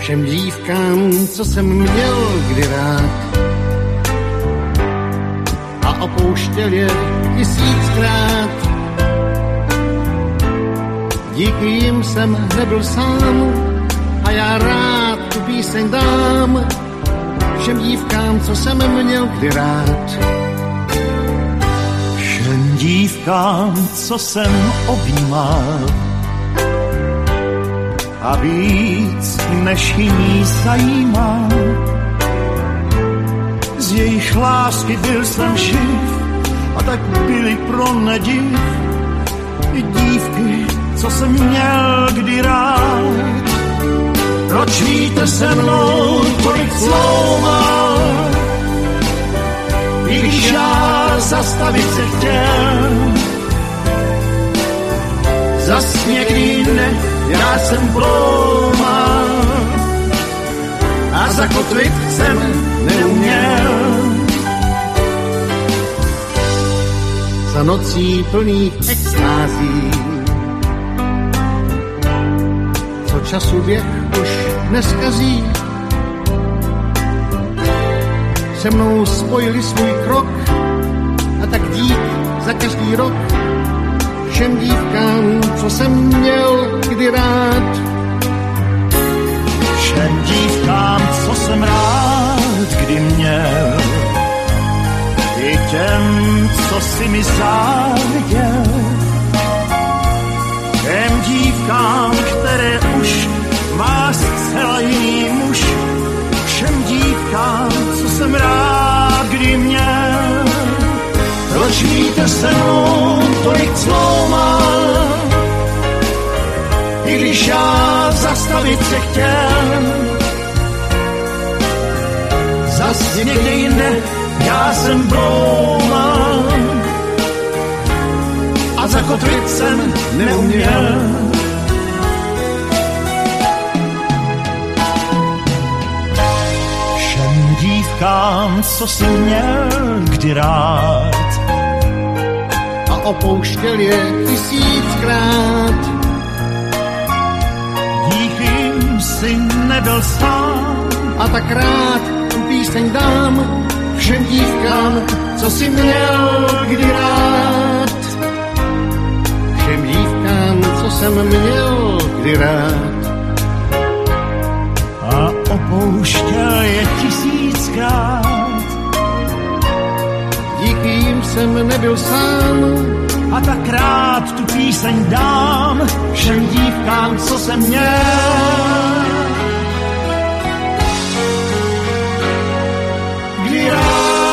všem dívkám, co jsem měl kdy rád a opouštěl je 1000krát. Díky jim jsem nebyl sám a já rád tu píseň dám všem dívkám, co jsem měl kdy rád. Všem dívkám, co jsem objímal a víc než jiní zajímal. Z jejich lásky byl jsem živ a tak byly pro nediv i dívky, co jsem měl kdy rád. Proč víte se mnou tolik zloumal, i když já zastavit se chtěl. Zas někdy ne, já jsem bloumal a zakotvit jsem neuměl. Za nocí plných extází, co času běh už neskazí, se mnou spojili svůj krok a tak dík za každý rok všem dívkám, co jsem měl kdy rád. Všem dívkám, co jsem rád kdy měl, i těm, co si mi záviděl. Těm dívkám, které už má zcela jiný muž. Všem dívkám, co jsem rád kdy měl. Proč víte se mnou tolik zloumal, i když já zastavit se chtěl. Zas někde jinde já jsem bloumal a zakotvit jsem neuměl. Všem dívkám, co jsem měl kdy rád a opouštěl je 1000krát. Díky jim si nebyl sám a tak rád tu píseň dám všem dívkám, co si měl kdy rád. Všem dívkám, co jsem měl kdy rád a opouštěl je 1000krát. Díky jim jsem nebyl sám a tak rád tu píseň dám všem dívkám, co jsem měl kdy rád.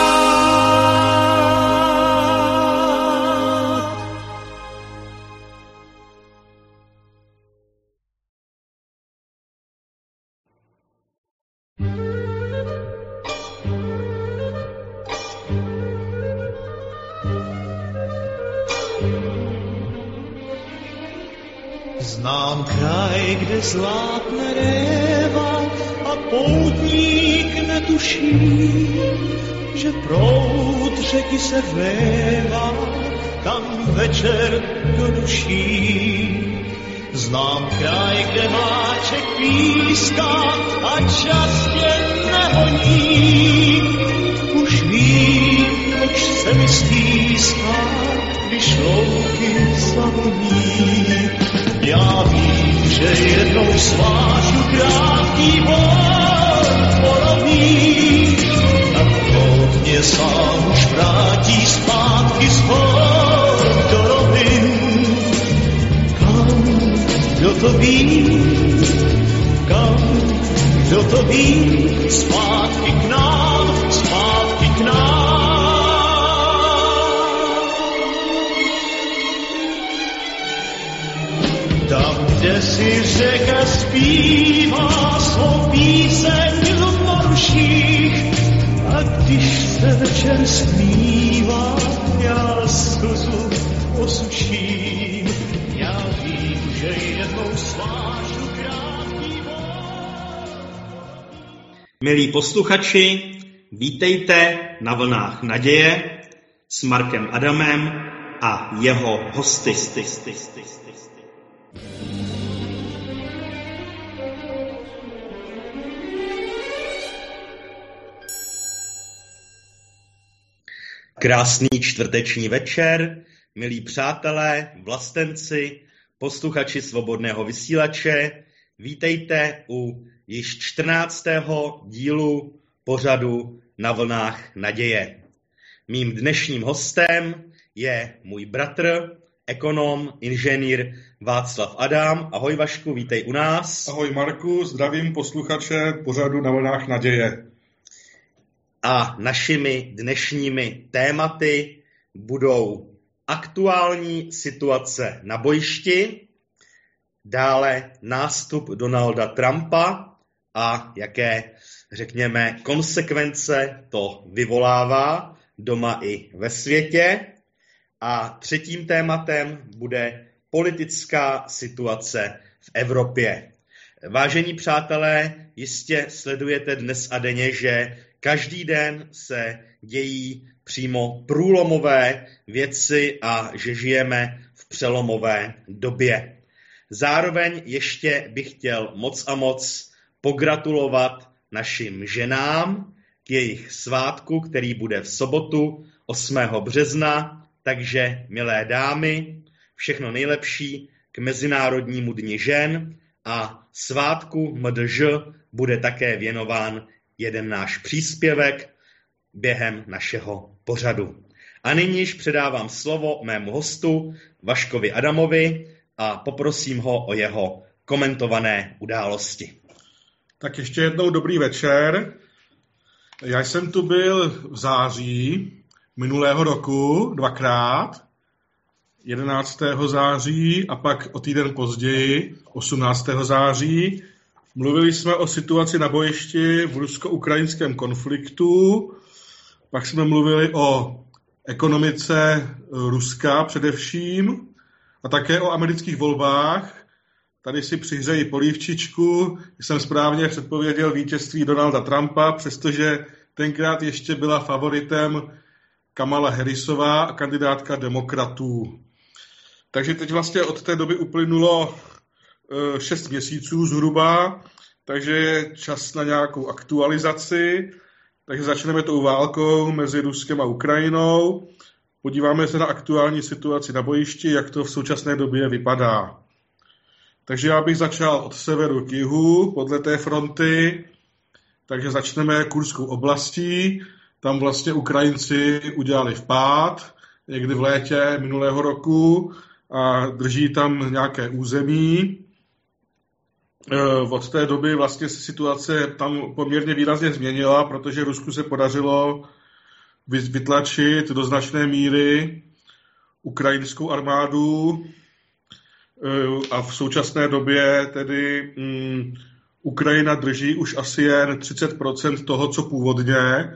Znám kraj, kde zlátne réva a poutník netuší, že proud řeky se vlévá tam večer do duší. Znám kraj, kde vláček píská a čas tě nehoní. Už vím, proč se mi stýská, když louky zavoní. Já vím, že jednou svážu krátký boj porovný, tak mě sám už vrátí zpátky z hor do rovin. Kam, kdo to ví, kam, kdo to ví, zpátky k nám, zpátky k nám. Tam, kde si řeka zpívá svou píseň v moruších, a když se večer smívá, já slzu osuším. Já vím, že jednou svážu krátký boj. Milí posluchači, vítejte na vlnách naděje s Markem Adamem a jeho hosty. Krásný čtvrteční večer, milí přátelé, vlastenci, posluchači Svobodného vysílače. Vítejte u již 14. dílu pořadu Na vlnách naděje. Mým dnešním hostem je můj bratr, ekonom, inženýr Václav Adam. Ahoj Vašku, vítej u nás. Ahoj Marku, zdravím posluchače pořadu Na vlnách naděje. A našimi dnešními tématy budou aktuální situace na bojišti, dále nástup Donalda Trumpa a jaké, řekněme, konsekvence to vyvolává doma i ve světě. A třetím tématem bude politická situace v Evropě. Vážení přátelé, jistě sledujete dnes a denně, že každý den se dějí přímo průlomové věci a že žijeme v přelomové době. Zároveň ještě bych chtěl moc a moc pogratulovat našim ženám k jejich svátku, který bude v sobotu 8. března. Takže, milé dámy, všechno nejlepší k Mezinárodnímu dni žen a svátku MDŽ bude také věnován jeden náš příspěvek během našeho pořadu. A nyní již předávám slovo mému hostu Vaškovi Adamovi a poprosím ho o jeho komentované události. Tak ještě jednou dobrý večer. Já jsem tu byl v září minulého roku dvakrát, 11. září a pak o týden později, 18. září. Mluvili jsme o situaci na bojišti v rusko-ukrajinském konfliktu, pak jsme mluvili o ekonomice Ruska především a také o amerických volbách. Tady si přihřeji polívčičku, jsem správně předpověděl vítězství Donalda Trumpa, přestože tenkrát ještě byla favoritem Kamala Harrisová, kandidátka demokratů. Takže teď vlastně od té doby uplynulo 6 měsíců zhruba, takže je čas na nějakou aktualizaci. Takže začneme tou válkou mezi Ruskem a Ukrajinou. Podíváme se na aktuální situaci na bojišti, jak to v současné době vypadá. Takže já bych začal od severu k jihu, podle té fronty. Takže začneme Kurskou oblastí. Tam vlastně Ukrajinci udělali vpád někdy v létě minulého roku a drží tam nějaké území. Od té doby vlastně se situace tam poměrně výrazně změnila, protože Rusku se podařilo vytlačit do značné míry ukrajinskou armádu a v současné době tedy Ukrajina drží už asi jen 30% toho, co původně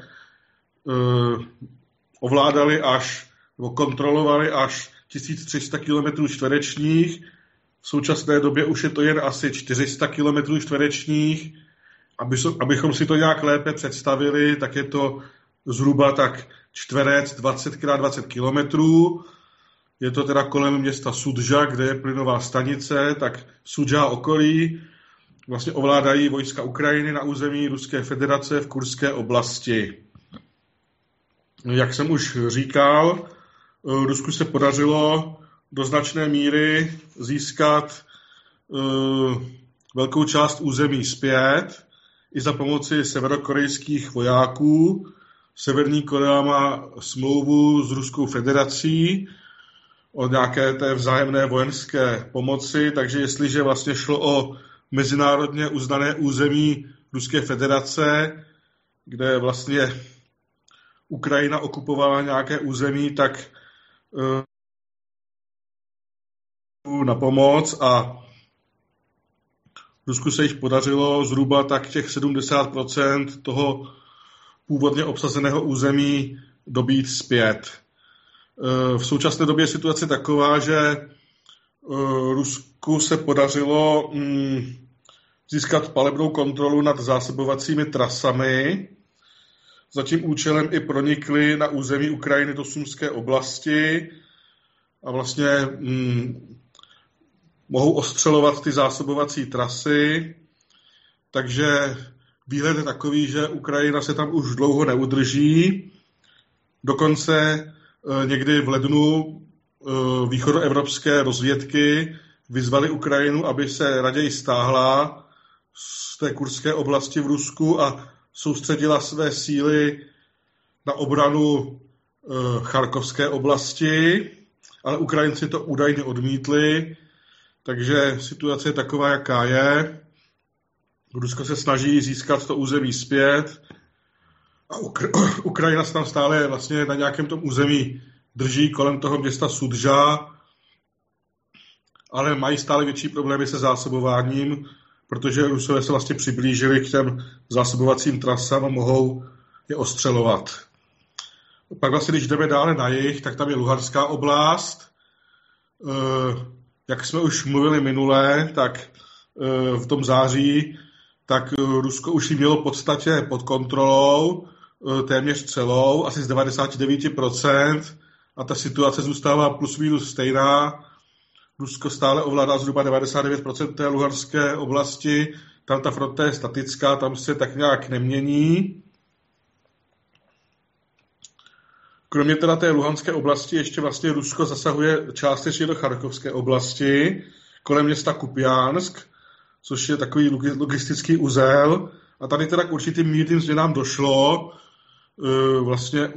ovládali nebo kontrolovali až 1300 km čtverečních. V současné době už je to jen asi 400 km čtverečních. Abychom si to nějak lépe představili, tak je to zhruba tak čtverec 20x20 km. Je to teda kolem města Sudža, kde je plynová stanice, tak Sudža okolí vlastně ovládají vojska Ukrajiny na území Ruské federace v Kurské oblasti. Jak jsem už říkal, Rusku se podařilo do značné míry získat velkou část území zpět i za pomoci severokorejských vojáků. Severní Korea má smlouvu s Ruskou federací o nějaké té vzájemné vojenské pomoci, takže jestliže vlastně šlo o mezinárodně uznané území Ruské federace, kde vlastně Ukrajina okupovala nějaké území, tak na pomoc a Rusku se již podařilo zhruba tak těch 70% toho původně obsazeného území dobít zpět. V současné době je situace taková, že Rusku se podařilo získat palebnou kontrolu nad zásobovacími trasami. Za tím účelem i pronikli na území Ukrajiny do Sumské oblasti a vlastně mohou ostřelovat ty zásobovací trasy. Takže výhled je takový, že Ukrajina se tam už dlouho neudrží. Dokonce někdy v lednu východoevropské rozvědky vyzvali Ukrajinu, aby se raději stáhla z té kurské oblasti v Rusku a soustředila své síly na obranu Charkovské oblasti, ale Ukrajinci to údajně odmítli, takže situace je taková, jaká je. Rusko se snaží získat to území zpět a Ukrajina se tam stále vlastně na nějakém tom území drží kolem toho města Sudža, ale mají stále větší problémy se zásobováním, protože Rusové se vlastně přiblížili k těm zásobovacím trasám a mohou je ostřelovat. Pak vlastně, když jdeme dále na jih, tak tam je Luhanská oblast. Jak jsme už mluvili minule, tak v tom září, tak Rusko už ji mělo v podstatě pod kontrolou, téměř celou, asi z 99%, a ta situace zůstává plus minus stejná. Rusko stále ovládá zhruba 99% té Luhanské oblasti, tam ta fronta je statická, tam se tak nějak nemění. Kromě teda té Luhanské oblasti ještě vlastně Rusko zasahuje částečně do Charkovské oblasti, kolem města Kupiansk, což je takový logistický uzel. A tady teda k určitým mírným změnám došlo. Vlastně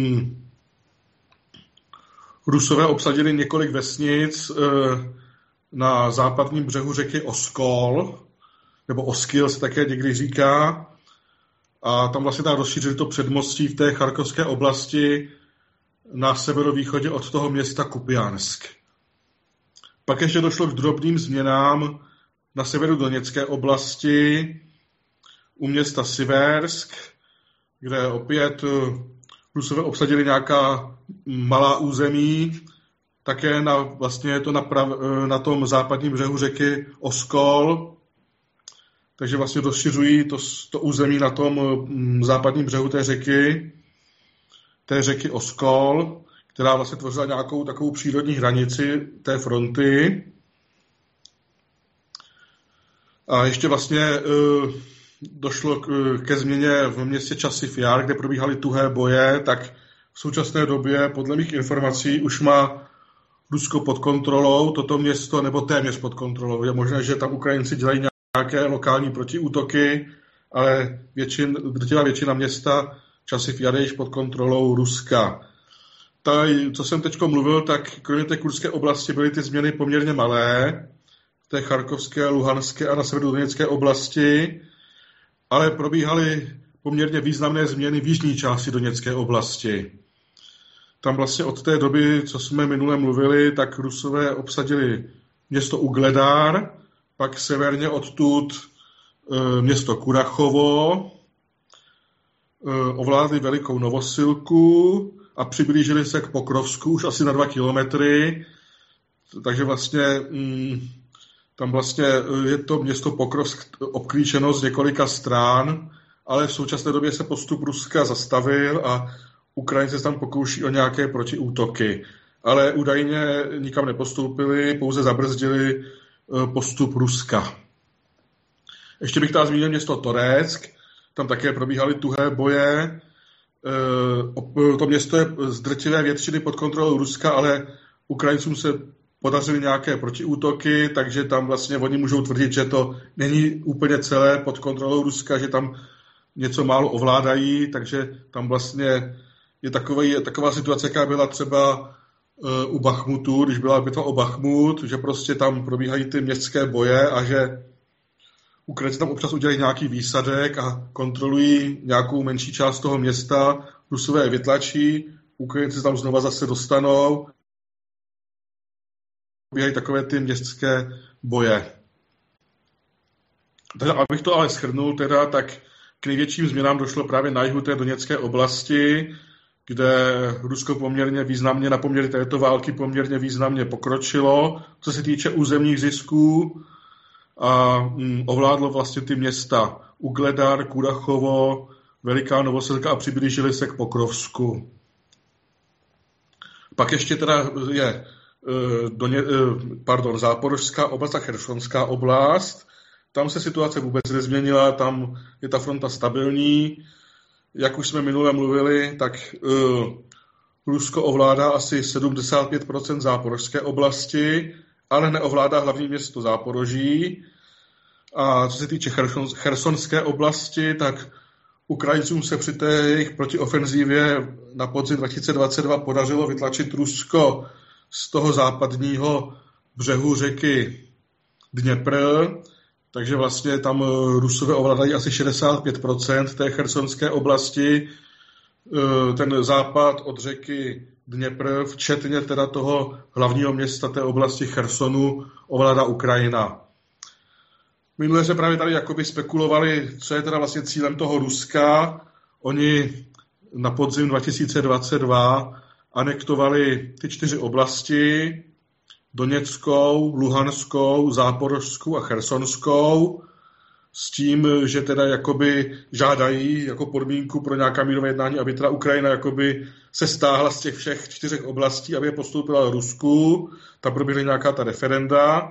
Rusové obsadili několik vesnic na západním břehu řeky Oskol, nebo Oskil se také někdy říká. A tam vlastně rozšířili to předmostí v té Charkovské oblasti na severovýchodě od toho města Kupiansk. Pak ještě došlo k drobným změnám na severu Doněcké oblasti u města Siversk, kde opět Rusové obsadili nějaká malá území, také vlastně je to na tom západním břehu řeky Oskol, takže vlastně rozšiřují to území na tom západním břehu té řeky Oskol, která vlastně tvořila nějakou takovou přírodní hranici té fronty. A ještě vlastně došlo ke změně v městě Časiv Jar, kde probíhaly tuhé boje, tak v současné době podle mých informací už má Rusko pod kontrolou toto město, nebo téměř pod kontrolou. Je možné, že tam Ukrajinci dělají nějaké lokální protiútoky, ale drtivá většina města Časiv Jar je již pod kontrolou Ruska. Tady, co jsem teď mluvil, tak kromě té kurské oblasti byly ty změny poměrně malé, v té Charkovské, Luhanské a na severodoněcké oblasti, ale probíhaly poměrně významné změny v jižní části Doněcké oblasti. Tam vlastně od té doby, co jsme minule mluvili, tak Rusové obsadili město Ugledar, pak severně odtud město Kurachovo, ovládli velikou Novosilku a přiblížili se k Pokrovsku už asi na 2 kilometry, takže vlastně tam vlastně je to město Pokrovsk obklíčeno z několika stran, ale v současné době se postup Ruska zastavil a Ukrajinci se tam pokouší o nějaké protiútoky. Ale údajně nikam nepostoupili, pouze zabrzdili postup Ruska. Ještě bych tady zmínil město Toreck, tam také probíhaly tuhé boje. To město je z drtivé většiny pod kontrolou Ruska, ale Ukrajincům se podařily nějaké protiútoky, takže tam vlastně oni můžou tvrdit, že to není úplně celé pod kontrolou Ruska, že tam něco málo ovládají, takže tam vlastně je taková situace, jaká byla třeba u Bachmutu, když byla bitva o Bachmut, že prostě tam probíhají ty městské boje a že Ukrajinci tam občas udělají nějaký výsadek a kontrolují nějakou menší část toho města, Rusové je vytlačí, Ukrajinci tam znova zase dostanou, probíhají takové ty městské boje. Takže abych to ale shrnul, tak k největším změnám došlo právě na jihu té Doněcké oblasti, kde Rusko poměrně významně na poměry této války poměrně významně pokročilo, co se týče územních zisků, a ovládlo vlastně ty města Ugledar, Kurachovo, Veliká Novosilka a přiblížili se k Pokrovsku. Pak ještě teda je Záporožská oblast a Chersonská oblast. Tam se situace vůbec nezměnila, tam je ta fronta stabilní. Jak už jsme minule mluvili, tak Rusko ovládá asi 75% záporožské oblasti, ale neovládá hlavní město Záporoží. A co se týče chersonské oblasti, tak Ukrajincům se při té jejich protiofenzívě na podzim 2022 podařilo vytlačit Rusko z toho západního břehu řeky Dněpr, takže vlastně tam Rusové ovládají asi 65% té chersonské oblasti. Ten západ od řeky Dněpr, včetně teda toho hlavního města té oblasti Chersonu, ovládá Ukrajina. Minule se právě tady jakoby spekulovali, co je teda vlastně cílem toho Ruska. Oni na podzim 2022 anektovali ty 4 oblasti, Doněckou, Luhanskou, Záporožskou a Chersonskou, s tím, že teda jakoby žádají jako podmínku pro nějaká mírové jednání, aby teda Ukrajina jakoby se stáhla z těch všech 4 oblastí, aby je postoupila Rusku. Tam proběhly nějaká ta referenda.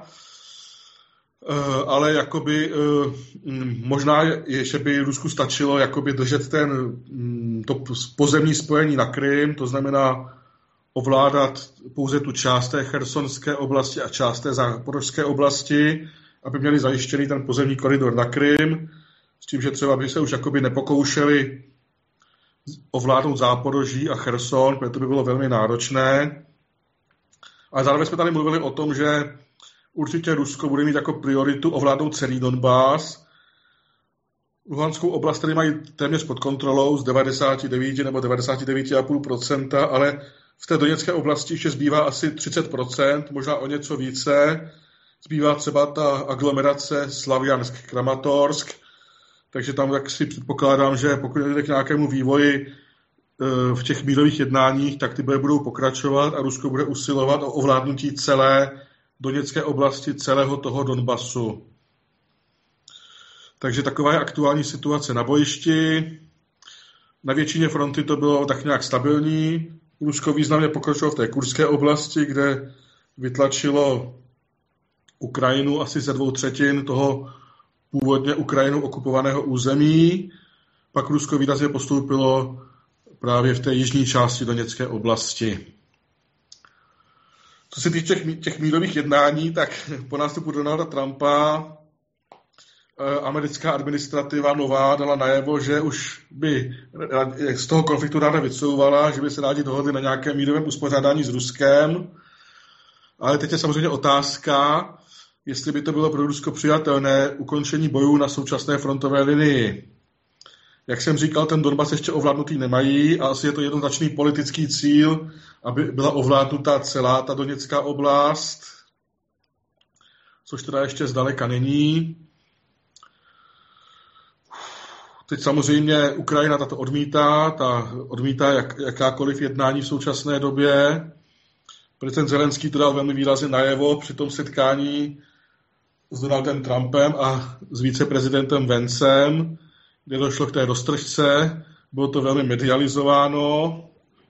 Ale jakoby možná je, že by Rusku stačilo jakoby držet to pozemní spojení na Krym, to znamená ovládat pouze tu část té chersonské oblasti a část té záporožské oblasti, aby měli zajištěný ten pozemní koridor na Krym, s tím, že třeba by se už jakoby nepokoušeli ovládnout Záporoží a Cherson, protože to by bylo velmi náročné. Ale zároveň jsme tady mluvili o tom, že určitě Rusko bude mít jako prioritu ovládnout celý Donbas. Luhanskou oblast tady mají téměř pod kontrolou z 99 nebo 99,5%, ale v té Doněcké oblasti ještě zbývá asi 30%, možná o něco více. Zbývá třeba ta aglomerace Slavjansk-Kramatorsk, takže tam tak si předpokládám, že pokud jde k nějakému vývoji v těch mírových jednáních, tak ty budou pokračovat a Rusko bude usilovat o ovládnutí celé Doněcké oblasti, celého toho Donbasu. Takže taková je aktuální situace na bojišti. Na většině fronty to bylo tak nějak stabilní. Rusko významně pokročilo v té kurské oblasti, kde vytlačilo Ukrajinu asi ze 2/3 toho původně Ukrajinou okupovaného území. Pak Rusko výrazně postoupilo právě v té jižní části Doněcké oblasti. Co se týče těch mírových jednání, tak po nástupu Donalda Trumpa americká administrativa nová dala najevo, že už by z toho konfliktu ráda vycouvala, že by se rádi dohodli na nějakém mírovém uspořádání s Ruskem. Ale teď je samozřejmě otázka, jestli by to bylo pro Rusko přijatelné ukončení bojů na současné frontové linii. Jak jsem říkal, ten Donbas ještě ovládnutý nemají a asi je to jednoznačný politický cíl, aby byla ovládnutá celá ta Doněcká oblast, což teda ještě zdaleka není. Teď samozřejmě Ukrajina tato odmítá jakákoliv jednání v současné době. Prezident Zelenský to dal velmi výrazně najevo při tom setkání s Donaldem Trumpem a s viceprezidentem Vencem, kde došlo k té roztržce. Bylo to velmi medializováno.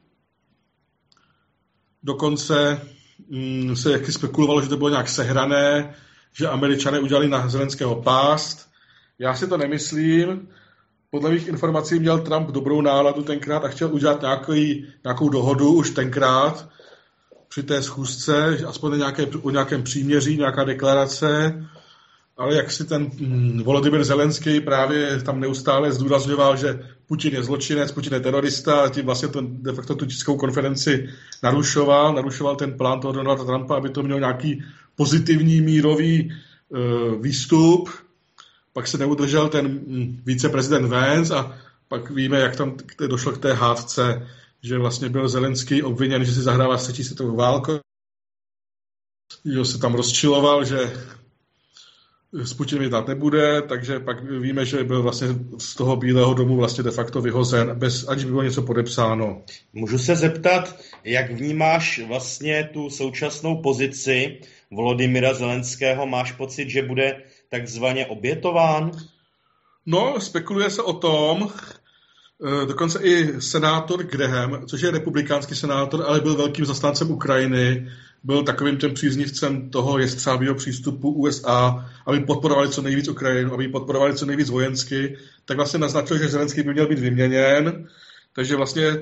Dokonce se jaký spekulovalo, že to bylo nějak sehrané, že Američané udělali na Zelenského pást. Já si to nemyslím. Podle mých informací měl Trump dobrou náladu tenkrát a chtěl udělat nějakou dohodu už tenkrát při té schůzce, aspoň o nějakém příměří, nějaká deklarace, ale jak si ten Volodymyr Zelenský právě tam neustále zdůrazňoval, že Putin je zločinec, Putin je terorista a tím vlastně de facto tu tiskovou konferenci narušoval ten plán toho Donalda Trumpa, aby to měl nějaký pozitivní mírový výstup. Pak se neudržel ten viceprezident Vance a pak víme, jak tam došlo k té hádce, že vlastně byl Zelenský obviněn, že si zahrává s 3. světovou válkou. Že se tam rozčiloval, že s Putinem jednat nebude, takže pak víme, že byl vlastně z toho Bílého domu vlastně de facto vyhozen, aniž by bylo něco podepsáno. Můžu se zeptat, jak vnímáš vlastně tu současnou pozici Volodymyra Zelenského? Máš pocit, že bude takzvaně obětován? No, spekuluje se o tom, dokonce i senátor Graham, což je republikánský senátor, ale byl velkým zastáncem Ukrajiny, byl takovým těm příznivcem toho jestřábího přístupu USA, aby podporovali co nejvíc Ukrajinu, aby podporovali co nejvíc vojensky, tak vlastně naznačil, že Zelenský by měl být vyměněn, takže vlastně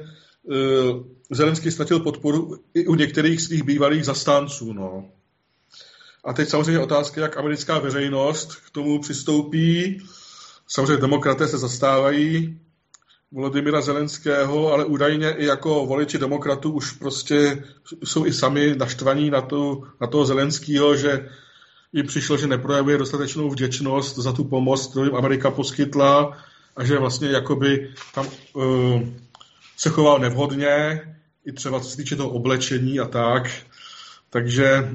Zelenský ztratil podporu i u některých svých bývalých zastánců. No. A teď samozřejmě otázka, jak americká veřejnost k tomu přistoupí. Samozřejmě demokraté se zastávají Volodymyra Zelenského, ale údajně i jako voliči demokratů už prostě jsou i sami naštvaní na toho Zelenského, že jim přišlo, že neprojevuje dostatečnou vděčnost za tu pomoc, kterou jim Amerika poskytla a že vlastně jakoby tam se choval nevhodně, i třeba co se týče toho oblečení a tak. Takže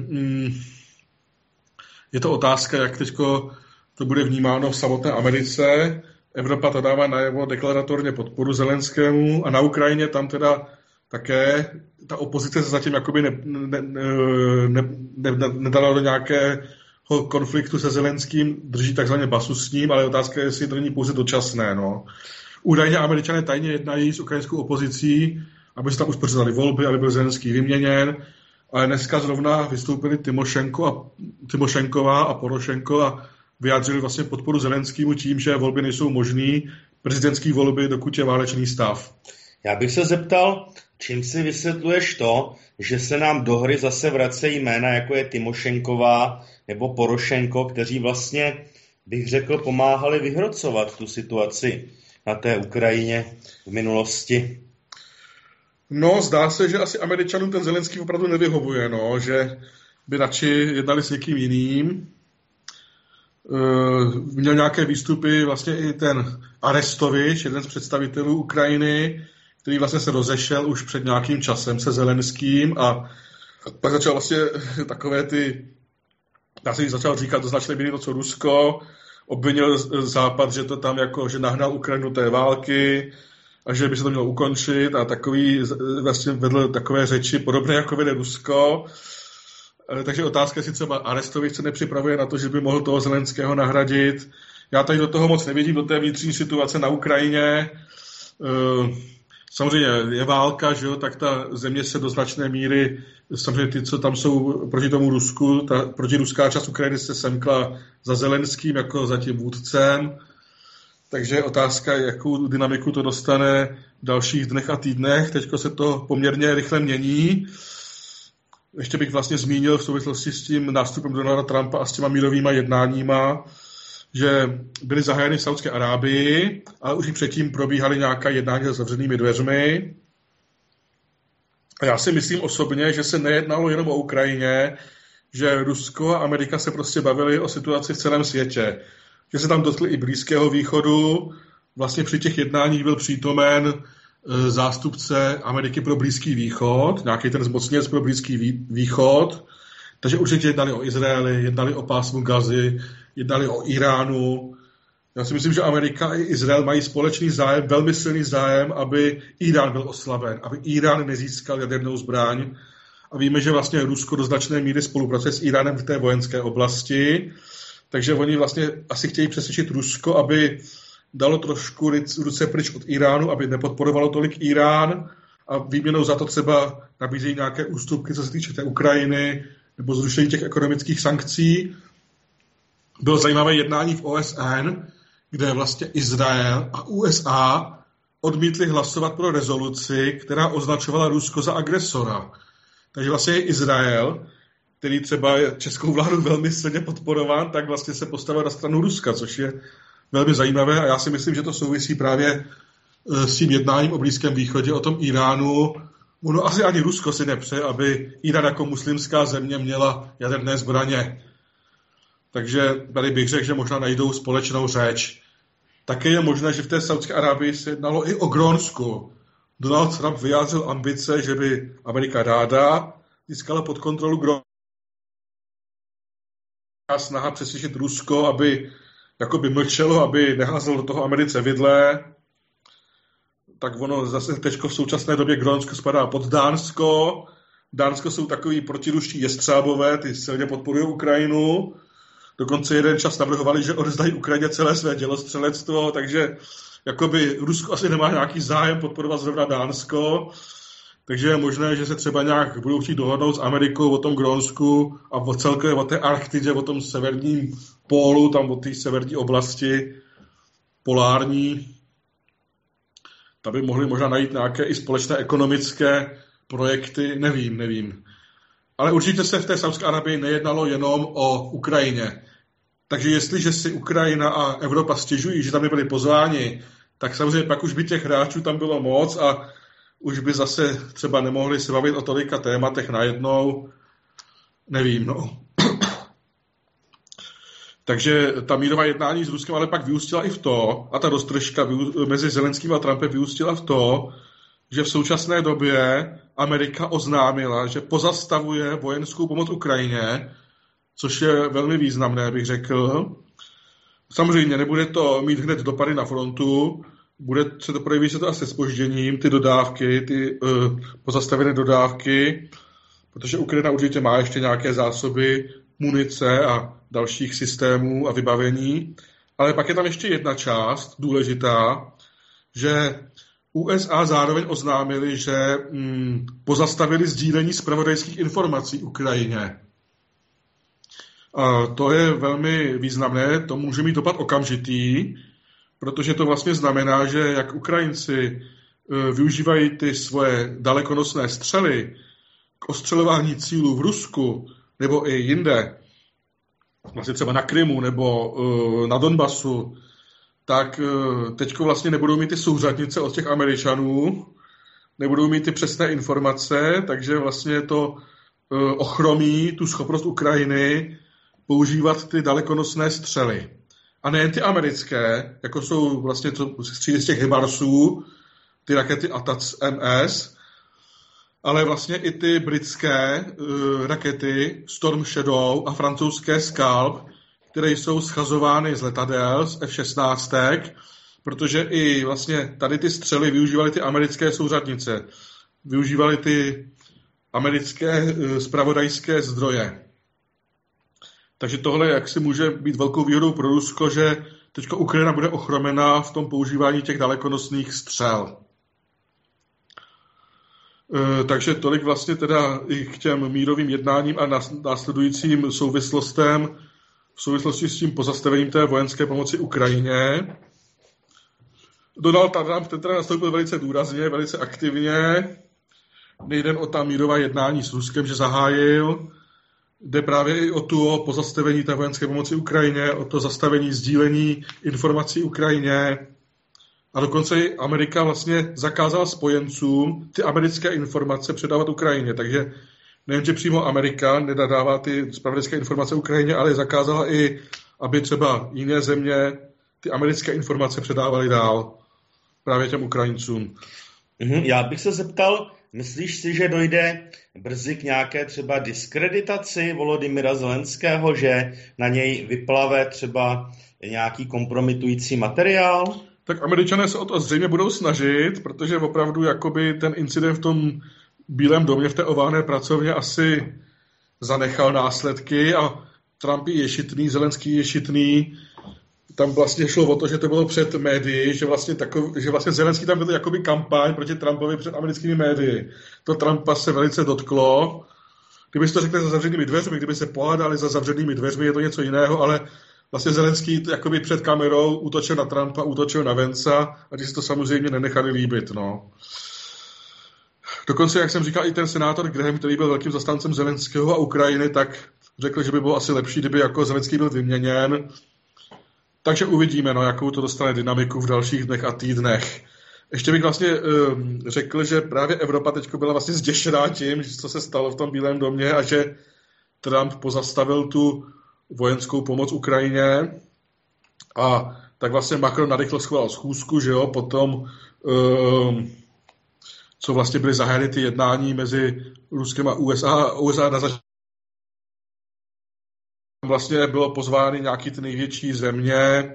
je to otázka, jak teďko to bude vnímáno v samotné Americe. Evropa to dává najevo deklaratorně podporu Zelenskému a na Ukrajině tam teda také ta opozice se zatím jakoby nedala do nějakého konfliktu se Zelenským, drží takzvaně basu s ním, ale otázka je, jestli to není pouze dočasné. No. Údajně Američané tajně jednají s ukrajinskou opozicí, aby se tam uspořádali volby, aby byl Zelenský vyměněn, ale dneska zrovna vystoupili Tymošenková a Porošenko a vyjádřili vlastně podporu Zelenskému tím, že volby nejsou možný, prezidentské volby, dokud je válečný stav. Já bych se zeptal, čím si vysvětluješ to, že se nám do hry zase vracejí jména, jako je Tymošenková nebo Porošenko, kteří vlastně, bych řekl, pomáhali vyhrocovat tu situaci na té Ukrajině v minulosti? No, zdá se, že asi Američanům ten Zelenský opravdu nevyhovuje, no, že by radši jednali s někým jiným. Měl nějaké výstupy vlastně i ten Arestovič, jeden z představitelů Ukrajiny, který vlastně se rozešel už před nějakým časem se Zelenským a pak začal vlastně takové ty, já se začal říkat do značné míry to, co Rusko, obvinil Západ, že to tam jako, že nahnal Ukrajinu té války a že by se to mělo ukončit a takový vlastně vedl takové řeči podobné, jako vede Rusko. Takže otázka, jestli třeba Arestovič se nepřipravuje na to, že by mohl toho Zelenského nahradit. Já tady do toho moc nevidím, do té vnitřní situace na Ukrajině. Samozřejmě je válka, že jo, tak ta země se do značné míry, samozřejmě ty, co tam jsou proti tomu Rusku, ta protiruská část Ukrajiny se semkla za Zelenským jako za tím vůdcem. Takže je otázka, jakou dynamiku to dostane v dalších dnech a týdnech. Teďko se to poměrně rychle mění. Ještě bych vlastně zmínil v souvislosti s tím nástupem Donalda Trumpa a s těma mírovýma jednáníma, že byly zahájeny v Saudské Arábii, ale už i předtím probíhaly nějaká jednání se zavřenými dveřmi. A já si myslím osobně, že se nejednalo jenom o Ukrajině, že Rusko a Amerika se prostě bavili o situaci v celém světě. Že se tam dotkli i Blízkého východu. Vlastně při těch jednáních byl přítomen zástupce Ameriky pro Blízký východ, nějaký ten zmocněnec pro Blízký východ. Takže určitě jednali o Izraeli, jednali o pásmu Gazy, jednali o Iránu. Já si myslím, že Amerika a Izrael mají společný zájem, velmi silný zájem, aby Irán byl oslaben, aby Irán nezískal jadernou zbraň. A víme, že vlastně Rusko do značné míry spolupracuje s Iránem v té vojenské oblasti. Takže oni vlastně asi chtějí přesvědčit Rusko, aby dalo trošku ruce pryč od Iránu, aby nepodporovalo tolik Irán a výměnou za to třeba nabízejí nějaké ústupky, co se týče té Ukrajiny nebo zrušení těch ekonomických sankcí. Bylo zajímavé jednání v OSN, kde vlastně Izrael a USA odmítli hlasovat pro rezoluci, která označovala Rusko za agresora. Takže vlastně Izrael, který třeba je českou vládou velmi silně podporován, tak vlastně se postavil na stranu Ruska, což je velmi zajímavé a já si myslím, že to souvisí právě s tím jednáním o Blízkém východě, o tom Iránu. Ono asi ani Rusko si nepřeje, aby Irán jako muslimská země měla jaderné zbraně. Takže tady bych řekl, že možná najdou společnou řeč. Také je možné, že v té Saudské Arábii se jednalo i o Grónsku. Donald Trump vyjádřil ambice, že by Amerika ráda získala pod kontrolu Grónsko. Snaha přesvědčit Rusko, aby jakoby mlčelo, aby neházelo do toho Americe vidle. Tak ono zase teďko v současné době Grónsko spadá pod Dánsko. Dánsko jsou takový protiruští jestřábové, ty silně podporují Ukrajinu. Dokonce jeden čas navrhovali, že odezdají Ukrajině celé své dělostřelectvo, takže jakoby Rusko asi nemá nějaký zájem podporovat zrovna Dánsko. Takže je možné, že se třeba nějak budou chtít dohodnout s Amerikou o tom Grónsku a celkově o té Arktidě, o tom severním pólu, tam o té severní oblasti polární. Tam by mohli možná najít nějaké i společné ekonomické projekty, nevím. Ale určitě se v té Saúdské Arabii nejednalo jenom o Ukrajině. Takže jestliže si Ukrajina a Evropa stěžují, že tam nebyli pozváni, tak samozřejmě pak už by těch hráčů tam bylo moc a už by zase třeba nemohli se bavit o tolika tématech najednou. Nevím, no. Takže ta mírová jednání s Ruskem ale pak vyústila i v to, a ta roztržka mezi Zelenským a Trumpem vyústila v to, že v současné době Amerika oznámila, že pozastavuje vojenskou pomoc Ukrajině, což je velmi významné, bych řekl. Samozřejmě nebude to mít hned dopady na frontu, projeví se to asi zpožděním, ty dodávky, ty pozastavené dodávky, protože Ukrajina určitě má ještě nějaké zásoby munice a dalších systémů a vybavení. Ale pak je tam ještě jedna část důležitá, že USA zároveň oznámili, že pozastavili sdílení zpravodajských informací Ukrajině. A to je velmi významné, to může mít dopad okamžitý, protože to vlastně znamená, že jak Ukrajinci využívají ty svoje dalekonosné střely k ostřelování cílů v Rusku nebo i jinde, vlastně třeba na Krymu nebo na Donbasu, tak teďko vlastně nebudou mít ty souřadnice od těch Američanů, nebudou mít ty přesné informace, takže vlastně to ochromí tu schopnost Ukrajiny používat ty dalekonosné střely. A nejen ty americké, jako jsou vlastně střídy z těch HIMARSů, ty rakety ATACMS, ale vlastně i ty britské rakety Storm Shadow a francouzské Scalp, které jsou schazovány z letadel, z F-16, protože i vlastně tady ty střely využívaly ty americké souřadnice, využívaly ty americké zpravodajské zdroje. Takže tohle jaksi může být velkou výhodou pro Rusko, že teďko Ukrajina bude ochromená v tom používání těch dalekonosných střel. Takže tolik vlastně teda i k těm mírovým jednáním a následujícím souvislostem v souvislosti s tím pozastavením té vojenské pomoci Ukrajině. Donald Trump ten teda nastoupil velice důrazně, velice aktivně. Nejde o ta mírová jednání s Ruskem, že zahájil. Jde právě i o to pozastavení té vojenské pomoci Ukrajině, o to zastavení sdílení informací Ukrajině. A dokonce i Amerika vlastně zakázala spojencům ty americké informace předávat Ukrajině. Takže nejen, že přímo Amerika nedodává ty zpravodajské informace Ukrajině, ale zakázala i, aby třeba jiné země ty americké informace předávaly dál právě těm Ukrajincům. Já bych se zeptal, myslíš si, že dojde brzy k nějaké třeba diskreditaci Volodymyra Zelenského, že na něj vyplave třeba nějaký kompromitující materiál? Tak Američané se o to zřejmě budou snažit, protože opravdu jakoby ten incident v tom Bílém domě, v té oválné pracovně asi zanechal následky a Trump je šitný, Zelenský je šitný. Tam vlastně šlo o to, že to bylo před médii, že vlastně Zelenský tam byl jakoby kampaň proti Trumpovi před americkými médii. To Trumpa se velice dotklo. Kdyby se to řekli za zavřenými dveřmi, kdyby se pohádali za zavřenými dveřmi, je to něco jiného, ale vlastně Zelenský jakoby před kamerou útočil na Trumpa, útočil na Vanca a ti si to samozřejmě nenechali líbit. No. Dokonce, jak jsem říkal, i ten senátor Graham, který byl velkým zastáncem Zelenského a Ukrajiny, tak řekl, že by bylo asi lepší, kdyby jako Zelenský byl vyměněn. Takže uvidíme, no, jakou to dostane dynamiku v dalších dnech a týdnech. Ještě bych vlastně řekl, že právě Evropa teď byla vlastně zděšená tím, co se stalo v tom Bílém domě a že Trump pozastavil tu vojenskou pomoc Ukrajině a tak vlastně Macron narychlo schoval schůzku, že jo, potom co vlastně byly zahájeny ty jednání mezi Ruskem a USA na začátku. Vlastně bylo pozvány nějaký ty největší země,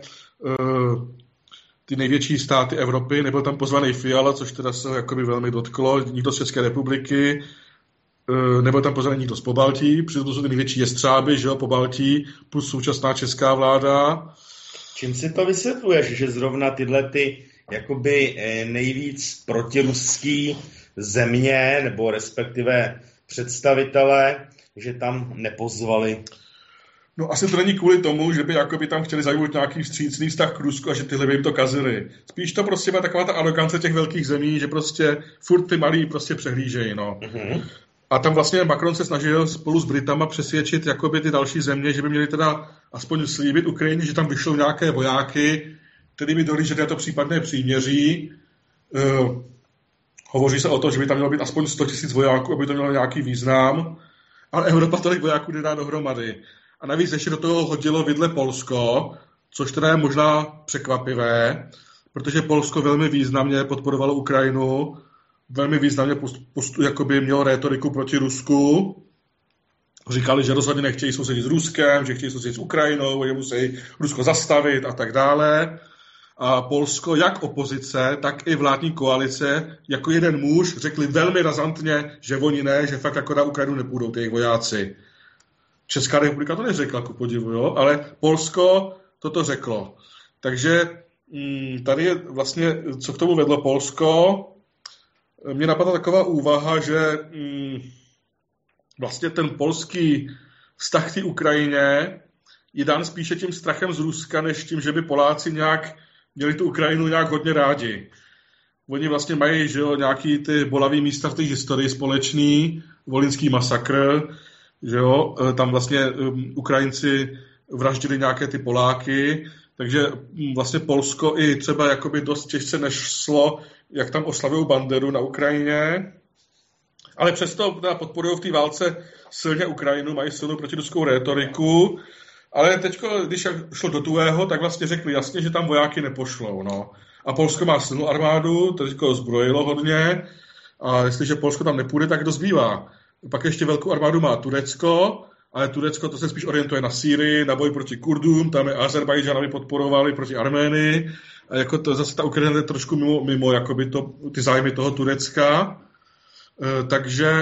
ty největší státy Evropy, nebyl tam pozvaný Fiala, což teda se jakoby velmi dotklo, nikdo z České republiky, nebyl tam pozvaný nikdo z Pobaltí, přitom jsou ty největší jestřáby, že jo, Pobaltí, plus současná česká vláda. Čím si to vysvětluješ, že zrovna tyhle ty jakoby nejvíc protiruský země, nebo respektive představitelé, že tam nepozvali? No asi to není kvůli tomu, že by jakoby tam chtěli zajmout nějaký vstřícný vztah k Rusku a že tyhle by jim to kazili. Spíš to prostě byla taková ta arogance těch velkých zemí, že prostě furt ty malí prostě přehlížejí, no. Mm-hmm. A tam vlastně Macron se snažil spolu s Britama přesvědčit jakoby ty další země, že by měli teda aspoň slíbit Ukrajině, že tam vyšlou nějaké vojáky, který by dohlíželi na to případné příměří. Hovoří se o tom, že by tam mělo být aspoň 100 000 vojáků, aby to mělo nějaký význam. Ale Evropa tolik vojáků nedá dohromady. A navíc ještě do toho hodilo vidle Polsko, což teda je možná překvapivé, protože Polsko velmi významně podporovalo Ukrajinu, velmi významně jakoby mělo rétoriku proti Rusku. Říkali, že rozhodně nechtějí sousedit s Ruskem, že chtějí sousedit s Ukrajinou, že musí Rusko zastavit a tak dále. A Polsko, jak opozice, tak i vládní koalice, jako jeden muž, řekli velmi razantně, že oni ne, že fakt jako na Ukrajinu nepůjdou ty jejich vojáci. Česká republika to neřekla, ku podivu, jo? Ale Polsko toto řeklo. Takže tady je vlastně, co k tomu vedlo Polsko, mě napadla taková úvaha, že vlastně ten polský vztah k té Ukrajině je dán spíše tím strachem z Ruska, než tím, že by Poláci měli tu Ukrajinu nějak hodně rádi. Oni vlastně mají, že jo, nějaký ty bolavý místa v té historii společný, volyňský masakr, že jo, tam vlastně Ukrajinci vraždili nějaké ty Poláky, takže vlastně Polsko i třeba jakoby dost těžce nešlo, jak tam oslavují Banderu na Ukrajině, ale přesto podporují v té válce silně Ukrajinu, mají silnou protiruskou rétoriku, ale teď, když šlo do tuhého, tak vlastně řekli jasně, že tam vojáky nepošlou, no. A Polsko má silnou armádu, to teďko zbrojilo hodně, a jestliže Polsko tam nepůjde, tak kdo zbývá? Pak ještě velkou armádu má Turecko, ale Turecko to se spíš orientuje na Sýrii, na boj proti Kurdům, tam je Azerbajdžán, aby podporovali proti Arménii, a jako to zase ta Ukrajina je trošku mimo jakoby ty zájmy toho Turecka, takže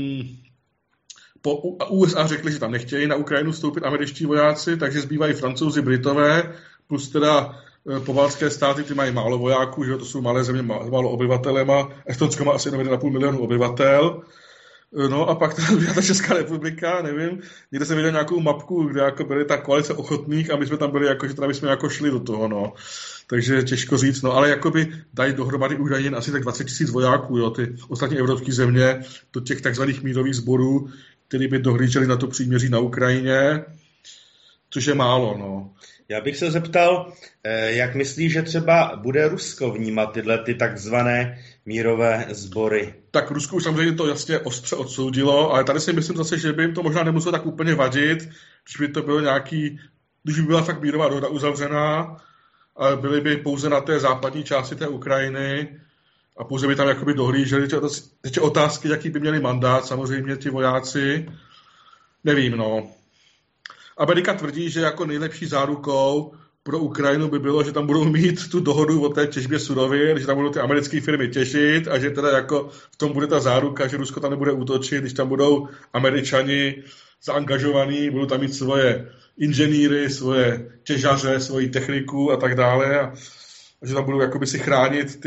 USA řekli, že tam nechtějí na Ukrajinu vstoupit američtí vojáci, takže zbývají Francouzi, Britové, plus teda pobaltské státy, ty mají málo vojáků, že to jsou malé země, málo obyvatelema, Estonsko má asi 1,5 milionu obyvatel. No a pak ta Česká republika, nevím, někde jsem viděl nějakou mapku, kde jako byly ta koalice ochotných a my jsme tam byli jako, že teda jsme jako šli do toho, no. Takže těžko říct, no, ale jakoby dají dohromady údajně asi tak 20 000 vojáků, jo, ty ostatní evropské země, do těch takzvaných mírových sborů, který by dohlíželi na to příměří na Ukrajině, což je málo, no. Já bych se zeptal, jak myslíš, že třeba bude Rusko vnímat tyhle ty takzvané mírové sbory? Tak Rusko už samozřejmě to jasně ostře odsoudilo, ale tady si myslím zase, že by jim to možná nemuselo tak úplně vadit, když by to bylo když by byla fakt mírová dohoda uzavřená, ale byly by pouze na té západní části té Ukrajiny a pouze by tam jakoby dohlíželi. Teď otázky, jaký by měli mandát, samozřejmě ti vojáci, nevím, no. Amerika tvrdí, že jako nejlepší zárukou pro Ukrajinu by bylo, že tam budou mít tu dohodu o té těžbě surovin, že tam budou ty americké firmy těžit a že teda jako v tom bude ta záruka, že Rusko tam nebude útočit, když tam budou Američani zaangažovaní, budou tam mít svoje inženýry, svoje těžaře, svoji techniku a tak dále a že tam budou jakoby si chránit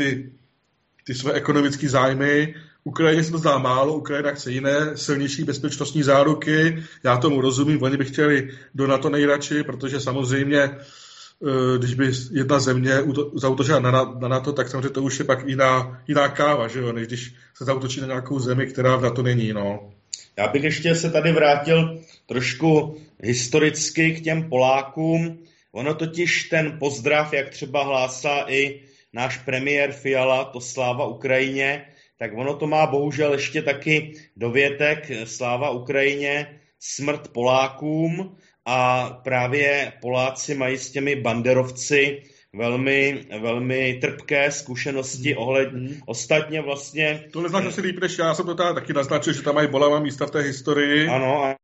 ty své ekonomické zájmy. Ukrajině se to zdá málo, Ukrajina chce jiné, silnější bezpečnostní záruky, já tomu rozumím, oni by chtěli do NATO nejradši, protože samozřejmě, když by jedna země zaútočila na NATO, tak samozřejmě to už je pak jiná káva, že jo, než když se zaútočí na nějakou zemi, která v NATO není, no. Já bych ještě se tady vrátil trošku historicky k těm Polákům. Ono totiž ten pozdrav, jak třeba hlásá i náš premiér Fiala, to sláva Ukrajině, tak ono to má bohužel ještě taky dovětek sláva Ukrajině, smrt Polákům a právě Poláci mají s těmi banderovci velmi, velmi trpké zkušenosti ohledně. Ostatně vlastně... To neznáš asi líp než já, jsem to taky naznačil, že tam mají bolavá místa v té historii. Ano, a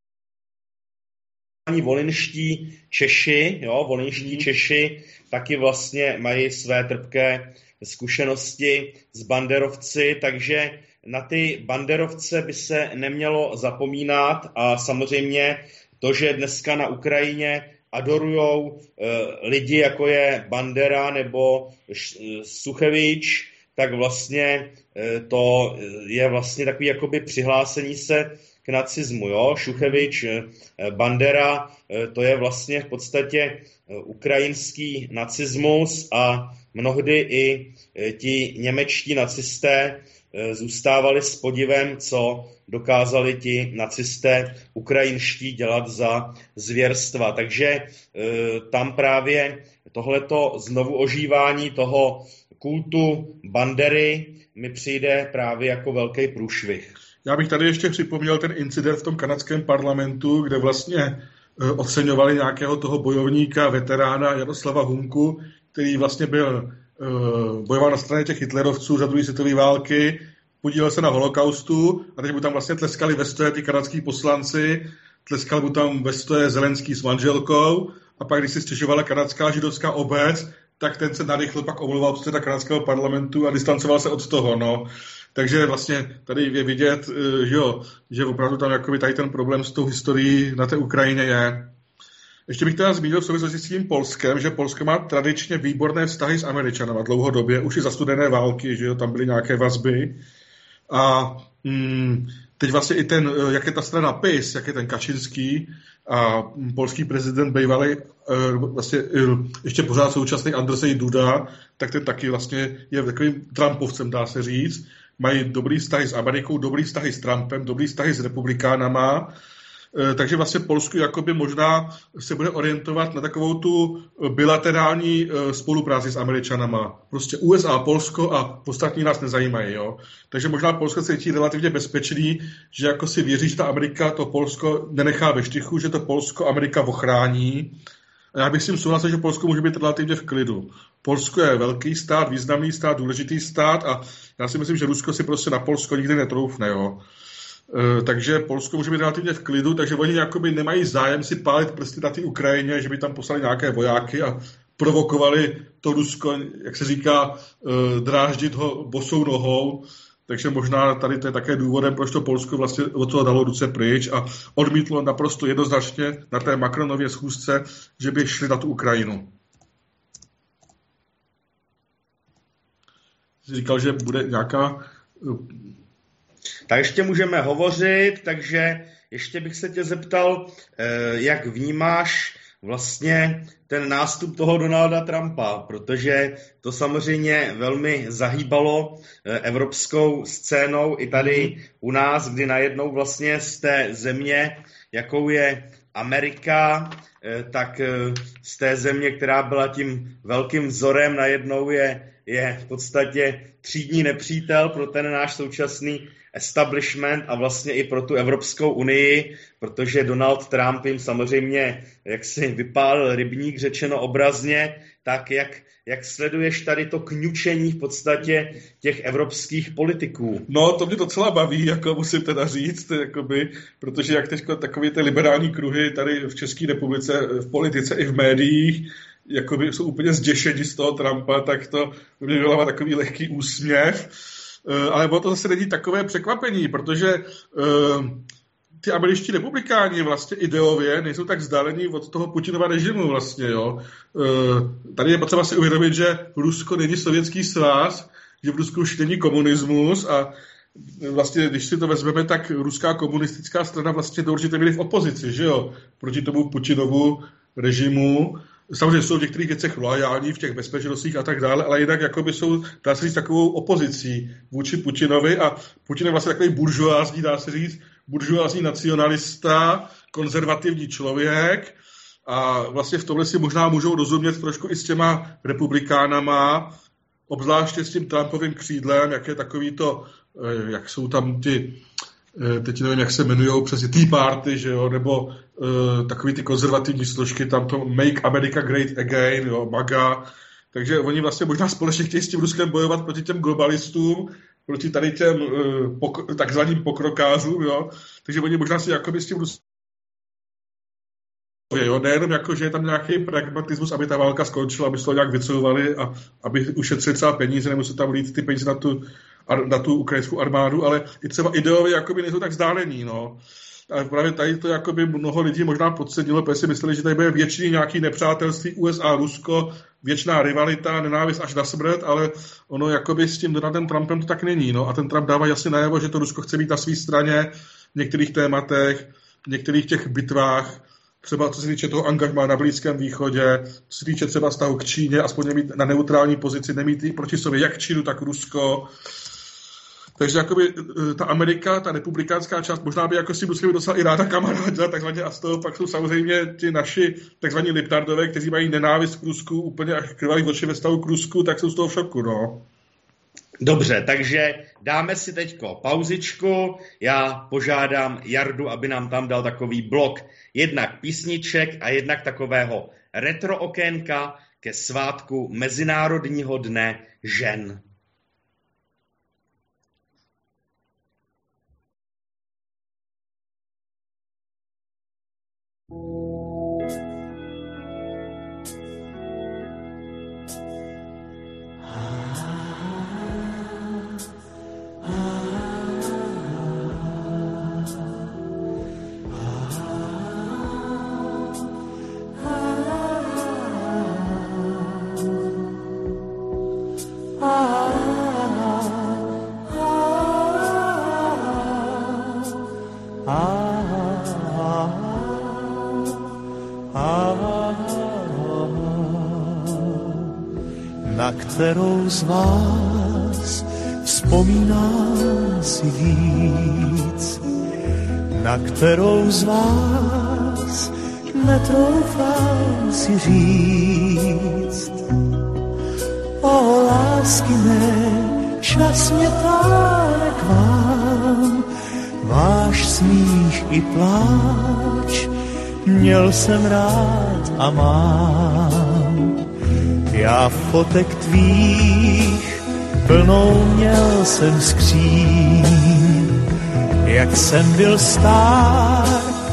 volyňští Češi taky vlastně mají své trpké zkušenosti s banderovci, takže na ty banderovce by se nemělo zapomínat a samozřejmě to, že dneska na Ukrajině adorujou lidi, jako je Bandera nebo Suchevič, tak vlastně to je vlastně takový jakoby přihlásení se k nacismu. Jo? Šuchevič, Bandera, to je vlastně v podstatě ukrajinský nacismus a mnohdy i ti němečtí nacisté zůstávali s podivem, co dokázali ti nacisté ukrajinští dělat za zvěrstva. Takže tam právě tohleto znovu ožívání toho kultu Bandery mi přijde právě jako velký průšvih. Já bych tady ještě připomněl ten incident v tom kanadském parlamentu, kde vlastně oceňovali nějakého toho bojovníka, veterána Jaroslava Hunku, který vlastně bojoval na straně těch hitlerovců za druhé světové války, podílel se na holokaustu a teď mu tam vlastně tleskali ve stoje ty kanadský poslanci, tleskal mu tam ve stoje Zelenský s manželkou a pak, když si stěžovala kanadská židovská obec, tak ten se narychl pak omluval předseda kanadského parlamentu a distancoval se od toho, no. Takže vlastně tady je vidět, že opravdu tam jakoby tady ten problém s tou historií na té Ukrajině je. Ještě bych teda zmínil v souvislosti s tím Polskem, že Polsko má tradičně výborné vztahy s Američanama dlouhodobě, už i za studené války, že jo, tam byly nějaké vazby. A teď vlastně i ten, jak je ta strana PiS, jak je ten Kačinský a polský prezident bývalý, vlastně ještě pořád současný Andrzej Duda, tak ten taky vlastně je takovým Trumpovcem, dá se říct. Mají dobrý vztahy s Amerikou, dobrý vztahy s Trumpem, dobrý vztahy s republikánama. Takže vlastně Polsko jakoby možná se bude orientovat na takovou tu bilaterální spolupráci s Američanama. Prostě USA, Polsko a ostatní nás nezajímají. Jo? Takže možná Polsko se cítí relativně bezpečný, že jako si věří, že ta Amerika to Polsko nenechá ve štychu, že to Polsko Amerika ochrání. A já bych s tím souhlasil, že Polsko může být relativně v klidu. Polsko je velký stát, významný stát, důležitý stát a já si myslím, že Rusko si prostě na Polsko nikdy netroufne. Jo? Takže Polsko může být relativně v klidu, takže oni jakoby nemají zájem si pálit prsty na té Ukrajině, že by tam poslali nějaké vojáky a provokovali to Rusko, jak se říká, dráždit ho bosou nohou. Takže možná tady to je také důvodem, proč to Polsko vlastně od toho dalo ruce pryč a odmítlo naprosto jednoznačně na té Macronově schůzce, že by šli na tu Ukrajinu. Říkal, že bude nějaká... Tak ještě můžeme hovořit, takže ještě bych se tě zeptal, jak vnímáš vlastně ten nástup toho Donalda Trumpa, protože to samozřejmě velmi zahýbalo evropskou scénou i tady u nás, kdy najednou vlastně z té země, jakou je Amerika, tak z té země, která byla tím velkým vzorem, najednou je v podstatě třídní nepřítel pro ten náš současný establishment a vlastně i pro tu Evropskou unii, protože Donald Trump jim samozřejmě jaksi vypálil rybník, řečeno obrazně, tak jak sleduješ tady to kňučení v podstatě těch evropských politiků? No, to mě docela baví, jako musím teda říct, jakoby, protože jak teďko takové ty liberální kruhy tady v České republice, v politice i v médiích, jakoby jsou úplně zděšeni z toho Trumpa, tak to mě vyvolává takový lehký úsměv. Ale to zase není takové překvapení, protože ty američtí republikáni vlastně ideově nejsou tak vzdálení od toho Putinova režimu vlastně, jo. Tady je potřeba si uvědomit, že Rusko není sovětský svaz, že v Rusku už není komunismus a vlastně, když si to vezmeme, tak ruská komunistická strana vlastně do určité míry v opozici, že jo, proti tomu Putinovu režimu. Samozřejmě jsou v některých věcech loajální, v těch bezpečnostních a tak dále, ale jinak jakoby jsou, dá se říct, takovou opozicí vůči Putinovi a Putin je vlastně takový buržoázní, dá se říct, buržoázní nacionalista, konzervativní člověk a vlastně v tomhle si možná můžou rozumět trošku i s těma republikánama, obzvláště s tím Trumpovým křídlem, jak je takový to, jak jsou tam ty, teď nevím, jak se jmenujou, přesně Tea Party, že jo, nebo takový ty konzervativní složky, tam to Make America Great Again, jo, MAGA, takže oni vlastně možná společně chtějí s tím Ruskem bojovat proti těm globalistům, proti tady těm takzvaným pokrokářům, jo, takže oni možná si jakoby s tím Ruskem, jo, nejenom jako, že je tam nějaký pragmatismus, aby ta válka skončila, aby se to nějak vycouvali a aby ušetřili třeba peníze, nebo se tam lít ty peníze na tu ukrajinskou armádu, ale i třeba ideově jakoby nejsou tak vzdálení, no. A právě tady to jakoby mnoho lidí možná podcenilo, protože si mysleli, že tady bude většině nějaký nepřátelství USA-Rusko věčná rivalita, nenávist až na smrt, ale ono jakoby s tím Donaldem Trumpem to tak není. No. A ten Trump dává jasně najevo, že to Rusko chce být na své straně v některých tématech, v některých těch bitvách, třeba co se týče toho angažmá na Blízkém východě, co se týče třeba vztahu k Číně, aspoň mít na neutrální pozici, nemít proti sobě jak Čínu, tak Rusko. Takže jakoby ta Amerika, ta republikánská část, možná by jako si museli docela i ráda kamarádila, takzvaně, a z toho pak jsou samozřejmě ti naši takzvaní liptardové, kteří mají nenávist k Rusku, úplně až krvavý oči ve stavu k Rusku, tak jsou z toho v šoku, no. Dobře, takže dáme si teďko pauzičku, já požádám Jardu, aby nám tam dal takový blok jednak písniček a jednak takového retro okénka ke svátku Mezinárodního dne žen. Na kterou z vás vzpomínám si víc, na kterou z vás netroufám si říct. O lásky mé, čas mě táhne k vám, váš smích i pláč, měl jsem rád a mám. Já fotek tvých plnou měl jsem skříň, jak jsem byl stár,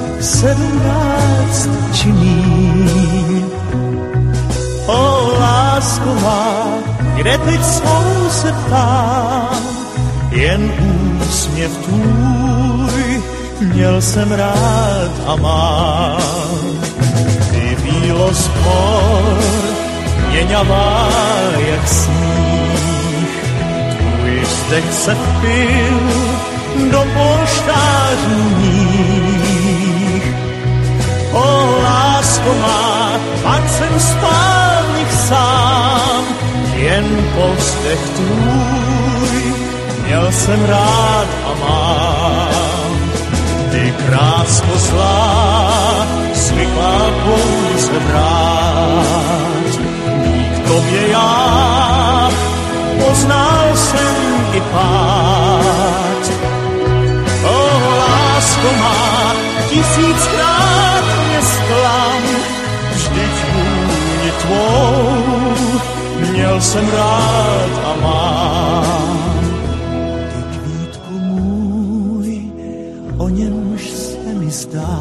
17 či míň. O lásko má, kde teď svou se ptám, jen úsměv tvůj měl jsem rád a mám. Ty bílost hor, měňavá jak sníh, tvůj vzdech se vpil do polštářů mých. O lásko má, pak jsem spál v nich sám, jen povzdech tvůj měl jsem rád a mám. Ty krásko zlá, zvyklá pouze vrát, k tobě já poznal jsem i pád. O lásko má, 1000krát mě zklam, vždyť vůni tvou měl jsem rád a mám. Ty kvítku můj, o němž se mi zdá,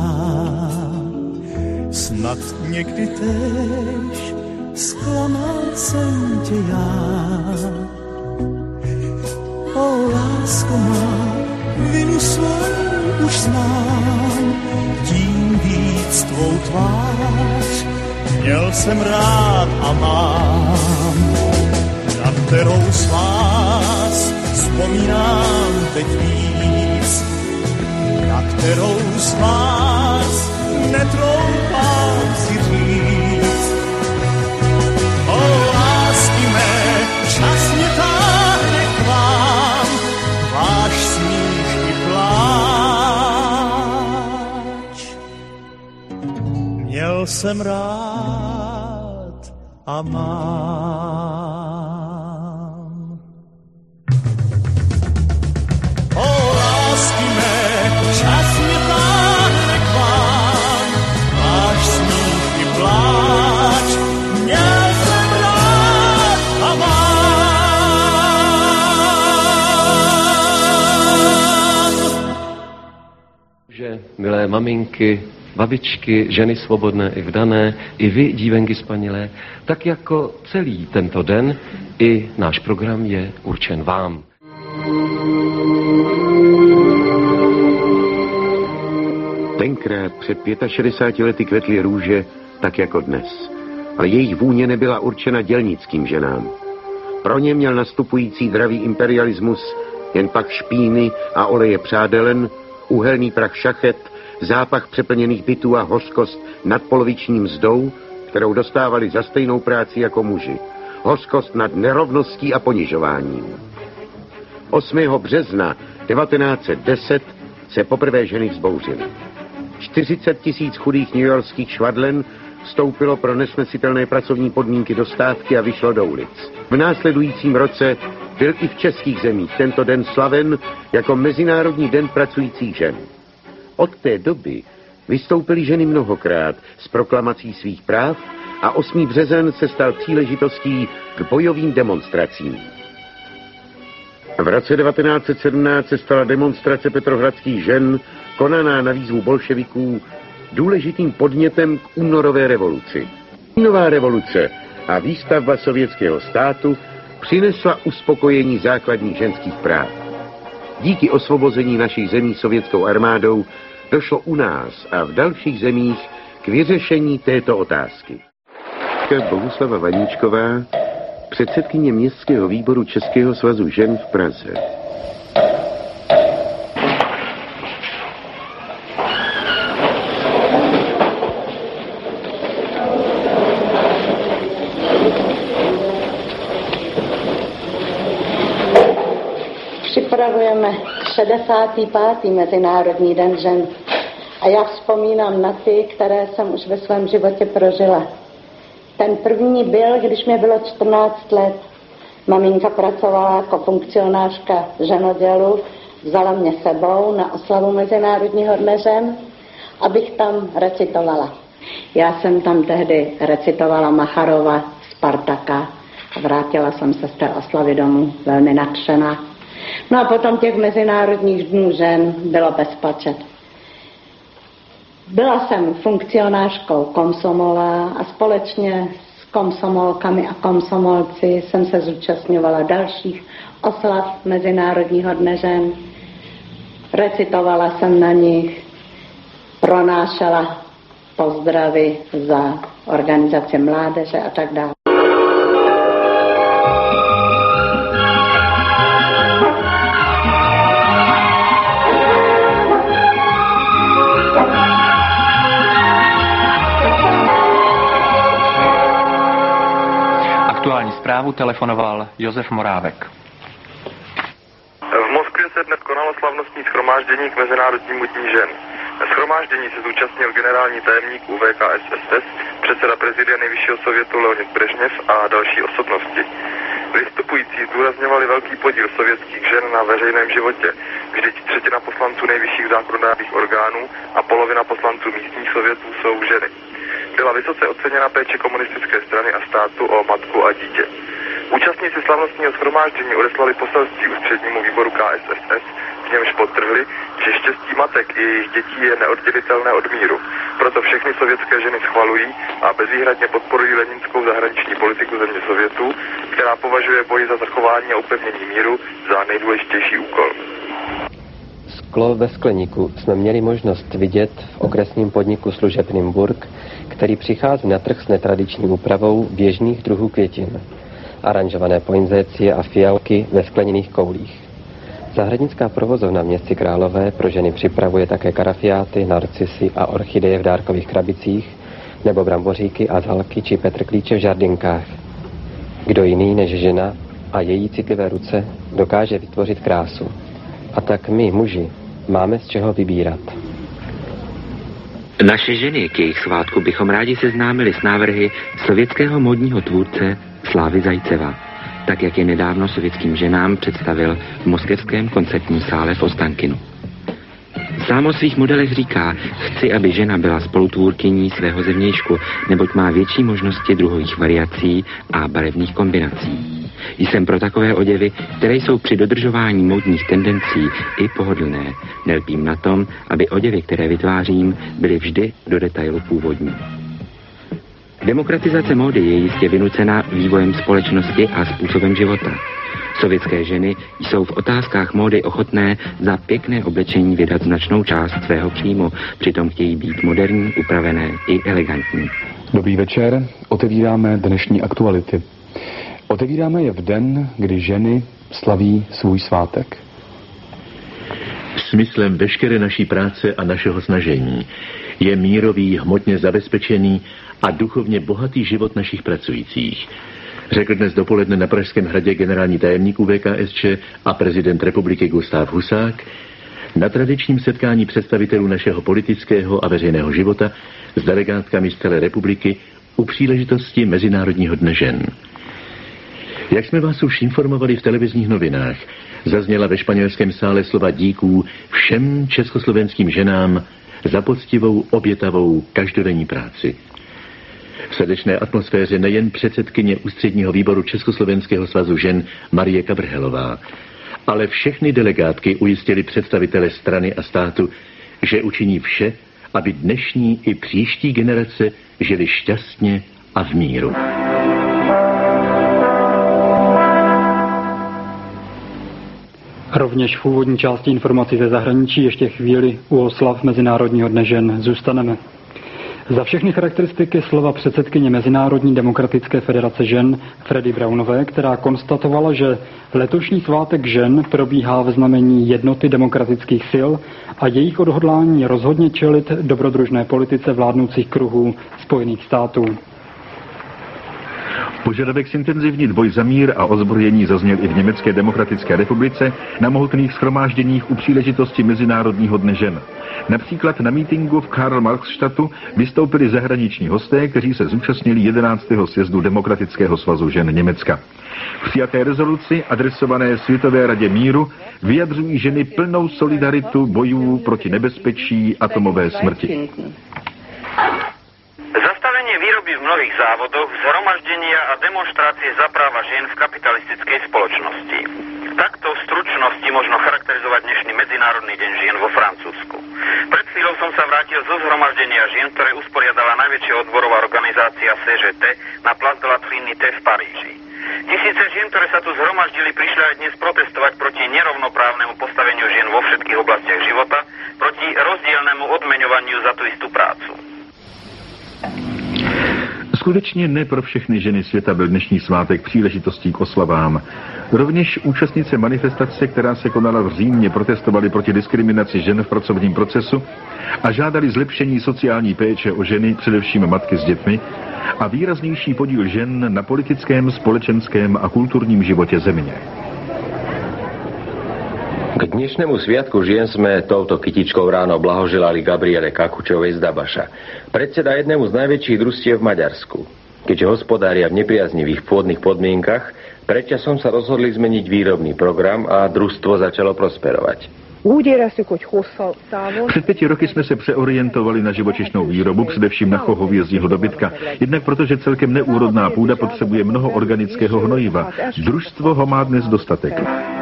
snad někdy též zklamal jsem tě já. O lásko má, vinu svou už znám, tím víc tvou tvář měl jsem rád a mám. Na kterou z vás vzpomínám teď víc, na kterou z vás netroufám si říct. O lásky mé, čas mě táhne k vám, váš smích i pláč. Měl jsem rád a mám. O lásky mé, čas mě táhne k vám, váš smích i pláč. Měl jsem rád a mám. Že, milé maminky, babičky, ženy svobodné i vdané, i vy, dívenky spanilé, tak jako celý tento den, i náš program je určen vám. Tenkrát před 65 lety kvetly růže, tak jako dnes. ale jejich vůně nebyla určena dělnickým ženám. Pro ně měl nastupující dravý imperialismus jen pach špíny a oleje přádelen, uhelný prach šachet, zápach přeplněných bytů a hořkost nad poloviční mzdou, kterou dostávali za stejnou práci jako muži. Hořkost nad nerovností a ponižováním. 8. března 1910 se poprvé ženy vzbouřily. 40 000 chudých newyorských švadlen vstoupilo pro nesnesitelné pracovní podmínky do stávky a vyšlo do ulic. V následujícím roce byl i v českých zemích tento den slaven jako Mezinárodní den pracujících žen. Od té doby vystoupily ženy mnohokrát s proklamací svých práv a 8. březen se stal příležitostí k bojovým demonstracím. V roce 1917 se stala demonstrace petrohradských žen, konaná na výzvu bolševiků, důležitým podnětem k únorové revoluci. Nová revoluce a výstavba sovětského státu přinesla uspokojení základních ženských práv. Díky osvobození našich zemí sovětskou armádou došlo u nás a v dalších zemích k vyřešení této otázky. Bohuslava Vaníčková, předsedkyně městského výboru Českého svazu žen v Praze. Připravujeme 65. Mezinárodní den žen a já vzpomínám na ty, které jsem už ve svém životě prožila. Ten první byl, když mě bylo 14 let. Maminka pracovala jako funkcionářka ženodělu, vzala mě sebou na oslavu Mezinárodního dne žen, abych tam recitovala. Já jsem tam tehdy recitovala Macharova, Spartaka a vrátila jsem se z té oslavy domů velmi nadšená. No a potom těch Mezinárodních dnů žen bylo bezpočet. Byla jsem funkcionářkou komsomola a společně s komsomolkami a komsomolci jsem se zúčastňovala dalších oslav Mezinárodního dne žen. Recitovala jsem na nich, pronášela pozdravy za organizaci mládeže a tak dále. Aktuální zprávu telefonoval Josef Morávek. V Moskvě se dnes konalo slavnostní shromáždění k Mezinárodnímu dní žen. Shromáždění se zúčastnil generální tajemník UVKSSS, předseda prezidia Nejvyššího sovětu Leonid Brežněv a další osobnosti. Vystupující zdůrazňovali velký podíl sovětských žen na veřejném životě, vždyť 1/3 poslanců nejvyšších zákonodárných orgánů a polovina poslanců místních sovětů jsou ženy. Byla vysoce oceněna péče komunistické strany a státu o matku a dítě. Účastníci slavnostního shromáždění odeslali poselství ústřednímu výboru KSSS, v němž podtrhli, že štěstí matek i jejich dětí je neoddělitelné od míru. Proto všechny sovětské ženy schvalují a bezvýhradně podporují leninskou zahraniční politiku země Sovětů, která považuje boj za zachování a upevnění míru za nejdůležitější úkol. Sklo ve skleníku jsme měli možnost vidět v okresním podniku služeb Nymburk, který přichází na trh s netradiční úpravou běžných druhů květin. Aranžované poinzécie a fialky ve skleněných koulích. Zahradnická provozovna v městě Králové pro ženy připravuje také karafiáty, narcisy a orchideje v dárkových krabicích, nebo bramboříky, azalky či petrklíče v žardinkách. Kdo jiný než žena a její citlivé ruce dokáže vytvořit krásu. A tak my, muži, máme z čeho vybírat. Naše ženy k jejich svátku bychom rádi seznámili s návrhy sovětského módního tvůrce Slávy Zajceva, tak jak je nedávno sovětským ženám představil v moskevském koncertním sále v Ostankinu. Sám o svých modelech říká, chci, aby žena byla spolutvůrkyní svého zevnějšku, neboť má větší možnosti druhových variací a barevných kombinací. Jsem pro takové oděvy, které jsou při dodržování módních tendencí i pohodlné. Nelpím na tom, aby oděvy, které vytvářím, byly vždy do detailu původní. Demokratizace módy je jistě vynucena vývojem společnosti a způsobem života. Sovětské ženy jsou v otázkách módy ochotné za pěkné oblečení vydat značnou část svého příjmu, přitom chtějí být moderní, upravené i elegantní. Dobrý večer, otevíráme dnešní aktuality. Otevíráme je v den, kdy ženy slaví svůj svátek. Smyslem veškeré naší práce a našeho snažení je mírový, hmotně zabezpečený a duchovně bohatý život našich pracujících, řekl dnes dopoledne na Pražském hradě generální tajemník UVKSČ a prezident republiky Gustáv Husák na tradičním setkání představitelů našeho politického a veřejného života s delegátkami z celé republiky u příležitosti Mezinárodního dne žen. Jak jsme vás už informovali v televizních novinách, zazněla ve španělském sále slova díků všem československým ženám za poctivou, obětavou každodenní práci. V srdečné atmosféře nejen předsedkyně ústředního výboru Československého svazu žen Marie Kabrhelová, ale všechny delegátky ujistili představitele strany a státu, že učiní vše, aby dnešní i příští generace žili šťastně a v míru. Rovněž v úvodní části informací ze zahraničí ještě chvíli u oslav Mezinárodního dne žen zůstaneme. Za všechny charakteristiky slova předsedkyně Mezinárodní demokratické federace žen Fredy Brownové, která konstatovala, že letošní svátek žen probíhá ve znamení jednoty demokratických sil a jejich odhodlání rozhodně čelit dobrodružné politice vládnoucích kruhů Spojených států. Požadavek zintenzivnit boj za mír a ozbrojení zazněl i v Německé demokratické republice na mohutných shromážděních u příležitosti Mezinárodního dne žen. Například na mítinku v Karl-Marx-Stadtu vystoupili zahraniční hosté, kteří se zúčastnili 11. sjezdu Demokratického svazu žen Německa. V přijaté rezoluci adresované Světové radě míru vyjadřují ženy plnou solidaritu bojů proti nebezpečí atomové smrti. Výroby v mnohých závodoch, zhromaždenia a demonštrácie za práva žien v kapitalistickej spoločnosti. Takto v stručnosti možno charakterizovať dnešný Medzinárodný deň žien vo Francúzsku. Pred chvíľou som sa vrátil zo zhromaždenia žien, ktoré usporiadala najväčšia odborová organizácia CGT na Place de la Trinité v Paríži. Tisíce žien, ktoré sa tu zhromaždili, prišli aj dnes protestovať proti nerovnoprávnemu postaveniu žien vo všetkých oblastiach života, proti rozdielnemu odmeňovaniu za tú istú prácu. Skutečně ne pro všechny ženy světa byl dnešní svátek příležitostí k oslavám. Rovněž účastnice manifestace, která se konala v Římě, protestovali proti diskriminaci žen v pracovním procesu a žádali zlepšení sociální péče o ženy, především matky s dětmi, a výraznější podíl žen na politickém, společenském a kulturním životě země. K dnešnému sviatku žien sme touto kytičkou ráno blahoželali Gabriele Kakučovej z Dabaša, predseda jednému z najväčších družstiev v Maďarsku. Keďže hospodária v nepriaznivých pôdnych podmienkach, predčasom sa rozhodli zmeniť výrobný program a družstvo začalo prosperovať. Před 5 roky jsme se přeorientovali na živočišnou výrobu, především na chov hovězího dobytka. Jednak protože celkem neúrodná půda potřebuje mnoho organického hnojiva. Družstvo ho má dnes dostatek.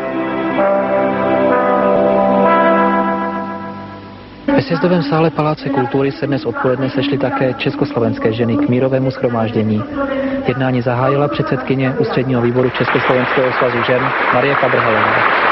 Ve sjezdovém sále Paláce kultury se dnes odpoledne sešly také československé ženy k mírovému shromáždění. Jednání zahájila předsedkyně ústředního výboru Československého svazu žen Marie Kabrhelová.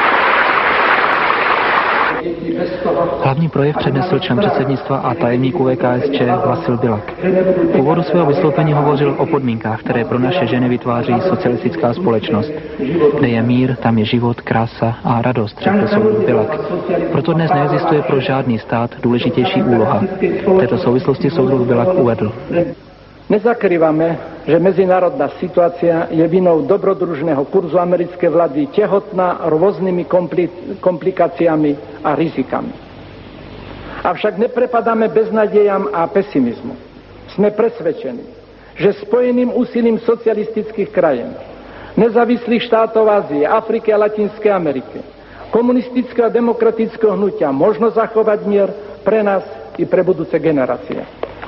Hlavní projev přednesl člen předsednictva a tajemník UVKSČ Vasil Bilak. V úvodu svého vystoupení hovořil o podmínkách, které pro naše ženy vytváří socialistická společnost. Kde je mír, tam je život, krása a radost, řekl soudruh Bilak. Proto dnes neexistuje pro žádný stát důležitější úloha. V této souvislosti soudruh Bilak uvedl. Nezakrývame, že medzinárodná situácia je vinou dobrodružného kurzu americké vlády tehotná rôznymi komplikáciami a rizikami. Avšak neprepadáme beznádejam a pesimizmu. Sme presvedčení, že spojeným úsilím socialistických krajín, nezávislých štátov Ázie, Afriky a Latinskej Ameriky, komunistického a demokratického hnutia možno zachovať mier pre nás i pre budúce generácie.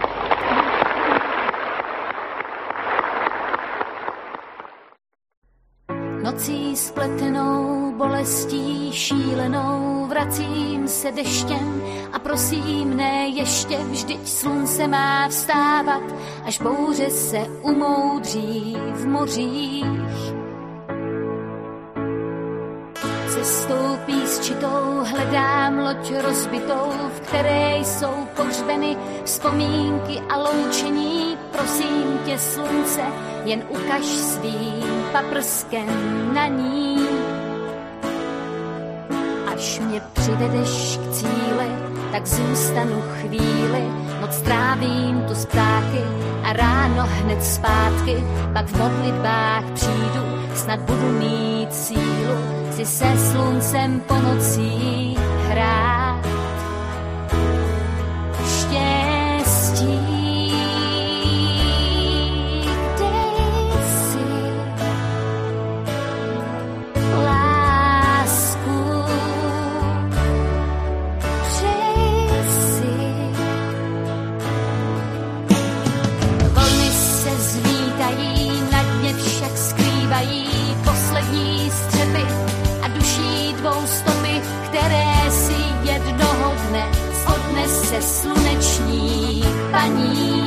Nocí spletenou bolestí šílenou vracím se deštěm a prosím, ne ještě, vždyť slunce má vstávat, až bouře se umoudří v mořích. Sestoupí z písčitou hledám loď rozbitou, v které jsou pohřbeny vzpomínky a loučení. Prosím tě, slunce, jen ukaž svým paprskem na ní. Až mě přivedeš k cíli, tak zůstanu chvíli, noc trávím tu s ptáky a ráno hned zpátky, pak v modlitbách přijdu, snad budu mít sílu si se sluncem po nocích hrát. Štěstí, dej si lásku, přeji si. Vlny se zvítají, na dně však skrývají poslední střepy a duší dvou stopy, které si jednoho dne odnese sluneční paní.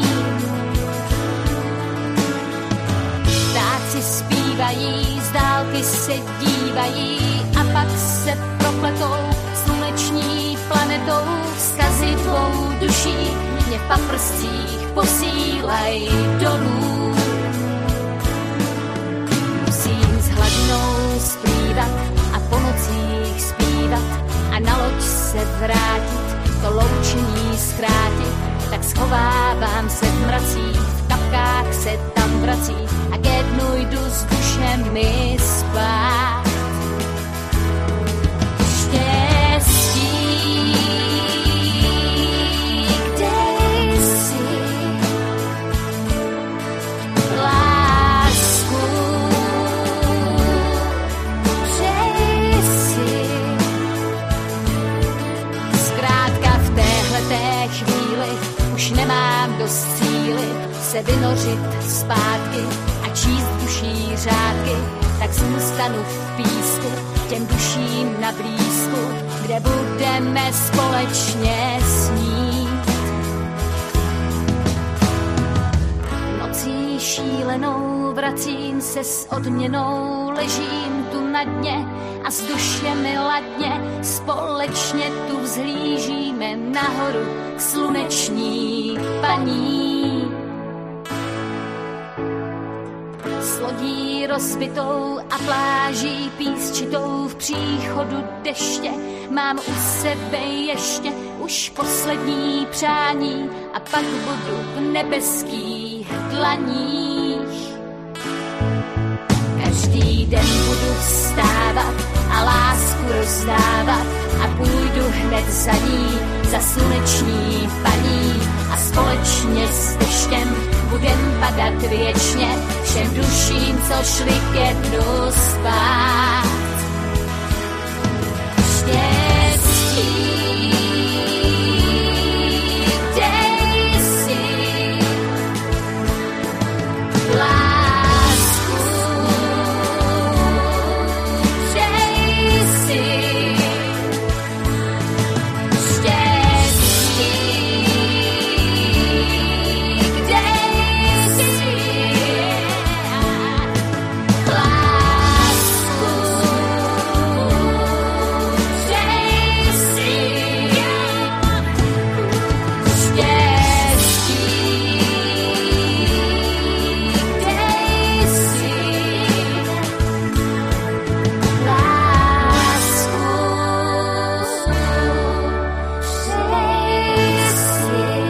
Ptáci zpívají, z dálky se dívají a pak se propletou sluneční planetou. Vzkazy dvou duší mě v paprscích posílaj dolů. Musím s hladinou splývat a po nocích zpívat a na loď se vrátit, to loučení zkrátit, tak schovávám se v mracích, v kapkách se tam vrací a ke dnu jdu s dušemi spát. Štěstí, dej si lásku, přeji si. Zkrátka v téhleté chvíli už nemám dost síly se vynořit zpátky a číst duší řádky, tak zůstanu v písku těm duším na blízku, kde budeme společně snít. Nocí šílenou vracím se s odměnou, ležím tu na dně a s dušemi ladně společně tu vzhlížíme nahoru k sluneční paní. S lodí rozbitou a pláží písčitou v příchodu deště mám u sebe ještě už poslední přání a pak budu v nebeských dlaních. Každý den budu vstávat a lásku rozdávat a půjdu hned za ní, za sluneční paní a společně s deštěm budem padat věčně všem duším, co šli ke dnu spát. Štěstí, dej si lásku, přeji si. Štěstí, dej si lásku, přeji si. Štěstí, dej si lásku, přeji si.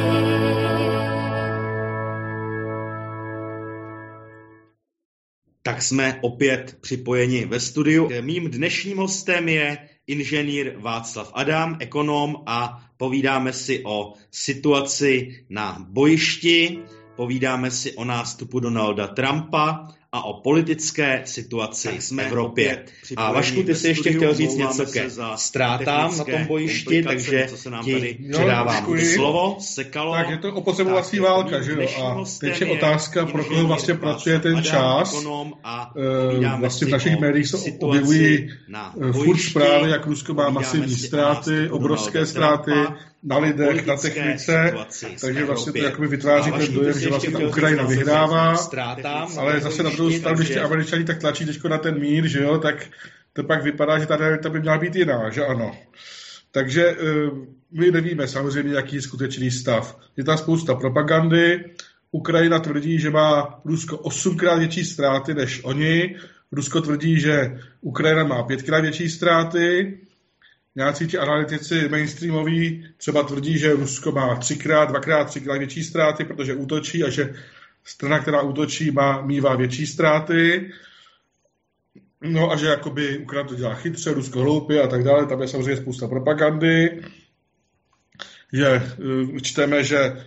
Tak jsme opět připojeni ve studiu. Mým dnešním hostem je inženýr Václav Adam, ekonom, a povídáme si o situaci na bojišti, povídáme si o nástupu Donalda Trumpa a o politické situaci v Evropě. A Vašku, ty jsi ještě chtěl říct něco ke ztrátám na tom bojišti, takže ti předávám slovo. Sekalo. Tak je to opotřebovací válka, že jo? A teď je otázka, pro koho vlastně pracuje ten čas. Vlastně v našich médiích se objevují furt zprávy, jak Rusko má masivní ztráty, obrovské ztráty na lidech, na technice, takže vlastně to jakoby vytváří ten dojem, že vlastně ta Ukrajina vyhrává, ale zase na druhou stranu, když ti Američani tak tlačí teďko na ten mír, že jo, tak to pak vypadá, že ta realita by měla být jiná, že ano. Takže my nevíme samozřejmě, jaký je skutečný stav. Je tam spousta propagandy. Ukrajina tvrdí, že má Rusko 8krát větší ztráty než oni. Rusko tvrdí, že Ukrajina má 5krát větší ztráty. Nějací ti analytici mainstreamoví třeba tvrdí, že Rusko má 2x3krát větší ztráty, protože útočí a že strana, která útočí, mívá větší ztráty. No a že jakoby Ukrajina to dělá chytře, Rusko hloupě a tak dále. Tam je samozřejmě spousta propagandy. Že čteme, že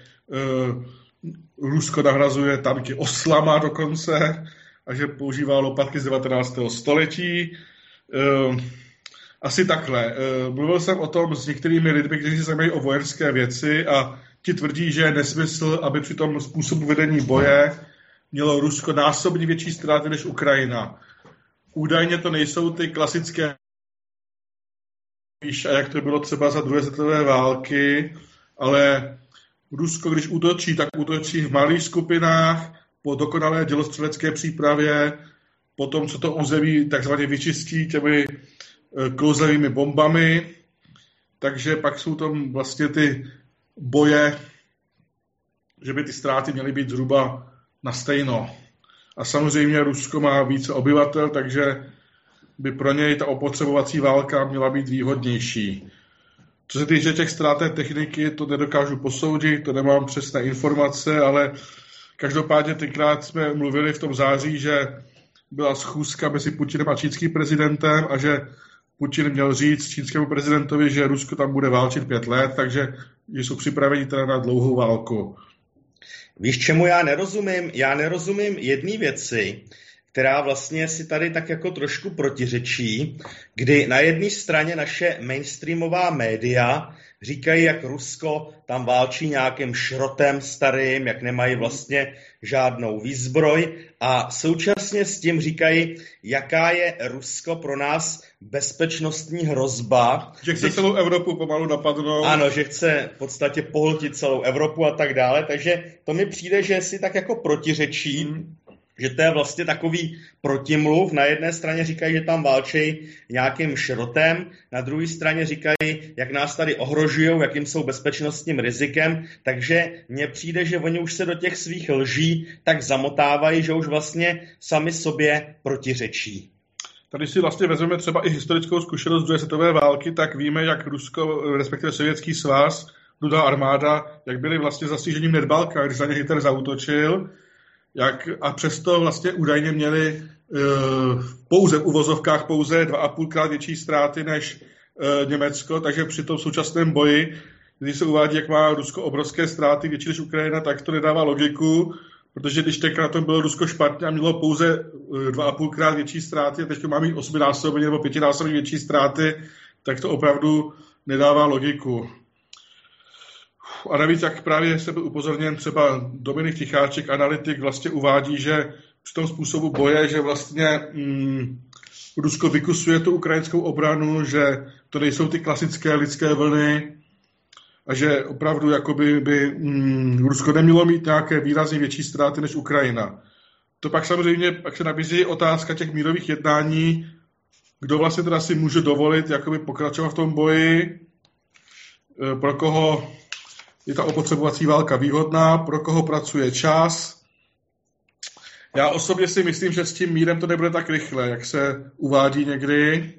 Rusko nahrazuje tanky oslama dokonce a že používá lopatky z 19. století. Asi takhle. Mluvil jsem o tom s některými lidmi, kteří se zajímají o vojenské věci a ti tvrdí, že je nesmysl, aby při tom způsobu vedení boje mělo Rusko násobně větší ztráty než Ukrajina. Údajně to nejsou ty klasické, a jak to bylo třeba za druhé světové války, ale Rusko, když útočí, tak útočí v malých skupinách, po dokonalé dělostřelecké přípravě, po tom, co to území takzvaně vyčistí těmi klouzavými bombami, takže pak jsou tam vlastně ty boje, že by ty ztráty měly být zhruba na stejno. A samozřejmě Rusko má více obyvatel, takže by pro něj ta opotřebovací válka měla být výhodnější. Co se týče těch ztrát techniky, to nedokážu posoudit, to nemám přesné informace, ale každopádně tenkrát jsme mluvili v tom září, že byla schůzka mezi Putinem a čínským prezidentem a že Putin měl říct čínskému prezidentovi, že Rusko tam bude válčit 5 let, takže jsou připraveni teda na dlouhou válku. Víš, čemu já nerozumím? Já nerozumím jedné věci, která vlastně si tady tak jako trošku protiřečí, kdy na jedné straně naše mainstreamová média říkají, jak Rusko tam válčí nějakým šrotem starým, jak nemají vlastně žádnou výzbroj a současně s tím říkají, jaká je Rusko pro nás bezpečnostní hrozba. Že chce celou Evropu pomalu napadnout. Ano, že chce v podstatě pohltit celou Evropu a tak dále, takže to mi přijde, že si tak jako protiřečí, že to je vlastně takový protimluv. Na jedné straně říkají, že tam válčejí nějakým šrotem, na druhé straně říkají, jak nás tady ohrožujou, jakým jsou bezpečnostním rizikem, takže mně přijde, že oni už se do těch svých lží tak zamotávají, že už vlastně sami sobě protiřečí. Tady si vlastně vezmeme třeba i historickou zkušenost druhé světové války, tak víme, jak Rusko, respektive Sovětský svaz, Rudá armáda, jak byli vlastně zastižením nedbalka, když na ně Hitler zaútočil, a přesto vlastně údajně měli pouze v uvozovkách pouze 2,5krát větší ztráty než Německo, takže při tom současném boji, když se uvádí, jak má Rusko obrovské ztráty větší než Ukrajina, tak to nedává logiku, protože když teď na tom bylo Rusko špatně a mělo pouze 2,5krát větší ztráty a teď má mít 8násobně nebo 5násobně větší ztráty, tak to opravdu nedává logiku. A navíc, jak právě se byl upozorněn třeba Dominik Ticháček, analytik, vlastně uvádí, že při tom způsobu boje, že vlastně Rusko vykusuje tu ukrajinskou obranu, že to nejsou ty klasické lidské vlny a že opravdu jakoby by Rusko nemělo mít nějaké výrazně větší ztráty než Ukrajina. To pak samozřejmě pak se nabízí otázka těch mírových jednání, kdo vlastně teda si může dovolit jakoby pokračovat v tom boji, pro koho je ta opotřebovací válka výhodná, pro koho pracuje čas. Já osobně si myslím, že s tím mírem to nebude tak rychle, jak se uvádí někdy.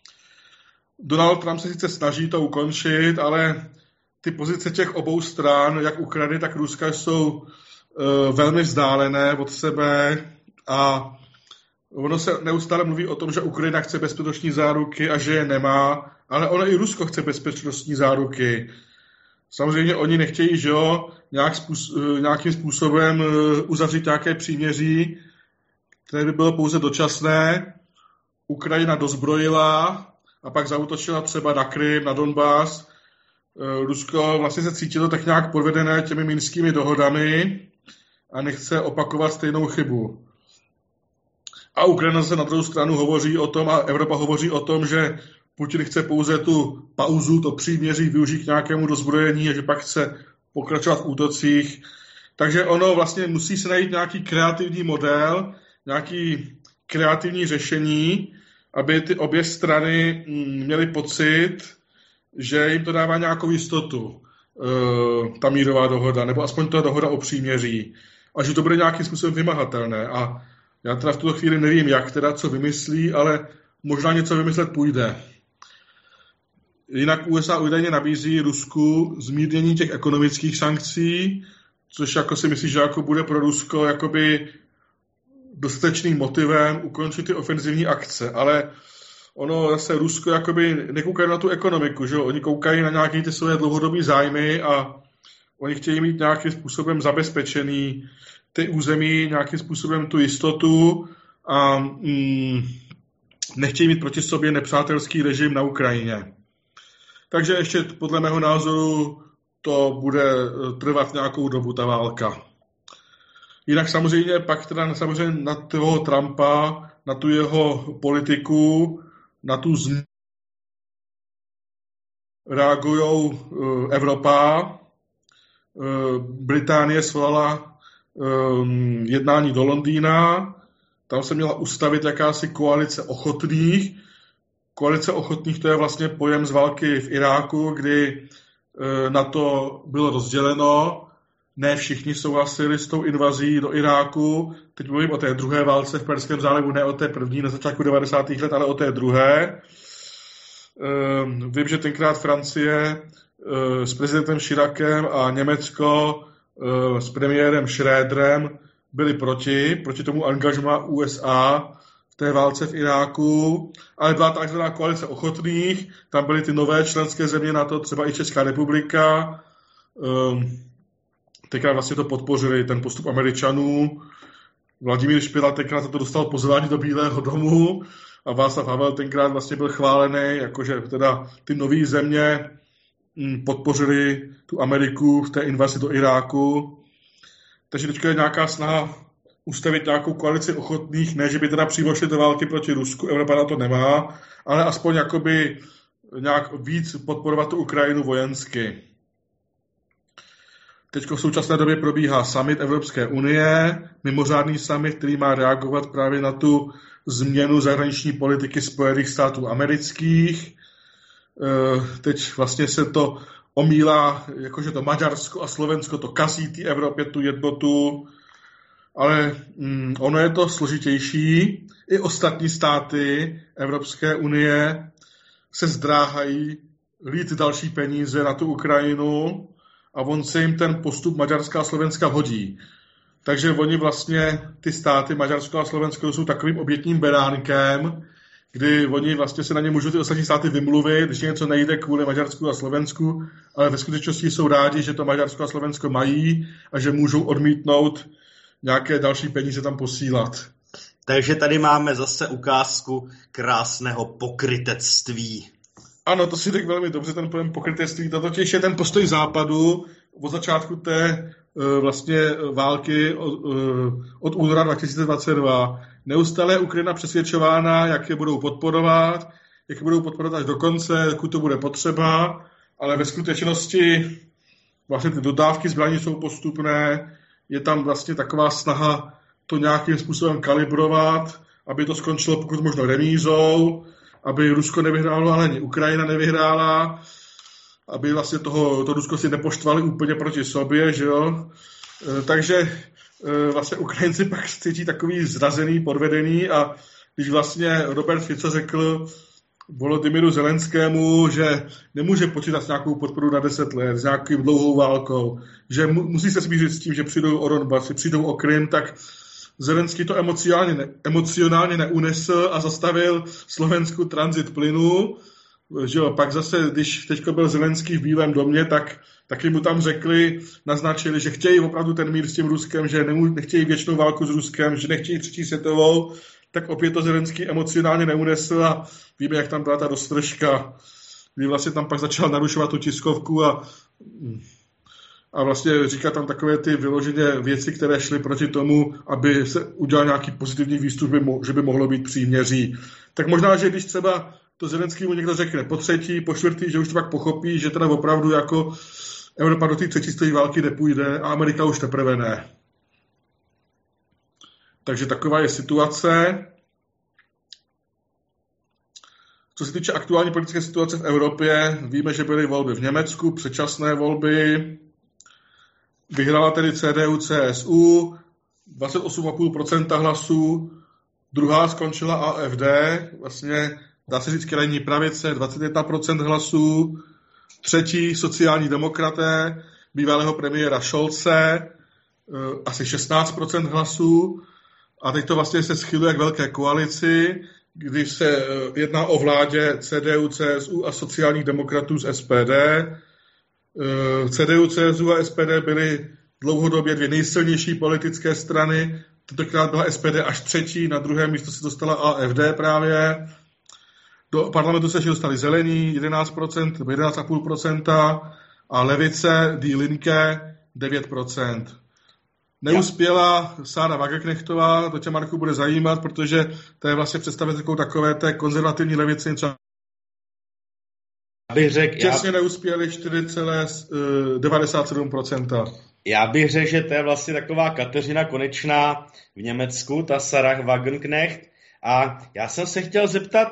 Donald Trump se sice snaží to ukončit, ale ty pozice těch obou stran, jak Ukrajiny, tak Ruska, jsou velmi vzdálené od sebe a ono se neustále mluví o tom, že Ukrajina chce bezpečnostní záruky a že je nemá, ale ono i Rusko chce bezpečnostní záruky. Samozřejmě oni nechtějí, že jo, nějakým způsobem uzavřít nějaké příměří, které by bylo pouze dočasné. Ukrajina dozbrojila a pak zaútočila třeba na Krym, na Donbas. Rusko vlastně se cítilo tak nějak podvedené těmi minskými dohodami a nechce opakovat stejnou chybu. A Ukrajina se na druhou stranu hovoří o tom a Evropa hovoří o tom, že Putin chce pouze tu pauzu, to příměří využít k nějakému dozbrojení a že pak chce pokračovat v útocích. Takže ono vlastně musí se najít nějaký kreativní model, nějaký kreativní řešení, aby ty obě strany měly pocit, že jim to dává nějakou jistotu, ta mírová dohoda, nebo aspoň ta dohoda o příměří. A že to bude nějakým způsobem vymahatelné. A já teda v tuto chvíli nevím, jak teda co vymyslí, ale možná něco vymyslet půjde. Jinak USA údajně nabízí Rusku zmírnění těch ekonomických sankcí, což jako si myslí, že jako bude pro Rusko jakoby dostatečným motivem ukončit ty ofenzivní akce, ale ono zase Rusko jakoby nekoukají na tu ekonomiku, že jo? Oni koukají na nějaké ty své dlouhodobé zájmy a oni chtějí mít nějakým způsobem zabezpečený ty území, nějakým způsobem tu jistotu a nechtějí mít proti sobě nepřátelský režim na Ukrajině. Takže ještě podle mého názoru to bude trvat nějakou dobu, ta válka. Jinak samozřejmě pak teda samozřejmě na toho Trumpa, na tu jeho politiku, na tu reagujou Evropa. Británie svolala jednání do Londýna, tam se měla ustavit jakási koalice ochotných. Koalice ochotných to je vlastně pojem z války v Iráku, kdy na to bylo rozděleno. Ne všichni souhlasili s tou invazí do Iráku. Teď mluvím o té druhé válce v Perském zálivu, ne o té první na začátku 90. let, ale o té druhé. Vím, že tenkrát Francie s prezidentem Chiracem a Německo s premiérem Schröderem byli proti tomu angažmá USA v té válce v Iráku, ale byla takzvaná koalice ochotných, tam byly ty nové členské země NATO, třeba i Česká republika, tenkrát vlastně to podpořili, ten postup Američanů. Vladimír Špidla tenkrát za to dostal pozvání do Bílého domu a Václav Havel tenkrát vlastně byl chválený, jakože teda ty nové země podpořili tu Ameriku v té invazi do Iráku. Takže teďka je nějaká snaha ustavit nějakou koalici ochotných, ne, že by teda přímo šli do války proti Rusku, Evropa na to nemá, ale aspoň jakoby nějak víc podporovat tu Ukrajinu vojensky. Teď v současné době probíhá summit Evropské unie, mimořádný summit, který má reagovat právě na tu změnu zahraniční politiky Spojených států amerických. Teď vlastně se to omílá, jakože to Maďarsko a Slovensko to kazí té Evropě tu jednotu, ale ono je to složitější. I ostatní státy Evropské unie se zdráhají lít další peníze na tu Ukrajinu a on se jim ten postup Maďarska a Slovenska hodí. Takže oni vlastně, ty státy Maďarsko a Slovensko jsou takovým obětním beránkem, kdy oni vlastně se na ně můžou ty ostatní státy vymluvit, když něco nejde kvůli Maďarsku a Slovensku, ale ve skutečnosti jsou rádi, že to Maďarsko a Slovensko mají a že můžou odmítnout nějaké další peníze tam posílat. Takže tady máme zase ukázku krásného pokrytectví. Ano, to si řekl velmi dobře, ten pojem pokrytectví. To totiž je ten postoj Západu od začátku té vlastně války od února 2022. Neustále je Ukrajina přesvědčována, jak je budou podporovat až do konce, dokud to bude potřeba, ale ve skutečnosti vlastně ty dodávky zbraní jsou postupné, je tam vlastně taková snaha to nějakým způsobem kalibrovat, aby to skončilo pokud možno remízou, aby Rusko nevyhrálo, ale ani Ukrajina nevyhrála, aby vlastně to Rusko si nepoštvali úplně proti sobě, že jo. Takže vlastně Ukrajinci pak cítí takový zrazený, podvedený a když vlastně Robert Fico řekl Volodymyru Zelenskému, že nemůže počítat s nějakou podporu na 10 let, s nějakým dlouhou válkou, že musí se smířit s tím, že přijdou o Donbas, přijdou o Krym, tak Zelenský to emocionálně neunesl a zastavil Slovensku tranzit plynu. Že jo, pak zase, když teďko byl Zelenský v Bílém domě, tak taky mu tam naznačili, že chtějí opravdu ten mír s tím Ruskem, že nechtějí věčnou válku s Ruskem, že nechtějí třetí světovou, tak opět to Zelenský emocionálně neunesl a víme, jak tam byla ta roztržka, kdy vlastně tam pak začal narušovat tu tiskovku a vlastně říká tam takové ty vyloženě věci, které šly proti tomu, aby se udělal nějaký pozitivní výstup, že by mohlo být příměří. Tak možná, že když třeba to Zelenskýmu někdo řekne po třetí, po čtvrtý, že už to pak pochopí, že teda opravdu jako Evropa do té třetí světové války nepůjde a Amerika už teprve ne. Takže taková je situace. Co se týče aktuální politické situace v Evropě, víme, že byly volby v Německu, předčasné volby. Vyhrála tedy CDU-CSU, 28,5% hlasů. Druhá skončila AfD, vlastně dá se říct krajní pravice, 21% hlasů. Třetí sociální demokraté, bývalého premiéra Scholze, asi 16% hlasů. A teď to vlastně se schyluje k velké koalici, když se jedná o vládě CDU, CSU a sociálních demokratů z SPD. CDU, CSU a SPD byly dlouhodobě dvě nejsilnější politické strany. Tentokrát byla SPD až třetí, na druhé místo se dostala AfD právě. Do parlamentu se dostali zelení 11%, 11,5% a levice, Die Linke 9%. Neuspěla Sára Wagenknechtová, to tě, Marku, bude zajímat, protože to je vlastně představitelkou takové té konzervativní levici. Těsně neuspěli 4,97%. Já bych řekl, že to je vlastně taková Kateřina Konečná v Německu, ta Sarah Wagenknecht. A já jsem se chtěl zeptat,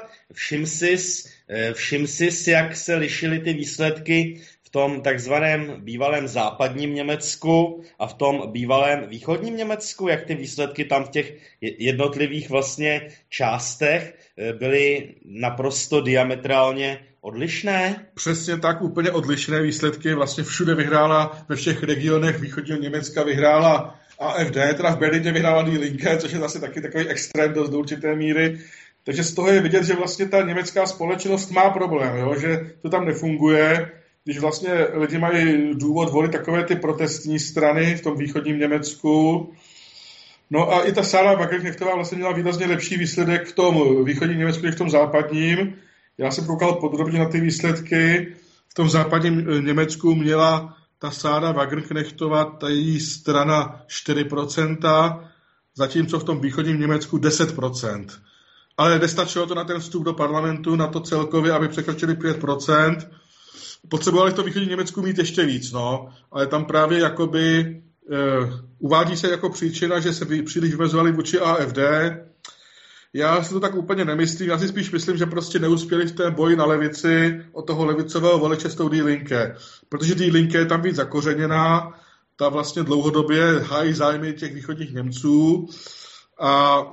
všim sis, jak se lišily ty výsledky v tom takzvaném bývalém západním Německu a v tom bývalém východním Německu, jak ty výsledky tam v těch jednotlivých vlastně částech byly naprosto diametrálně odlišné? Přesně tak, úplně odlišné výsledky. Vlastně všude vyhrála, ve všech regionech východního Německa vyhrála AfD, teda v Berlíně vyhrála Die Linke, což je zase taky takový extrém do určité míry. Takže z toho je vidět, že vlastně ta německá společnost má problém, jo? Že to tam nefunguje, když vlastně lidi mají důvod volit takové ty protestní strany v tom východním Německu. No a i ta Sarah Wagenknechtová vlastně měla výrazně lepší výsledek v tom východním Německu než v tom západním. Já jsem koukal podrobně na ty výsledky. V tom západním Německu měla ta Sarah Wagenknechtová, ta její strana 4%, zatímco v tom východním Německu 10%. Ale nestačilo to na ten vstup do parlamentu, na to celkově, aby překročili 5%. Potřebovali v tom východním Německu mít ještě víc, no. Ale tam právě jakoby uvádí se jako příčina, že se příliš vymezovali vůči AfD. Já si to tak úplně nemyslím, já si spíš myslím, že prostě neuspěli v té boji na levici od toho levicového voliče s tou Die Linke. Protože Die Linke je tam víc zakořeněná, ta vlastně dlouhodobě hájí zájmy těch východních Němců a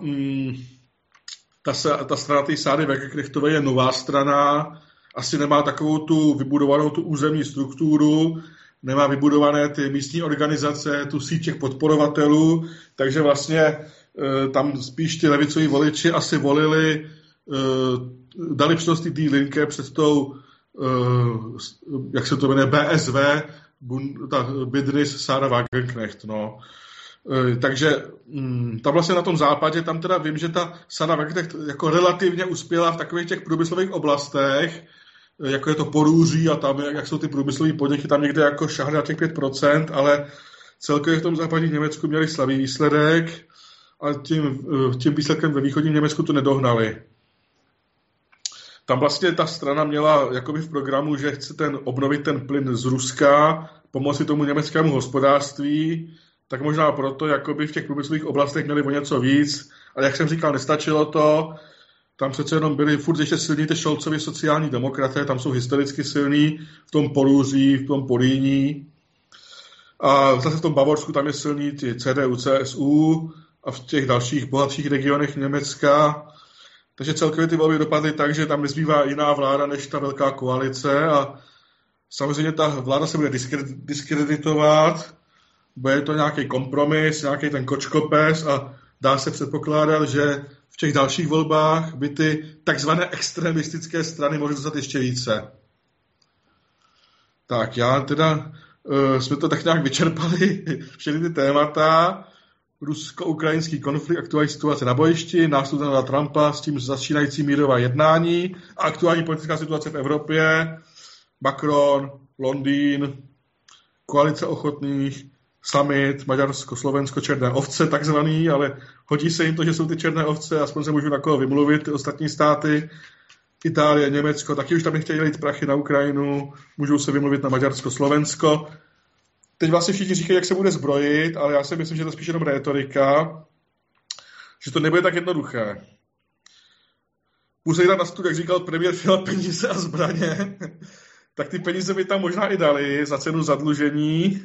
ta strana té Sáry Wagenknechtové je nová strana, asi nemá takovou tu vybudovanou tu územní strukturu, nemá vybudované ty místní organizace, tu síť těch podporovatelů, takže vlastně tam spíš ty levicoví voliči asi volili, dali přednost ty Die Linke před tou, jak se to jmenuje, BSV, ta Bündnis Sarah Wagenknecht, no. Takže tam vlastně na tom západě, tam teda vím, že ta Sarah Wagenknecht jako relativně uspěla v takových těch průmyslových oblastech, jako je to Porúří a tam, jak jsou ty průmyslové podniky, tam někde jako šahne na těch 5%, ale celkově v tom západním Německu měli slabý výsledek a tím výsledkem ve východním Německu to nedohnali. Tam vlastně ta strana měla jakoby v programu, že chce obnovit ten plyn z Ruska, pomoci tomu německému hospodářství, tak možná proto jakoby v těch průmyslových oblastech měli o něco víc, ale jak jsem říkal, nestačilo to. Tam přece jenom byli furt ještě silní ty Scholzovi sociální demokraté, tam jsou historicky silní, v tom Porúří, v tom Políní. A zase v tom Bavorsku tam je silný ty CDU, CSU a v těch dalších bohatších regionech Německa. Takže celkově ty volby dopadly tak, že tam nezbývá jiná vláda než ta velká koalice a samozřejmě ta vláda se bude diskreditovat, bude to nějaký kompromis, nějaký ten kočkopes a dá se předpokládat, že v těch dalších volbách by ty takzvané extremistické strany mohly dostat ještě více. Tak já teda, jsme to tak nějak vyčerpali, všechny ty témata, rusko-ukrajinský konflikt, aktuální situace na bojišti, nástup Donalda Trumpa s tím začínající mírová jednání a aktuální politická situace v Evropě, Macron, Londýn, koalice ochotných, summit, Maďarsko, Slovensko, černé ovce takzvaný, ale hodí se jim to, že jsou ty černé ovce, aspoň se můžu na koho vymluvit, ty ostatní státy, Itálie, Německo, taky už tam nechtějí jít prachy na Ukrajinu, můžou se vymluvit na Maďarsko, Slovensko. Teď vlastně všichni říkají, jak se bude zbrojit, ale já si myslím, že to je spíš jenom rétorika, že to nebude tak jednoduché. museli dát na stůl, jak říkal premiér Fiala, peníze a zbraně, tak ty peníze by tam možná i dali za cenu zadlužení,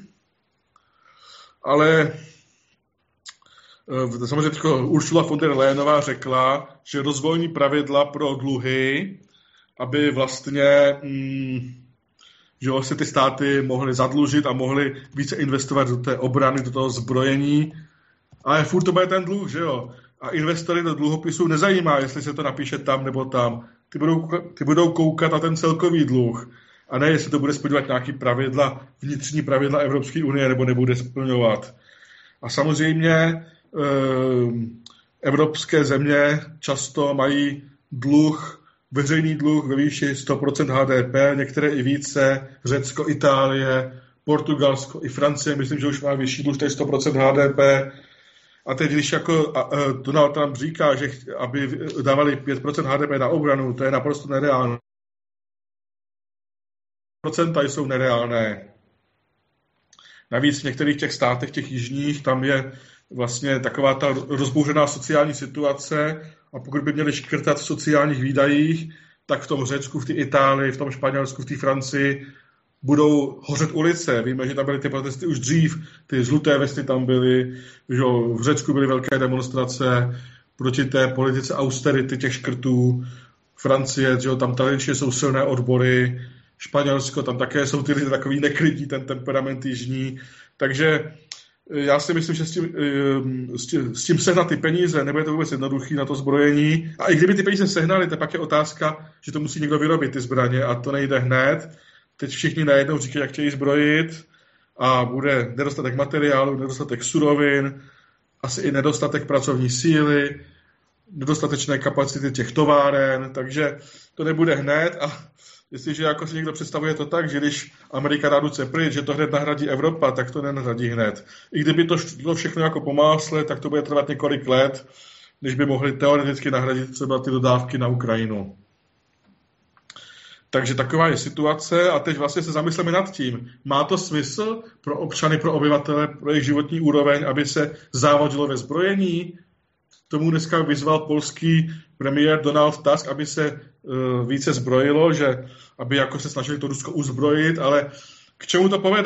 ale samozřejmě Ursula von der Leyenová řekla, že rozvolní pravidla pro dluhy, aby vlastně že se ty státy mohly zadlužit a mohly více investovat do té obrany, do toho zbrojení, ale furt to bude ten dluh, že jo? A investory do dluhopisů nezajímá, jestli se to napíše tam nebo tam. Ty budou koukat na ten celkový dluh. A ne, jestli to bude splňovat nějaký pravidla, vnitřní pravidla Evropské unie, nebo nebude splňovat. A samozřejmě evropské země často mají veřejný dluh ve výši 100% HDP, některé i více, Řecko, Itálie, Portugalsko i Francie, myslím, že už má vyšší dluh, to je 100% HDP. A teď, když jako Donald Trump říká, že aby dávali 5% HDP na obranu, to je naprosto nereálné. Procenta jsou nereálné. Navíc v některých těch státech, těch jižních, tam je vlastně taková ta rozbouřená sociální situace a pokud by měli škrtat v sociálních výdajích, tak v tom Řecku, v té Itálii, v tom Španělsku, v té Francii budou hořet ulice. Víme, že tam byly ty protesty už dřív, ty žluté vesty tam byly, že v Řecku byly velké demonstrace proti té politice austerity, těch škrtů. Francie, že tam tradičně jsou silné odbory, Španělsko, tam také jsou ty lidi takový neklidní, ten temperament jižní. Takže já si myslím, že s tím sehnat ty peníze nebude to vůbec jednoduchý na to zbrojení. A i kdyby ty peníze sehnali, tak pak je otázka, že to musí někdo vyrobit, ty zbraně, a to nejde hned. Teď všichni najednou říkají, jak chtějí zbrojit a bude nedostatek materiálu, nedostatek surovin, asi i nedostatek pracovní síly, nedostatečné kapacity těch továren, takže to nebude hned a jestliže jako si někdo představuje to tak, že když Amerika dá ruce pryč, že to hned nahradí Evropa, tak to nenahradí hned. I kdyby to šlo všechno jako po másle, tak to bude trvat několik let, než by mohli teoreticky nahradit třeba ty dodávky na Ukrajinu. Takže taková je situace a teď vlastně se zamysleme nad tím. Má to smysl pro občany, pro obyvatele, pro jejich životní úroveň, aby se závodilo ve zbrojení? Tomu dneska vyzval polský premiér Donald Tusk, aby se více zbrojilo, že aby jako se snažili to Rusko uzbrojit, ale k čemu to povede?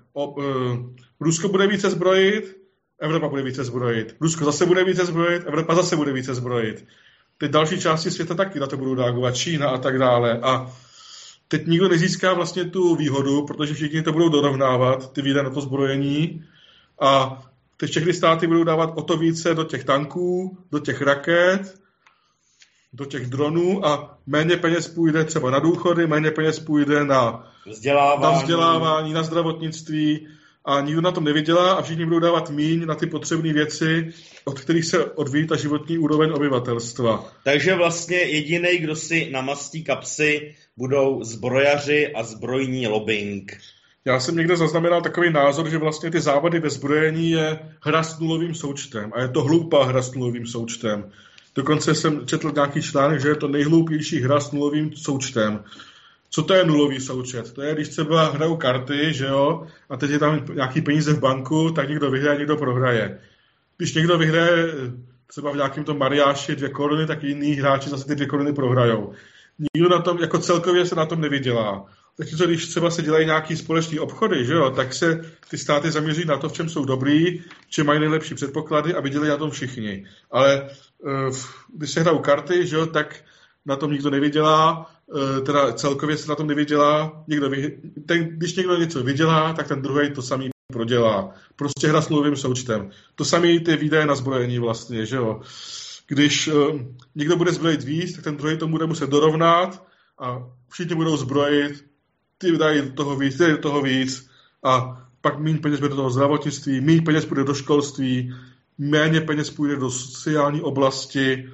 Rusko bude více zbrojit, Evropa bude více zbrojit. Rusko zase bude více zbrojit, Evropa zase bude více zbrojit. Teď další části světa taky na to budou reagovat, Čína a tak dále. A teď nikdo nezíská vlastně tu výhodu, protože všichni to budou dorovnávat, ty výdaje na to zbrojení. A teď všechny státy budou dávat o to více do těch tanků, do těch raket, do těch dronů a méně peněz půjde třeba na důchody, méně peněz půjde na vzdělávání, na zdravotnictví a nikdo na tom nevydělá a všichni budou dávat míň na ty potřebné věci, od kterých se odvíjí ta životní úroveň obyvatelstva. Takže vlastně jediný, kdo si namastí kapsy, budou zbrojaři a zbrojní lobbying. Já jsem někde zaznamenal takový názor, že vlastně ty závody ve zbrojení je hra s nulovým součtem a je to hloupá hra s nulovým součtem. Dokonce jsem četl nějaký článek, že je to nejhloupější hra s nulovým součtem. Co to je nulový součet? To je, když třeba hrajou karty, že jo, a teď je tam nějaký peníze v banku, tak někdo vyhraje, někdo prohraje. Když někdo vyhraje třeba v nějakém tom mariáši 2 koruny, tak jiní hráči zase ty 2 koruny prohrajou. Nikdo na tom, jako celkově se na tom nevydělá. Takže když třeba se dělají nějaký společný obchody, že jo, tak se ty státy zaměří na to, v čem jsou dobrý, v čem mají nejlepší předpoklady a vydělají na tom všichni. Ale když se hrajou karty, že jo, tak na tom nikdo nevydělá, teda celkově se na tom nevydělá. Když někdo něco vydělá, tak ten druhý to samý prodělá. Prostě hra s nulovým součtem. To samé ty výdaje na zbrojení vlastně, že jo. Když někdo bude zbrojit víc, tak ten druhý to bude muset dorovnat a všichni budou zbrojit, ty dají do toho víc, ty dají do toho víc a pak méně peněz bude do toho zdravotnictví, méně peněz půjde do školství, méně peněz půjde do sociální oblasti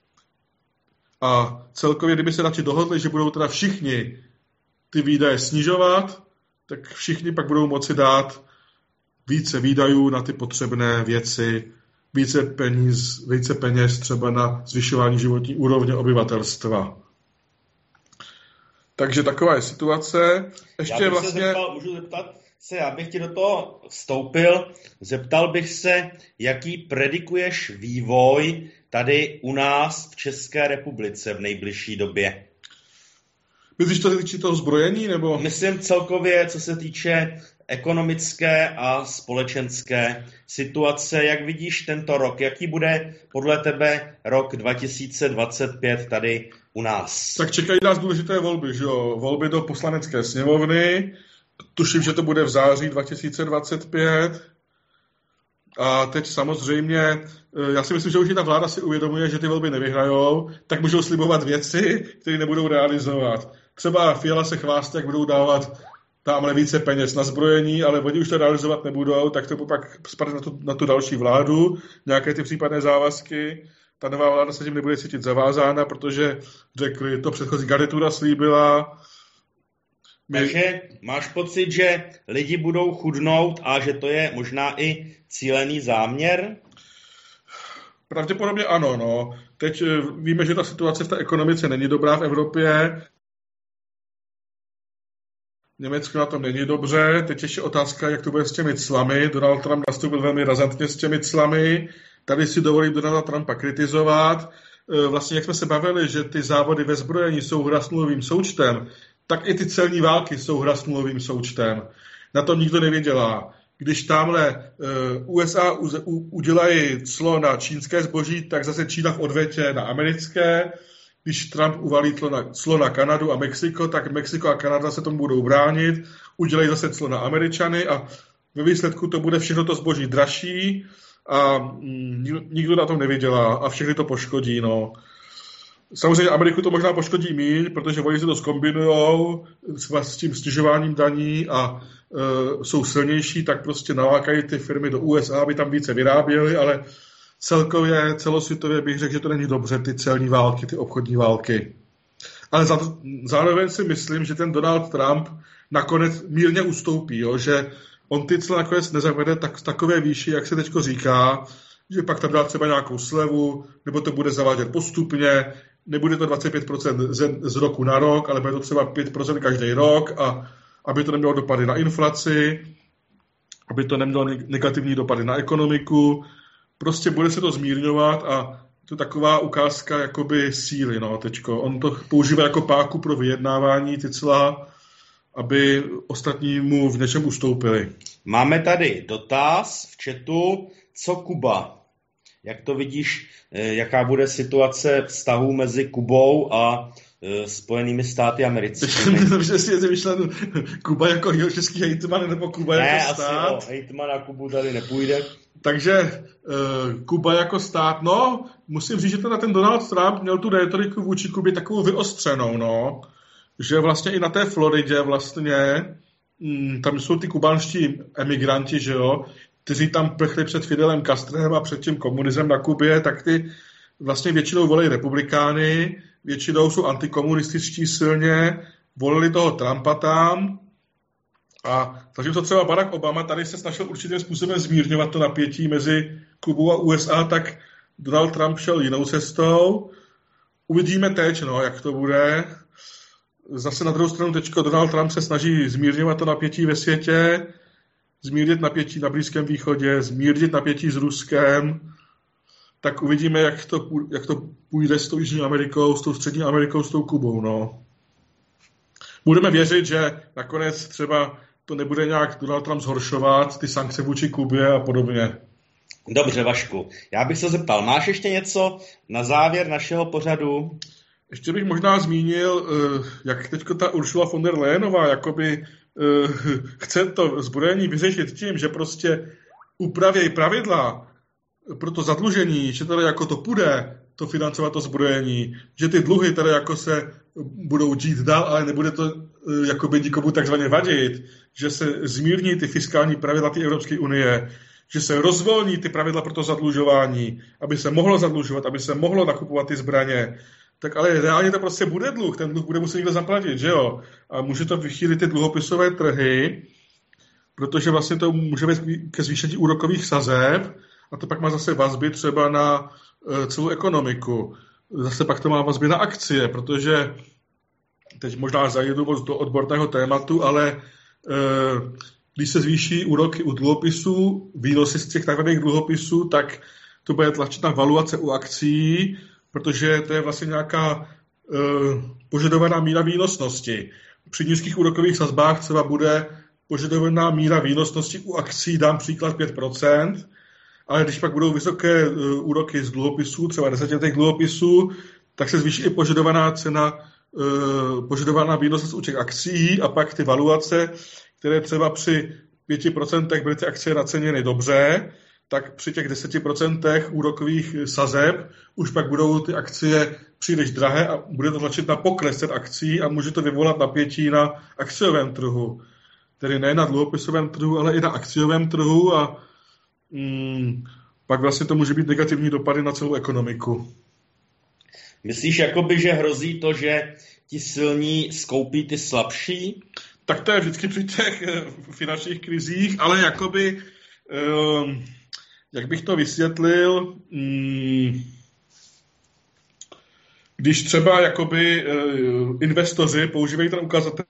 a celkově, kdyby se radši dohodli, že budou teda všichni ty výdaje snižovat, tak všichni pak budou moci dát více výdajů na ty potřebné věci, více peněz třeba na zvyšování životní úrovně obyvatelstva. Takže taková je situace. Ještě můžu zeptat se, já bych ti do toho vstoupil, zeptal bych se, jaký predikuješ vývoj tady u nás v České republice v nejbližší době? Myslíš to týče toho zbrojení, nebo? Myslím celkově, co se týče ekonomické a společenské situace. Jak vidíš tento rok? Jaký bude podle tebe rok 2025 tady u nás? Tak čekají nás důležité volby, že jo? Volby do poslanecké sněmovny. Tuším, že to bude v září 2025. A teď samozřejmě, já si myslím, že už i ta vláda si uvědomuje, že ty volby nevyhrajou, tak můžou slibovat věci, které nebudou realizovat. Třeba Fiala se chvástá, jak budou dávat tamhle více peněz na zbrojení, ale oni už to realizovat nebudou, tak to pak spadne na tu další vládu, nějaké ty případné závazky. Ta nová vláda se tím nebude cítit zavázána, protože řekli, to předchozí garnitura slíbila. Takže máš pocit, že lidi budou chudnout a že to je možná i cílený záměr? Pravděpodobně ano, no. Teď víme, že ta situace v té ekonomice není dobrá v Evropě. Německo na tom není dobře. Teď ještě otázka, jak to bude s těmi clami. Donald Trump nastoupil velmi razantně s těmi clami. Tady si dovolím Donalda Trumpa kritizovat. Vlastně, jak jsme se bavili, že ty závody ve zbrojení jsou hra s nulovým součtem, tak i ty celní války jsou hra s nulovým součtem. Na tom nikdo nevydělá. Když tamhle USA udělají clo na čínské zboží, tak zase Čína v odvětě na americké. Když Trump uvalí clo na Kanadu a Mexiko, tak Mexiko a Kanada se tomu budou bránit, udělají zase clo na Američany a ve výsledku to bude všechno to zboží dražší a nikdo na tom nevydělá a všechny to poškodí. No. Samozřejmě Ameriku to možná poškodí míň, protože oni se to zkombinujou s tím snižováním daní a jsou silnější, tak prostě nalákají ty firmy do USA, aby tam více vyráběly, ale celkově, celosvětově bych řekl, že to není dobře, ty celní války, ty obchodní války. Ale zároveň si myslím, že ten Donald Trump nakonec mírně ustoupí, jo? Že on ty cla nakonec nezavede tak v takové výši, jak se teďko říká, že pak tam dá třeba nějakou slevu, nebo to bude zavádět postupně, nebude to 25% z roku na rok, ale bude to třeba 5% každý rok a aby to nemělo dopady na inflaci, aby to nemělo negativní dopady na ekonomiku. Prostě bude se to zmírňovat a to je taková ukázka jakoby síly, no, teďko. On to používá jako páku pro vyjednávání ty cla, aby ostatní mu v něčem ustoupili. Máme tady dotaz v chatu, co Kuba? Jak to vidíš, jaká bude situace vztahů mezi Kubou a Spojenými státy americkými? Že si je myšlen Kuba jako český hejtman nebo Kuba jako stát? Ne, asi hejtman a Kubu tady nepůjde. Takže Kuba jako stát, no, musím říct, že ten Donald Trump měl tu rétoriku vůči Kubě takovou vyostřenou, no, že vlastně i na té Floridě vlastně, tam jsou ty kubánští emigranti, že jo, kteří tam prchli před Fidelem Castrem a před tím komunismem na Kubě, tak ty vlastně většinou volí republikány, většinou jsou antikomunističtí silně, volili toho Trumpa tam a zatímco třeba Barack Obama tady se snažil určitým způsobem zmírňovat to napětí mezi Kubou a USA, tak Donald Trump šel jinou cestou. Uvidíme teď, no, jak to bude. Zase na druhou stranu teďko Donald Trump se snaží zmírňovat to napětí ve světě, zmírnit napětí na Blízkém východě, zmírnit napětí s Ruskem, tak uvidíme, jak to půjde s tou Jižní Amerikou, s tou Střední Amerikou, s tou Kubou, no. Budeme věřit, že nakonec třeba to nebude nějak Donald Trump zhoršovat, ty sankce vůči Kubě a podobně. Dobře, Vašku. Já bych se zeptal, máš ještě něco na závěr našeho pořadu? Ještě bych možná zmínil, jak teďko ta Ursula von der Leyenová jakoby chce to zbrojení vyřešit tím, že prostě upraví pravidla pro to zadlužení, že teda jako to půjde, to financovat to zbrojení, že ty dluhy teda jako se budou dít dál, ale nebude to jakoby nikomu takzvaně vadit, že se zmírní ty fiskální pravidla té Evropské unie, že se rozvolní ty pravidla pro to zadlužování, aby se mohlo zadlužovat, aby se mohlo nakupovat ty zbraně, tak ale reálně to prostě bude dluh, ten dluh bude muset někdo zaplatit, že jo? A může to vychýlit ty dluhopisové trhy, protože vlastně to může být ke zvýšení úrokových sazeb a to pak má zase vazby třeba na celou ekonomiku. Zase pak to má vazby na akcie, protože teď možná zajedu do odborného tématu, ale když se zvýší úroky u dluhopisů, výnosy z těch takzvaných dluhopisů, tak to bude tlačit na valuace u akcií, protože to je vlastně nějaká požadovaná míra výnosnosti. Při nízkých úrokových sazbách třeba bude požadovaná míra výnosnosti u akcií, dám příklad 5%, ale když pak budou vysoké úroky z dluhopisů, třeba 10letých dluhopisů, tak se zvýší i požadovaná cena, požadovaná výnosnost u těch akcií a pak ty valuace, které třeba při 5% byly ty akcie naceněny dobře, tak při těch 10% úrokových sazeb už pak budou ty akcie příliš drahé a bude to tlačit na pokles těch akcí a může to vyvolat napětí na akciovém trhu. Tedy ne na dluhopisovém trhu, ale i na akciovém trhu a pak vlastně to může být negativní dopady na celou ekonomiku. Myslíš, jakoby, že hrozí to, že ti silní skoupí ty slabší? Tak to je vždycky při těch finančních krizích, ale jakoby, jak bych to vysvětlil, když třeba jakoby investoři používají ten ukazatel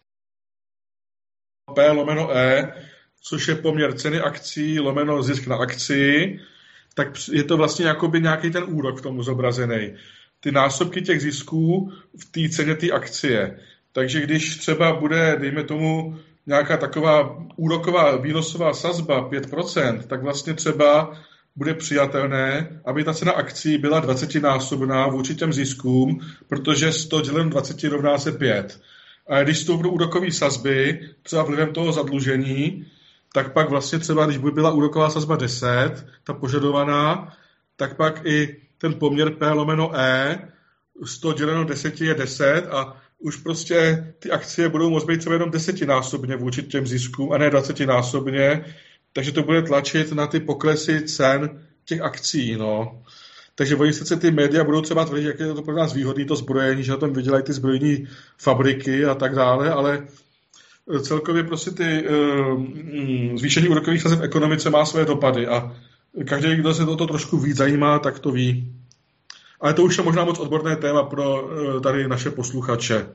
P/E, což je poměr ceny akcí lomeno zisk na akcii, tak je to vlastně jakoby nějaký ten úrok v tom zobrazený. Ty násobky těch zisků v té ceně té akcie. Takže když třeba bude, dejme tomu, nějaká taková úroková výnosová sazba 5%, tak vlastně třeba bude přijatelné, aby ta cena akcí byla 20násobná vůči těm ziskům, protože 100 děleno 20 rovná se 5. A když stoupnou úrokové sazby, třeba vlivem toho zadlužení, tak pak vlastně třeba, když by byla úroková sazba 10, ta požadovaná, tak pak i ten poměr P/E 100 děleno 10 je 10 a už prostě ty akcie budou moct být třeba jenom 10násobně vůči těm ziskům a ne 20násobně, takže to bude tlačit na ty poklesy cen těch akcí, no. Takže oni sice ty média budou třeba tvrdit, jak je to pro nás výhodný to zbrojení, že na tom vydělají ty zbrojní fabriky a tak dále, ale celkově prostě ty zvýšení úrokových sazeb v ekonomice má své dopady a každý, kdo se toto trošku víc zajímá, tak to ví. Ale to už je možná moc odborné téma pro tady naše posluchače.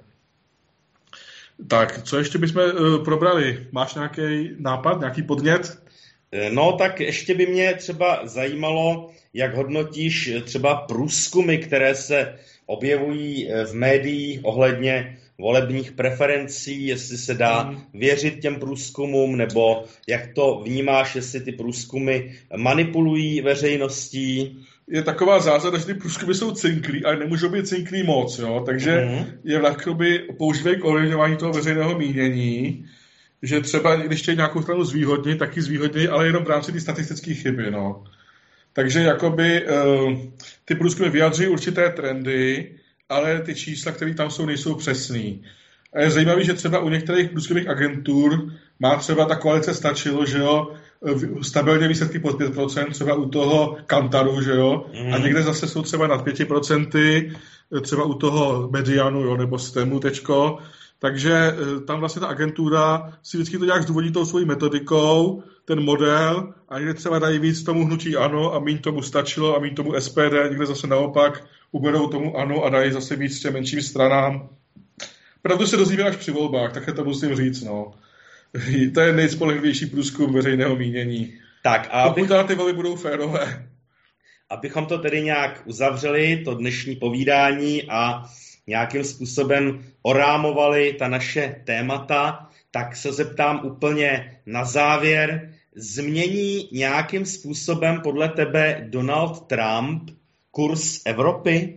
Tak, co ještě bychom probrali? Máš nějaký nápad, nějaký podnět? No, tak ještě by mě třeba zajímalo, jak hodnotíš třeba průzkumy, které se objevují v médiích ohledně volebních preferencí, jestli se dá věřit těm průzkumům, nebo jak to vnímáš, jestli ty průzkumy manipulují veřejností? Je taková zásada, že ty průzkumy jsou cinklí, ale nemůžou být cinklí moc, jo? Takže je jakoby používají k ovlivňování toho veřejného mínění, že třeba když chtějí nějakou stranu zvýhodnit, tak ji zvýhodní, ale jenom v rámci ty statistické chyby, no. Takže jakoby ty průzkumy vyjadřují určité trendy, ale ty čísla, které tam jsou, nejsou přesný. A je zajímavé, že třeba u některých průzkumných agentur má třeba ta koalice stačilo, že jo, stabilně výsledky pod 5%, třeba u toho Kantaru, že jo, a někde zase jsou třeba nad 5%, třeba u toho Medianu, jo, nebo Stemu tečko. Takže tam vlastně ta agentura si vždycky to nějak zdůvodní tou svojí metodikou, ten model, a někde třeba dají víc tomu hnutí ANO a míň tomu stačilo a míň tomu SPD, někde zase naopak uberou tomu ANO a dají zase víc těm menším stranám. Pravdu se dozvíme až při volbách, také to musím říct, no. To je nejspolehlivější průzkum veřejného mínění. Tak a pokud ty volby budou férové. Abychom to tedy nějak uzavřeli, to dnešní povídání a nějakým způsobem orámovali ta naše témata, tak se zeptám úplně na závěr. Změní nějakým způsobem podle tebe Donald Trump kurz Evropy?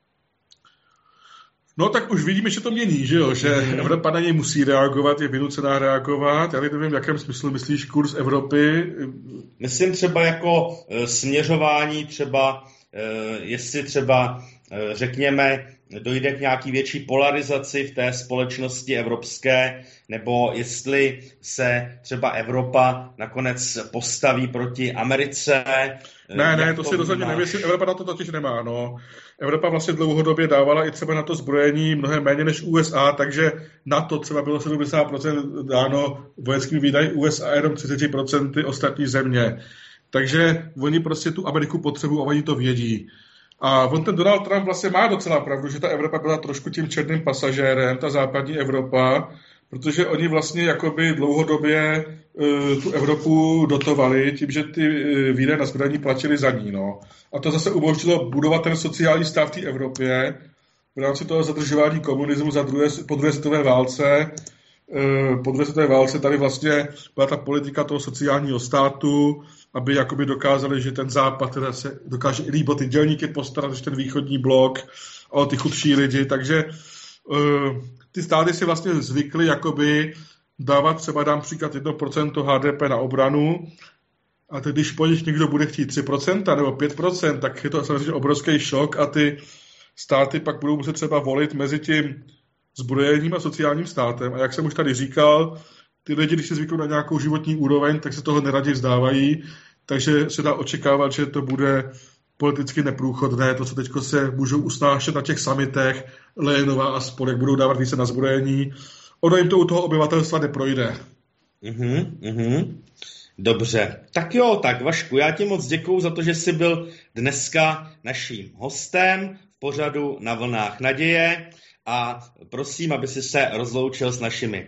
No tak už vidíme, že to mění, že jo? Že Evropa na něj musí reagovat, je vynucená reagovat. Já nevím, v jakém smyslu myslíš kurz Evropy? Myslím třeba jako směřování, třeba jestli třeba řekněme, dojde k nějaký větší polarizaci v té společnosti evropské, nebo jestli se třeba Evropa nakonec postaví proti Americe. Ne, to si rozhodně nemyslím. Evropa na to totiž nemá, no. Evropa vlastně dlouhodobě dávala i třeba na to zbrojení mnohem méně než USA, takže na to třeba bylo 70% dáno vojenskými výdaji USA a jenom 30% ostatní země. Takže oni prostě tu Ameriku potřebují a oni to vědí. A on ten Donald Trump vlastně má docela pravdu, že ta Evropa byla trošku tím černým pasažérem, ta západní Evropa, protože oni vlastně jakoby dlouhodobě tu Evropu dotovali tím, že ty výdaje na zbraní platili za ní. No. A to zase umožnilo budovat ten sociální stát v té Evropě v rámci toho zadržování komunismu po druhé světové válce. Po druhé světové válce tady vlastně byla ta politika toho sociálního státu, aby jakoby dokázali, že ten západ teda se dokáže i líbit ty dělníky postarat, že ten východní blok a o ty chudší lidi, takže ty státy si vlastně zvykly jakoby dávat, třeba dám příklad 1% HDP na obranu, a teď když po nich někdo bude chtít 3% nebo 5%, tak je to samozřejmě obrovský šok a ty státy pak budou muset třeba volit mezi tím zbrojením a sociálním státem. A jak jsem už tady říkal, ty lidi, když se zvyknou na nějakou životní úroveň, tak se toho neradi vzdávají, takže se dá očekávat, že to bude politicky neprůchodné, to, co teď se můžou usnášet na těch summitech, Lénová a spolek, budou dávat více na zbrojení. Ono jim to u toho obyvatelstva neprojde. Dobře. Tak jo, tak Vašku, já ti moc děkuju za to, že jsi byl dneska naším hostem v pořadu Na vlnách naděje a prosím, aby si se rozloučil s našimi.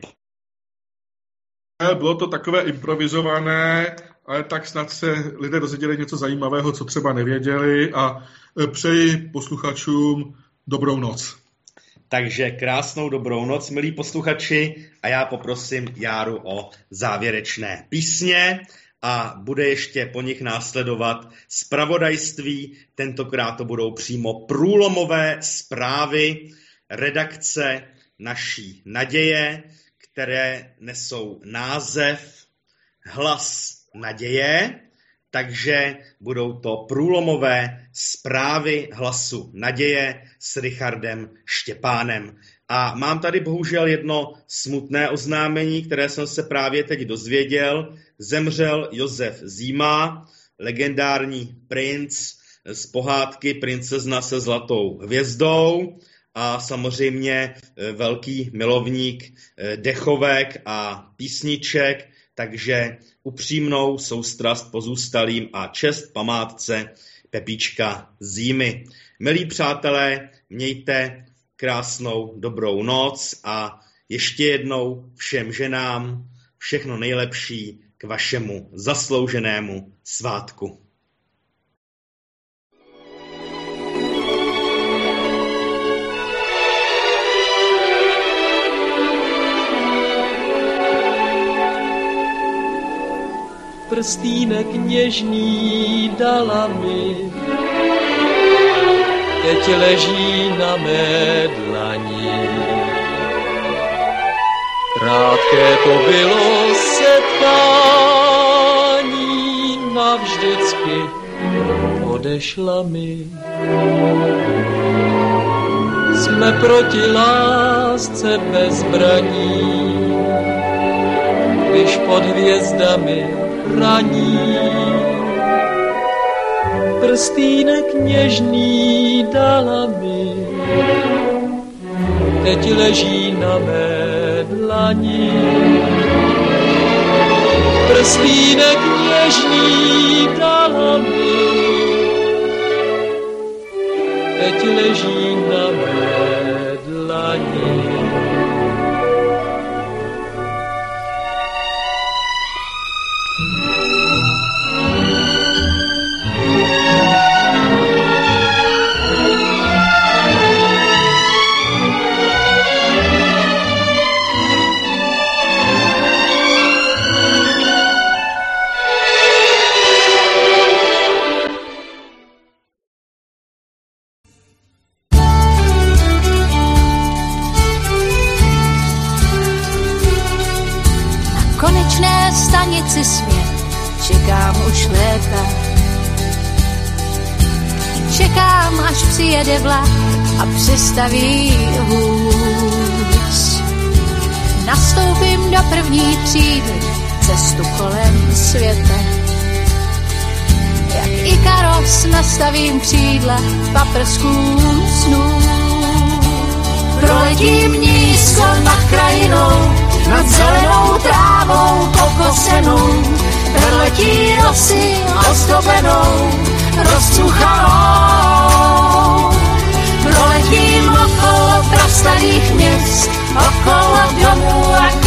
Bylo to takové improvizované, ale tak snad se lidé dozvěděli něco zajímavého, co třeba nevěděli a přeji posluchačům dobrou noc. Takže krásnou dobrou noc, milí posluchači, a já poprosím Járu o závěrečné písně a bude ještě po nich následovat zpravodajství. Tentokrát to budou přímo průlomové zprávy redakce Naší naděje, které nesou název Hlas naděje, takže budou to průlomové zprávy Hlasu naděje s Richardem Štěpánem. A mám tady bohužel jedno smutné oznámení, které jsem se právě teď dozvěděl. Zemřel Josef Zima, legendární princ z pohádky Princezna se zlatou hvězdou a samozřejmě velký milovník dechovek a písniček, takže upřímnou soustrast pozůstalým a čest památce Pepíčka Zimy. Milí přátelé, mějte krásnou dobrou noc a ještě jednou všem ženám všechno nejlepší k vašemu zaslouženému svátku. Prstýnek něžný dala mi, teď leží na mé dlani. Krátké to bylo setkání, navždycky odešla mi. Jsme proti lásce bez zbraní, když pod hvězdami raní. Prstýnek něžný dala mi, teď leží na mé dlani. Prstýnek něžný dala mi, teď leží na mé dlani. Čekám už léta, čekám, až přijede vlak a přistaví vůz. Nastoupím do první třídy, cestu kolem světa. Jak Ikaros nastavím křídla paprsků snů. Proletím nízko nad krajinou, nad zelenou trávou pokosenou. Proletí rosy ozdobenou, rozcuchanou. Proletím okolo prastarých měst, okolo domů a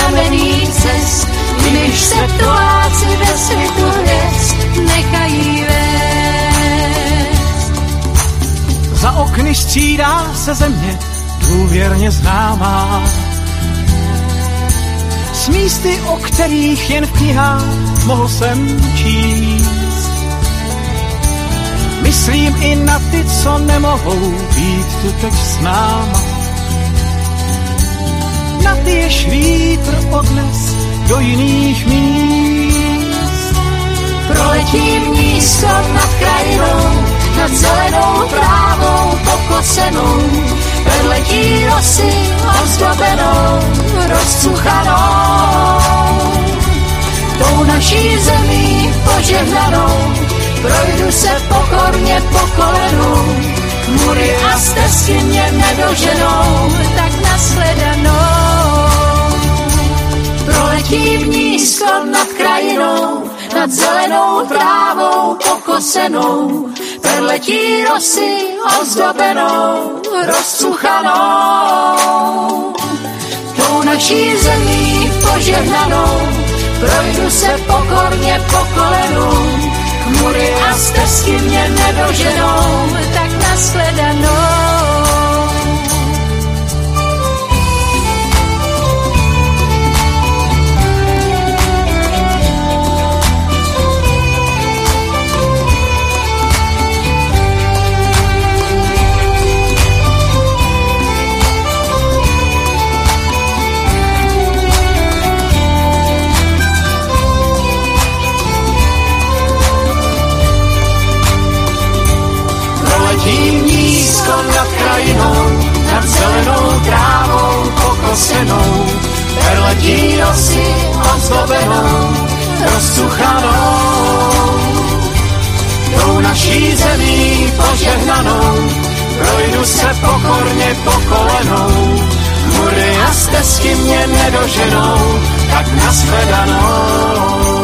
Když se ptáci ve světu hvězd nechají vést. Za okny střídá se země důvěrně známá, s místy, o kterých jen v knihách mohl jsem číst. Myslím i na ty, co nemohou být tu teď s náma, na ty, jež vítr odnes do jiných míst. Proletím nízko nad krajinou, nad zelenou trávou pokosenou, vedletí rosy ozdobenou, rozcuchanou. Tou naší zemí požehnanou, projdu se pokorně po kolenu, mury a stezky mě nedoženou, tak nashledanou. Proletím nízko nad krajinou, nad zelenou trávou pokosenou, perletí rosy ozdobenou, rozcuchanou. Tou naší zemí požehnanou, projdu se pokorně po kolenu, mury a stezky mě nedoženou, tak nashledanou. Tím nízko nad krajinou, nad zelenou trávou pokosenou, perletí rosy ozdobenou, rozcuchanou. Tou naší zemí požehnanou, projdu se pokorně po kolenou, mury a stezky mě nedoženou, tak nashledanou.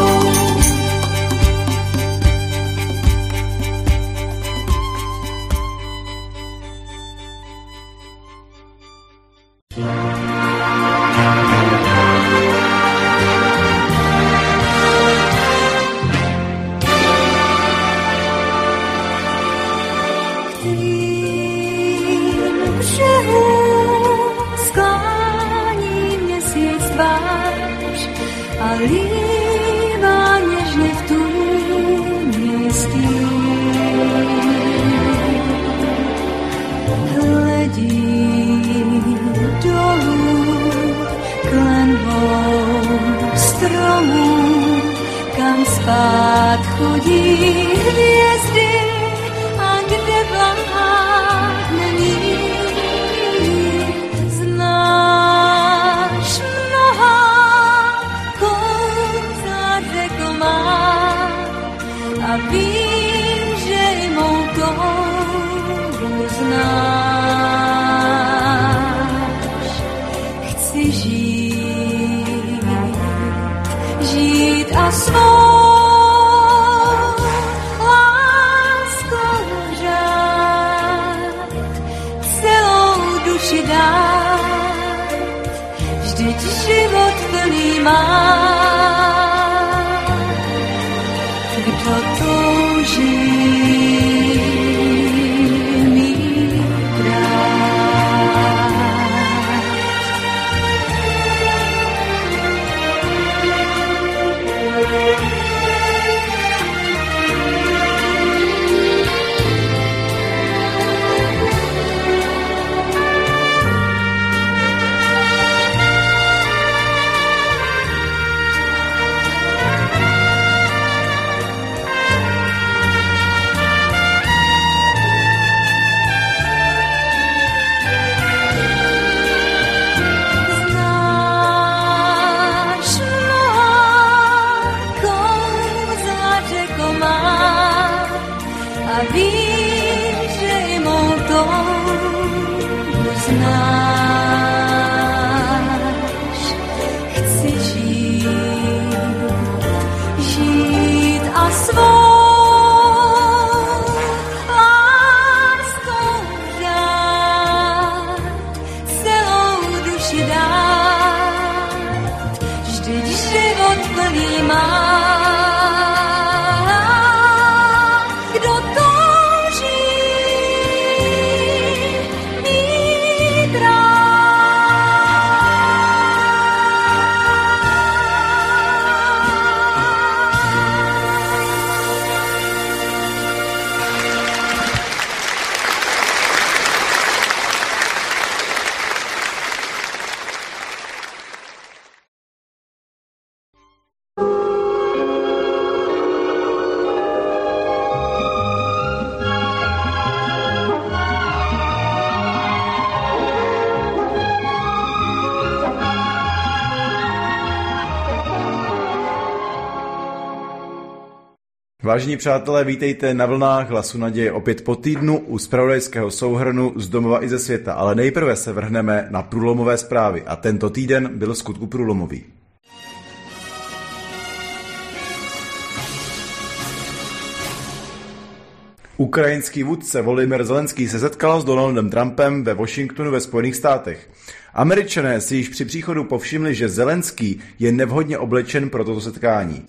Vážení přátelé, vítejte na vlnách Hlasu naděje opět po týdnu u zpravodajského souhrnu z domova i ze světa, ale nejprve se vrhneme na průlomové zprávy a tento týden byl vskutku průlomový. Ukrajinský vůdce Volodymyr Zelenský se setkal s Donaldem Trumpem ve Washingtonu ve Spojených státech. Američané si již při příchodu povšimli, že Zelenský je nevhodně oblečen pro toto setkání.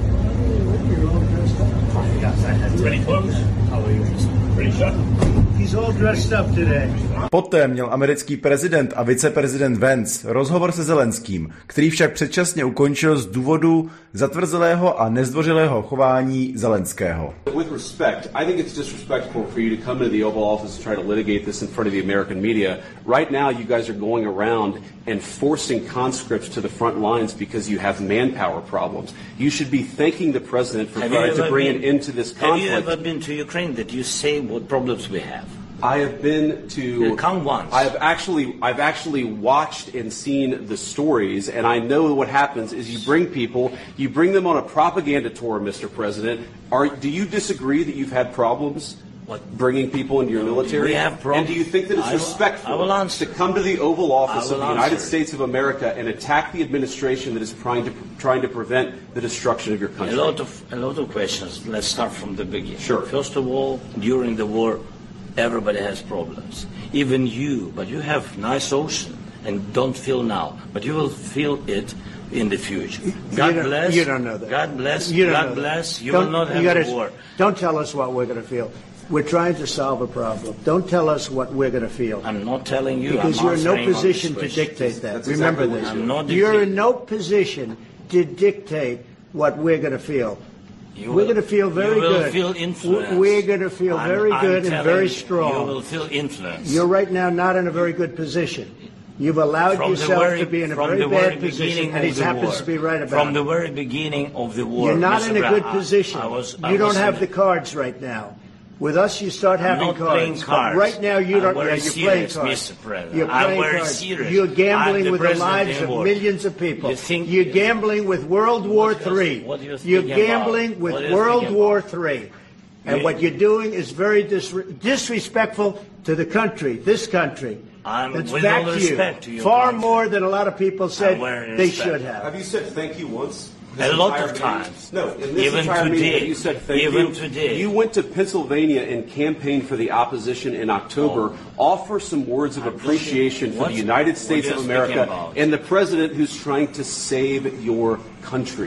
Poté měl americký prezident a viceprezident Vance rozhovor se Zelenským, který však předčasně ukončil z důvodu zatvrzelého a nezdvořilého chování Zelenského. With respect, I think it's disrespectful for you to come into the Oval Office and try to litigate this in front of the American media. Right now you guys are going around and forcing conscripts to the front lines because you have manpower problems. You should be thanking the president for trying to bring an end to this conflict. Have you ever been to Ukraine that you say what problems we have? I have been to. Come once. I've actually watched and seen the stories, and I know what happens is you bring them on a propaganda tour, Mr. President. Do you disagree that you've had problems bringing people into your military? We have problems. And do you think that it's respectful to come to the Oval Office of the United States of America and attack the administration that is trying to prevent the destruction of your country? A lot of questions. Let's start from the beginning. Sure. First of all, during the war, everybody has problems. Even you, but you have nice ocean and don't feel now, but you will feel it in the future. God bless. You don't know that. God bless. God bless. You will not have a war. Don't tell us what we're going to feel. We're trying to solve a problem. Don't tell us what we're going to feel. I'm not telling you. Because you're in no position to dictate that. Remember this. You're in no position to dictate what we're going to feel. We're going to feel very good. Feel influence. We're going to feel very good and very strong. You will feel influence. You're right now not in a very good position. You've allowed yourself to be in a very bad position, and he happens to be right about it. From the very beginning of the war. You're not in a good position. You don't have the cards right now. With us, you start having cards. But right now, you don't. You're playing cards. You're playing cards. You're gambling with the lives of millions of people. You're gambling with World War III. You're gambling with World War III. And what you're doing is very disrespectful to the country, this country. That's back to you. Far more than a lot of people said they should have. Have you said thank you once? A lot of times. No, in this entire meeting, you said thank you. Today. You went to Pennsylvania and campaigned for the opposition in October. Offer some words of appreciation for the United States of America and the president who's trying to save your country.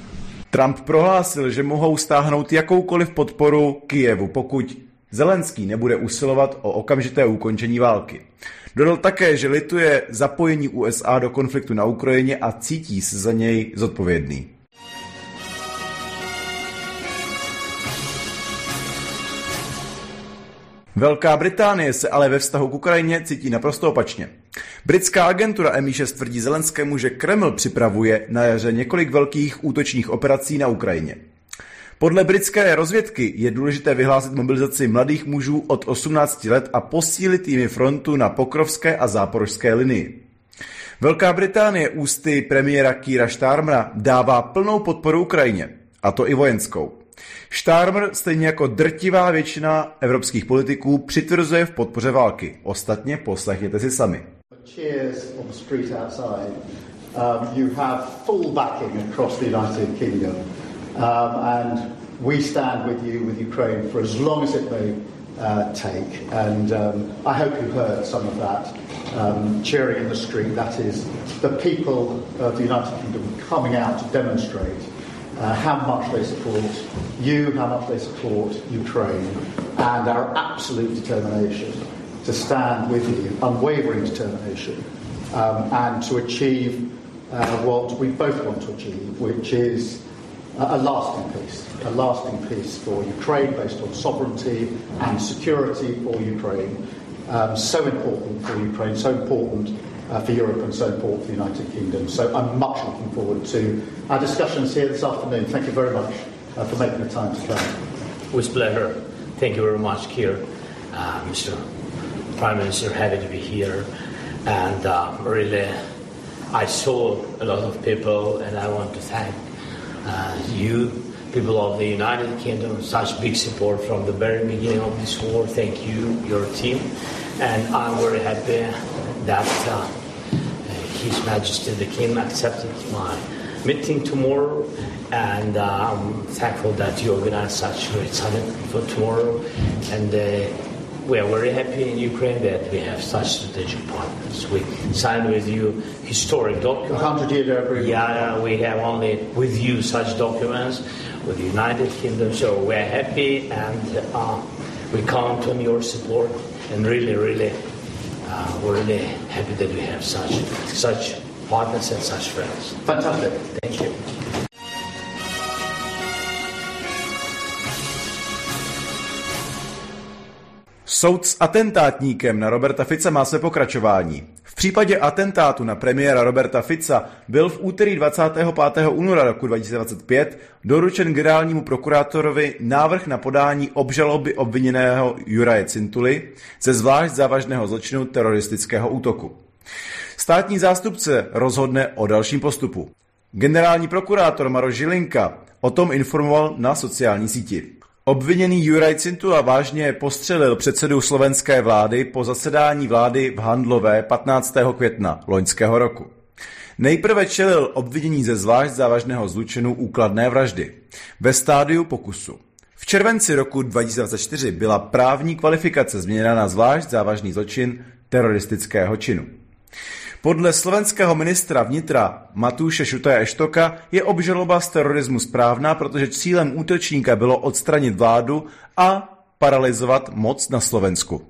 Trump prohlásil, že mohou stáhnout jakoukoliv podporu Kyjevu, pokud Zelenský nebude usilovat o okamžité ukončení války. Dodal také, že lituje zapojení USA do konfliktu na Ukrajině a cítí se za něj zodpovědný. Velká Británie se ale ve vztahu k Ukrajině cítí naprosto opačně. Britská agentura MI6 tvrdí Zelenskému, že Kreml připravuje na jaře několik velkých útočných operací na Ukrajině. Podle britské rozvědky je důležité vyhlásit mobilizaci mladých mužů od 18 let a posílit jimi frontu na Pokrovské a Záporožské linii. Velká Británie ústy premiéra Keira Starmera dává plnou podporu Ukrajině, a to i vojenskou. Starmer, stejně jako drtivá většina evropských politiků, přitvrzuje v podpoře války. Ostatně poslechněte si sami. You have full backing across the United Kingdom. And we stand with you, with Ukraine, for as long as it may take. And I hope you heard some of that cheering in the street. That is the people of the United Kingdom coming out to demonstrate how much they support you, how much they support Ukraine, and our absolute determination to stand with you, unwavering determination, and to achieve what we both want to achieve, which is a lasting peace for Ukraine based on sovereignty and security for Ukraine. So important for Ukraine, so important for Europe and so important for the United Kingdom. So I'm much looking forward to our discussions here this afternoon. Thank you very much for making the time to come. With pleasure. Thank you very much, Keir. Mr. Prime Minister, happy to be here. And really, I saw a lot of people and I want to thank you people of the United Kingdom, such big support from the very beginning of this war. Thank you, your team. And I'm very happy that His Majesty the King accepted my meeting tomorrow. And I'm thankful that you organized such a great summit for tomorrow. And we are very happy in Ukraine that we have such strategic partners. We signed with you historic documents. 100-year agreement. Yeah, we have only with you such documents with the United Kingdom. So we are happy and we count on your support. And really, we're really happy that we have such partners and such friends. Fantastic. Thank you. Soud s atentátníkem na Roberta Fica má své pokračování. V případě atentátu na premiéra Roberta Fica byl v úterý 25. února roku 2025 doručen generálnímu prokurátorovi návrh na podání obžaloby obviněného Juraje Cintuly ze zvlášť závažného zločinu teroristického útoku. Státní zástupce rozhodne o dalším postupu. Generální prokurátor Maroš Žilinka o tom informoval na sociální síti. Obviněný Juraj Cintula vážně postřelil předsedu slovenské vlády po zasedání vlády v Handlové 15. května loňského roku. Nejprve čelil obvinění ze zvlášť závažného zločinu úkladné vraždy ve stádiu pokusu. V červenci roku 2024 byla právní kvalifikace změněna na zvlášť závažný zločin teroristického činu. Podle slovenského ministra vnitra Matúše Šutaja Eštoka je obžaloba z terorismu správná, protože cílem útočníka bylo odstranit vládu a paralyzovat moc na Slovensku.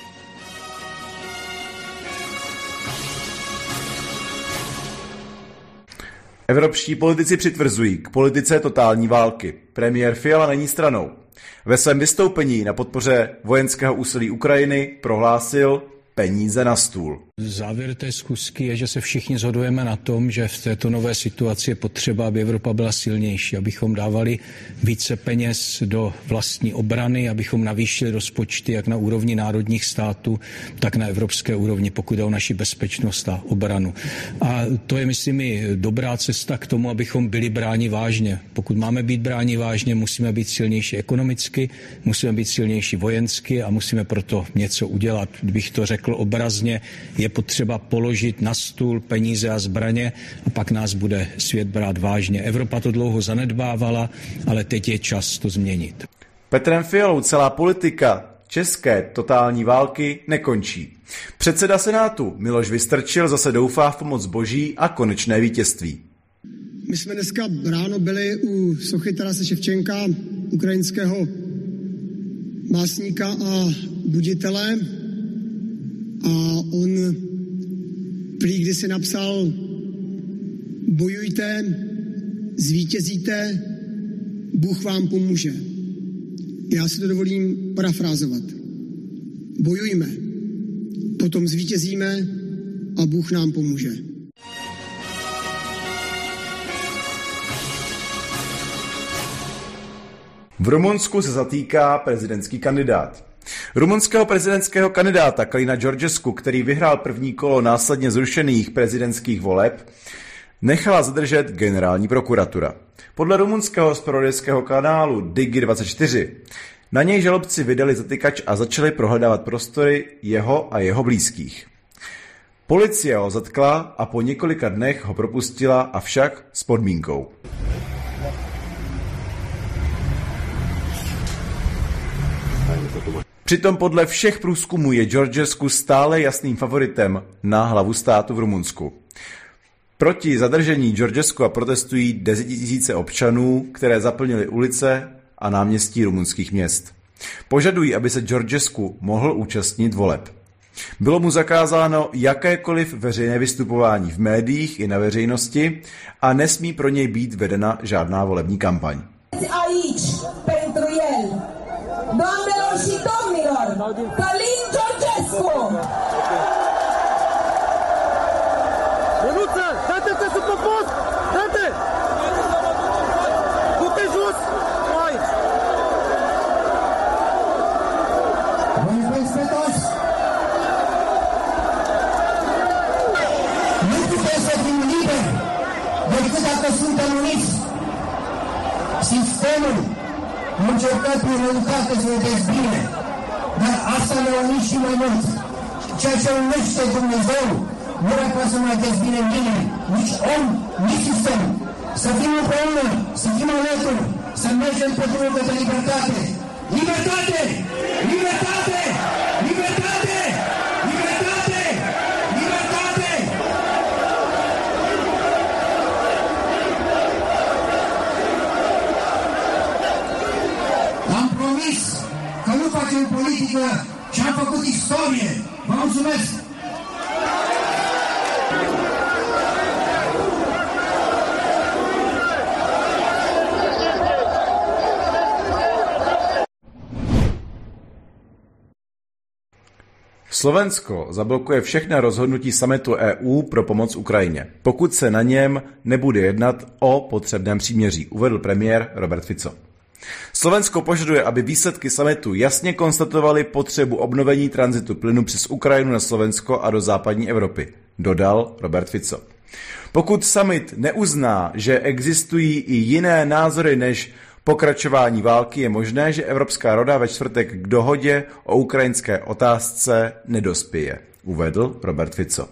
Evropští politici přitvrzují k politice totální války. Premiér Fiala není stranou. Ve svém vystoupení na podpoře vojenského úsilí Ukrajiny prohlásil peníze na stůl. Závěr té schůzky je, že se všichni shodujeme na tom, že v této nové situaci je potřeba, aby Evropa byla silnější, abychom dávali více peněz do vlastní obrany, abychom navýšili rozpočty jak na úrovni národních států, tak na evropské úrovni, pokud jde o naši bezpečnost a obranu. A to je, myslím, i dobrá cesta k tomu, abychom byli bráni vážně. Pokud máme být bráni vážně, musíme být silnější ekonomicky, musíme být silnější vojensky a musíme proto něco udělat. Kdybych to řekl obrazně, je potřeba položit na stůl peníze a zbraně a pak nás bude svět brát vážně. Evropa to dlouho zanedbávala, ale teď je čas to změnit. Petrem Fialou celá politika české totální války nekončí. Předseda Senátu Miloš Vystrčil zase doufá v pomoc boží a konečné vítězství. My jsme dneska ráno byli u sochy Tarase Ševčenka, ukrajinského básníka a buditele, a on prý kdysi napsal: bojujte, zvítězíte, Bůh vám pomůže. Já si to dovolím parafrázovat. Bojujme, potom zvítězíme a Bůh nám pomůže. V Rumunsku se zatýká prezidentský kandidát. Rumunského prezidentského kandidáta Kalina Georgescu, který vyhrál první kolo následně zrušených prezidentských voleb, nechala zadržet generální prokuratura. Podle rumunského zpravodajského kanálu Digi24 na něj žalobci vydali zatykač a začali prohledávat prostory jeho a jeho blízkých. Policie ho zatkla a po několika dnech ho propustila, avšak s podmínkou. Přitom podle všech průzkumů je Georgescu stále jasným favoritem na hlavu státu v Rumunsku. Proti zadržení Georgescua protestují desetitisíce občanů, které zaplnily ulice a náměstí rumunských měst. Požadují, aby se Georgescu mohl účastnit voleb. Bylo mu zakázáno jakékoliv veřejné vystupování v médiích i na veřejnosti a nesmí pro něj být vedena žádná volební kampaň. Doamnelor și domnilor, Călin Georgescu! Mânuță! Dă-te sub post! Dă-te! Du-te jos! Aici! Bună pe toți! Nu putem să fim liberi decât dacă suntem uniți. Sistemul a încercat prin răutate să ne dezbine, dar asta ne-a unit și mai mult. Ceea ce unește Dumnezeu nu era ca să mai dezbine nimeni, nici om, nici sistem. Să fim împreună, să fim alături, să mergem pe drumul către libertate. Libertate! Libertate! Libertate! Libertate! Libertate! Am promis că nu facem politică și am făcut istorie. Vă mulțumesc! Slovensko zablokuje všechna rozhodnutí summitu EU pro pomoc Ukrajině, pokud se na něm nebude jednat o potřebném příměří, uvedl premiér Robert Fico. Slovensko požaduje, aby výsledky summitu jasně konstatovaly potřebu obnovení tranzitu plynu přes Ukrajinu na Slovensko a do západní Evropy, dodal Robert Fico. Pokud summit neuzná, že existují i jiné názory než pokračování války, je možné, že Evropská rada ve čtvrtek k dohodě o ukrajinské otázce nedospěje, uvedl Robert Fico.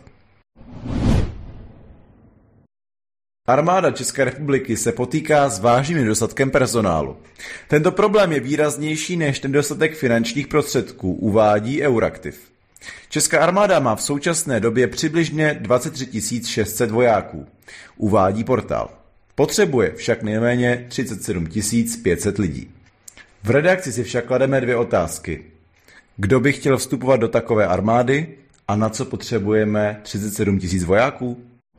Armáda České republiky se potýká s vážným nedostatkem personálu. Tento problém je výraznější než nedostatek finančních prostředků, uvádí Euraktiv. Česká armáda má v současné době přibližně 23 600 vojáků, uvádí portál. Potřebuje však nejméně 37 500 lidí. V redakci si však klademe dvě otázky. Kdo by chtěl vstupovat do takové armády a na co potřebujeme 37 000 vojáků?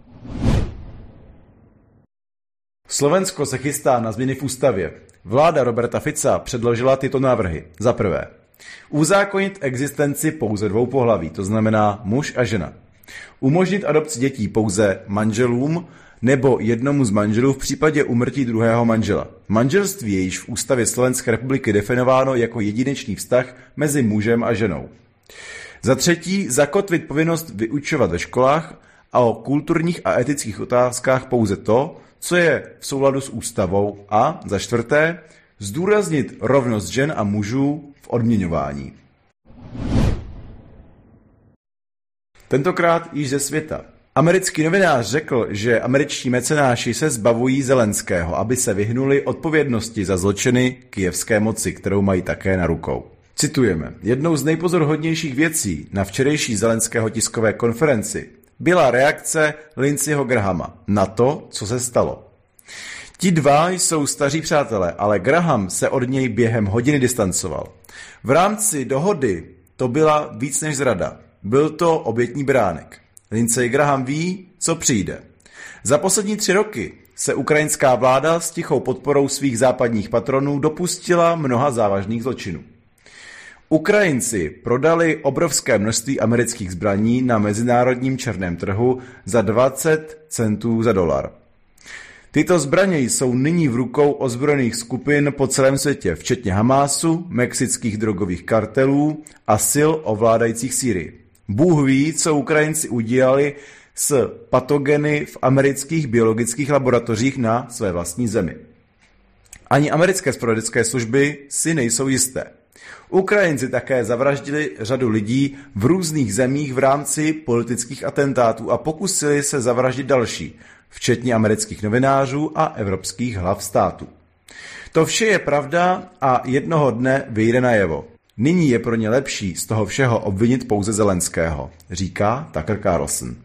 Slovensko se chystá na změny v ústavě. Vláda Roberta Fica předložila tyto návrhy. Za prvé, uzákonit existenci pouze dvou pohlaví, to znamená muž a žena. Umožnit adopci dětí pouze manželům nebo jednomu z manželů v případě úmrtí druhého manžela. Manželství je již v ústavě Slovenské republiky definováno jako jedinečný vztah mezi mužem a ženou. Za třetí, zakotvit povinnost vyučovat ve školách a o kulturních a etických otázkách pouze to, co je v souladu s ústavou, a za čtvrté, zdůraznit rovnost žen a mužů v odměňování. Tentokrát již ze světa. Americký novinář řekl, že američtí mecenáši se zbavují Zelenského, aby se vyhnuli odpovědnosti za zločiny kyjevské moci, kterou mají také na rukou. Citujeme. Jednou z nejpozoruhodnějších věcí na včerejší Zelenského tiskové konferenci byla reakce Lindseyho Grahama na to, co se stalo. Ti dva jsou staří přátelé, ale Graham se od něj během hodiny distancoval. V rámci dohody to byla víc než zrada. Byl to obětní beránek. Lindsey Graham ví, co přijde. Za poslední 3 roky se ukrajinská vláda s tichou podporou svých západních patronů dopustila mnoha závažných zločinů. Ukrajinci prodali obrovské množství amerických zbraní na mezinárodním černém trhu za 20 centů za dolar. Tyto zbraně jsou nyní v rukou ozbrojených skupin po celém světě, včetně Hamásu, mexických drogových kartelů a sil ovládajících Sýrii. Bůh ví, co Ukrajinci udělali s patogeny v amerických biologických laboratořích na své vlastní zemi. Ani americké zpravodajské služby si nejsou jisté. Ukrajinci také zavraždili řadu lidí v různých zemích v rámci politických atentátů a pokusili se zavraždit další, včetně amerických novinářů a evropských hlav států. To vše je pravda a jednoho dne vyjde najevo. Nyní je pro ně lepší z toho všeho obvinit pouze Zelenského, říká Tucker Carlson.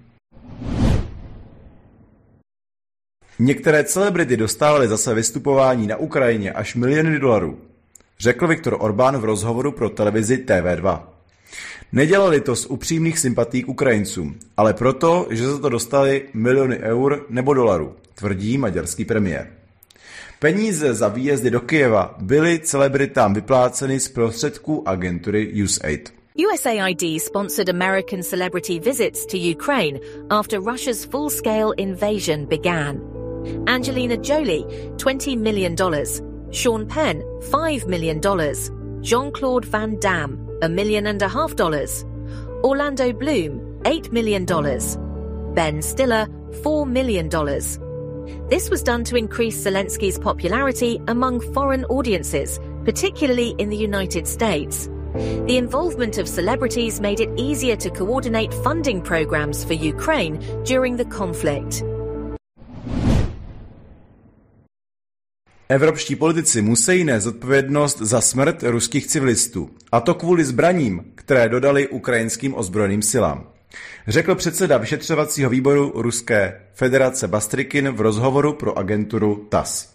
Některé celebrity dostávaly za své vystupování na Ukrajině až miliony dolarů, řekl Viktor Orbán v rozhovoru pro televizi TV2. Nedělali to z upřímných sympatí k Ukrajincům, ale proto, že za to dostali miliony eur nebo dolarů, tvrdí maďarský premiér. Peníze za výjezdy do Kyjeva byly celebritám vypláceny z prostředků agentury USAID. USAID sponsored American celebrity visits to Ukraine after Russia's full-scale invasion began. Angelina Jolie, $20 million. Sean Penn, $5 million. Jean-Claude Van Damme, $1.5 million. Orlando Bloom, $8 million. Ben Stiller, $4 million. This was done to increase Zelensky's popularity among foreign audiences, particularly in the United States. The involvement of celebrities made it easier to coordinate funding programs for Ukraine during the conflict. Evropští politici musí nést zodpovědnost za smrt ruských civilistů, a to kvůli zbraním, které dodali ukrajinským ozbrojeným silám, řekl předseda vyšetřovacího výboru Ruské federace Bastrykin v rozhovoru pro agenturu TASS.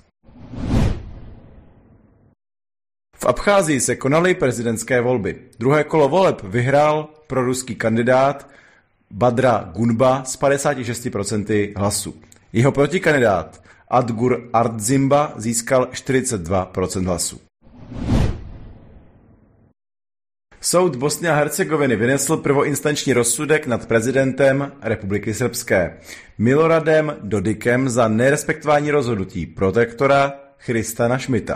V Abcházii se konaly prezidentské volby. Druhé kolo voleb vyhrál proruský kandidát Badra Gunba s 56% hlasů. Jeho protikandidát Adgur Ardzimba získal 42% hlasů. Soud Bosny a Hercegoviny vynesl prvoinstanční rozsudek nad prezidentem Republiky Srbské Miloradem Dodikem za nerespektování rozhodnutí protektora Hristana Šmita.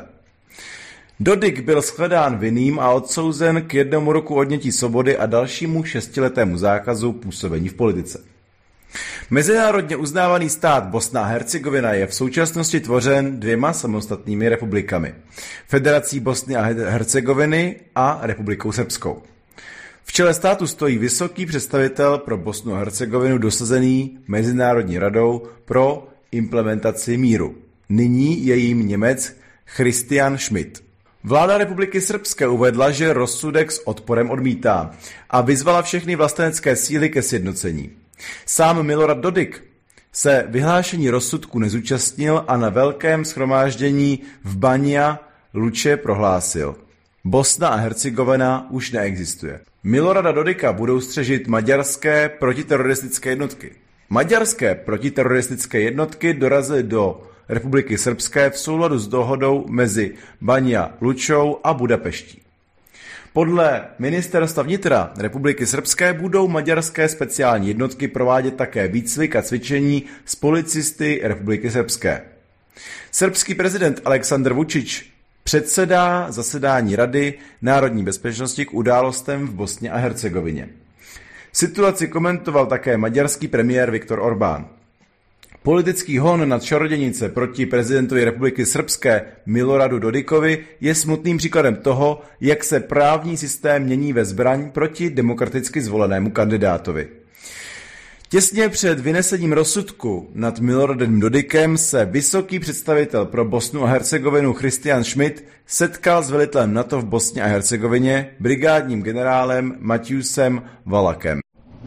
Dodik byl shledán vinným a odsouzen k 1 roku odnětí svobody a dalšímu 6letému zákazu působení v politice. Mezinárodně uznávaný stát Bosna a Hercegovina je v současnosti tvořen 2 samostatnými republikami. Federací Bosny a Hercegoviny a Republikou Srbskou. V čele státu stojí vysoký představitel pro Bosnu a Hercegovinu dosazený Mezinárodní radou pro implementaci míru. Nyní je jím Němec Christian Schmidt. Vláda Republiky Srbské uvedla, že rozsudek s odporem odmítá a vyzvala všechny vlastenecké síly ke sjednocení. Sám Milorad Dodik se vyhlášení rozsudku nezúčastnil a na velkém shromáždění v Banja Luče prohlásil: Bosna a Hercegovina už neexistuje. Milorada Dodika budou střežit maďarské protiteroristické jednotky. Maďarské protiteroristické jednotky dorazily do Republiky Srbské v souladu s dohodou mezi Banja Lučou a Budapeští. Podle ministerstva vnitra Republiky Srbské budou maďarské speciální jednotky provádět také výcvik a cvičení s policisty Republiky Srbské. Srbský prezident Aleksandr Vučić předsedá zasedání Rady národní bezpečnosti k událostem v Bosně a Hercegovině. Situaci komentoval také maďarský premiér Viktor Orbán. Politický hon na čarodějnice proti prezidentovi Republiky Srbské Miloradu Dodikovi je smutným příkladem toho, jak se právní systém mění ve zbraň proti demokraticky zvolenému kandidátovi. Těsně před vynesením rozsudku nad Miloradem Dodikem se vysoký představitel pro Bosnu a Hercegovinu Christian Schmidt setkal s velitelem NATO v Bosně a Hercegovině, brigádním generálem Matthewsem Valakem.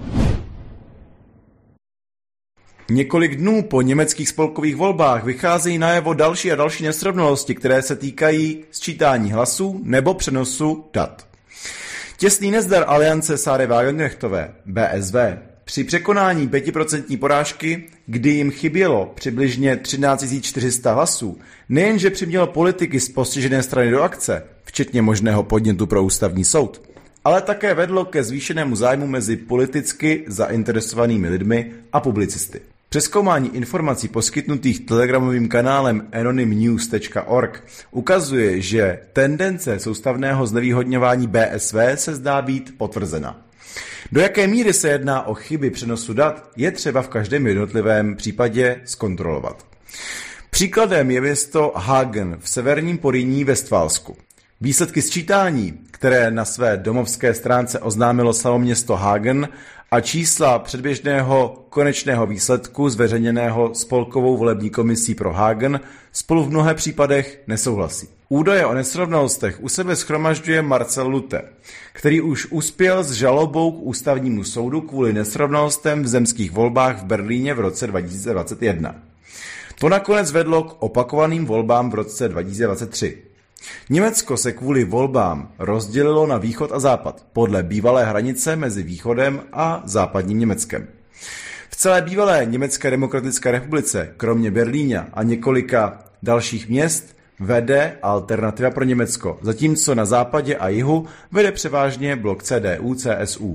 Několik dnů po německých spolkových volbách vycházejí najevo další a další nesrovnalosti, které se týkají sčítání hlasů nebo přenosu dat. Těsný nezdar aliance Sáry Wagenknechtové, BSV, při překonání 5% porážky, kdy jim chybělo přibližně 13 400 hlasů, nejenže přimělo politiky z postižené strany do akce, včetně možného podnětu pro ústavní soud, ale také vedlo ke zvýšenému zájmu mezi politicky zainteresovanými lidmi a publicisty. Přezkoumání informací poskytnutých telegramovým kanálem anonymnews.org ukazuje, že tendence soustavného znevýhodňování BSV se zdá být potvrzena. Do jaké míry se jedná o chyby přenosu dat, je třeba v každém jednotlivém případě zkontrolovat. Příkladem je město Hagen v severním Porýní Vestfálsku. Výsledky sčítání, které na své domovské stránce oznámilo samo město Hagen, a čísla předběžného konečného výsledku zveřejněného spolkovou volební komisí pro Hagen spolu v mnoha případech nesouhlasí. Údaje o nesrovnalostech u sebe shromažďuje Marcel Lute, který už uspěl s žalobou k ústavnímu soudu kvůli nesrovnalostem v zemských volbách v Berlíně v roce 2021. To nakonec vedlo k opakovaným volbám v roce 2023. Německo se kvůli volbám rozdělilo na východ a západ podle bývalé hranice mezi východem a západním Německem. V celé bývalé Německé demokratické republice, kromě Berlína a několika dalších měst, vede Alternativa pro Německo, zatímco na západě a jihu vede převážně blok CDU-CSU.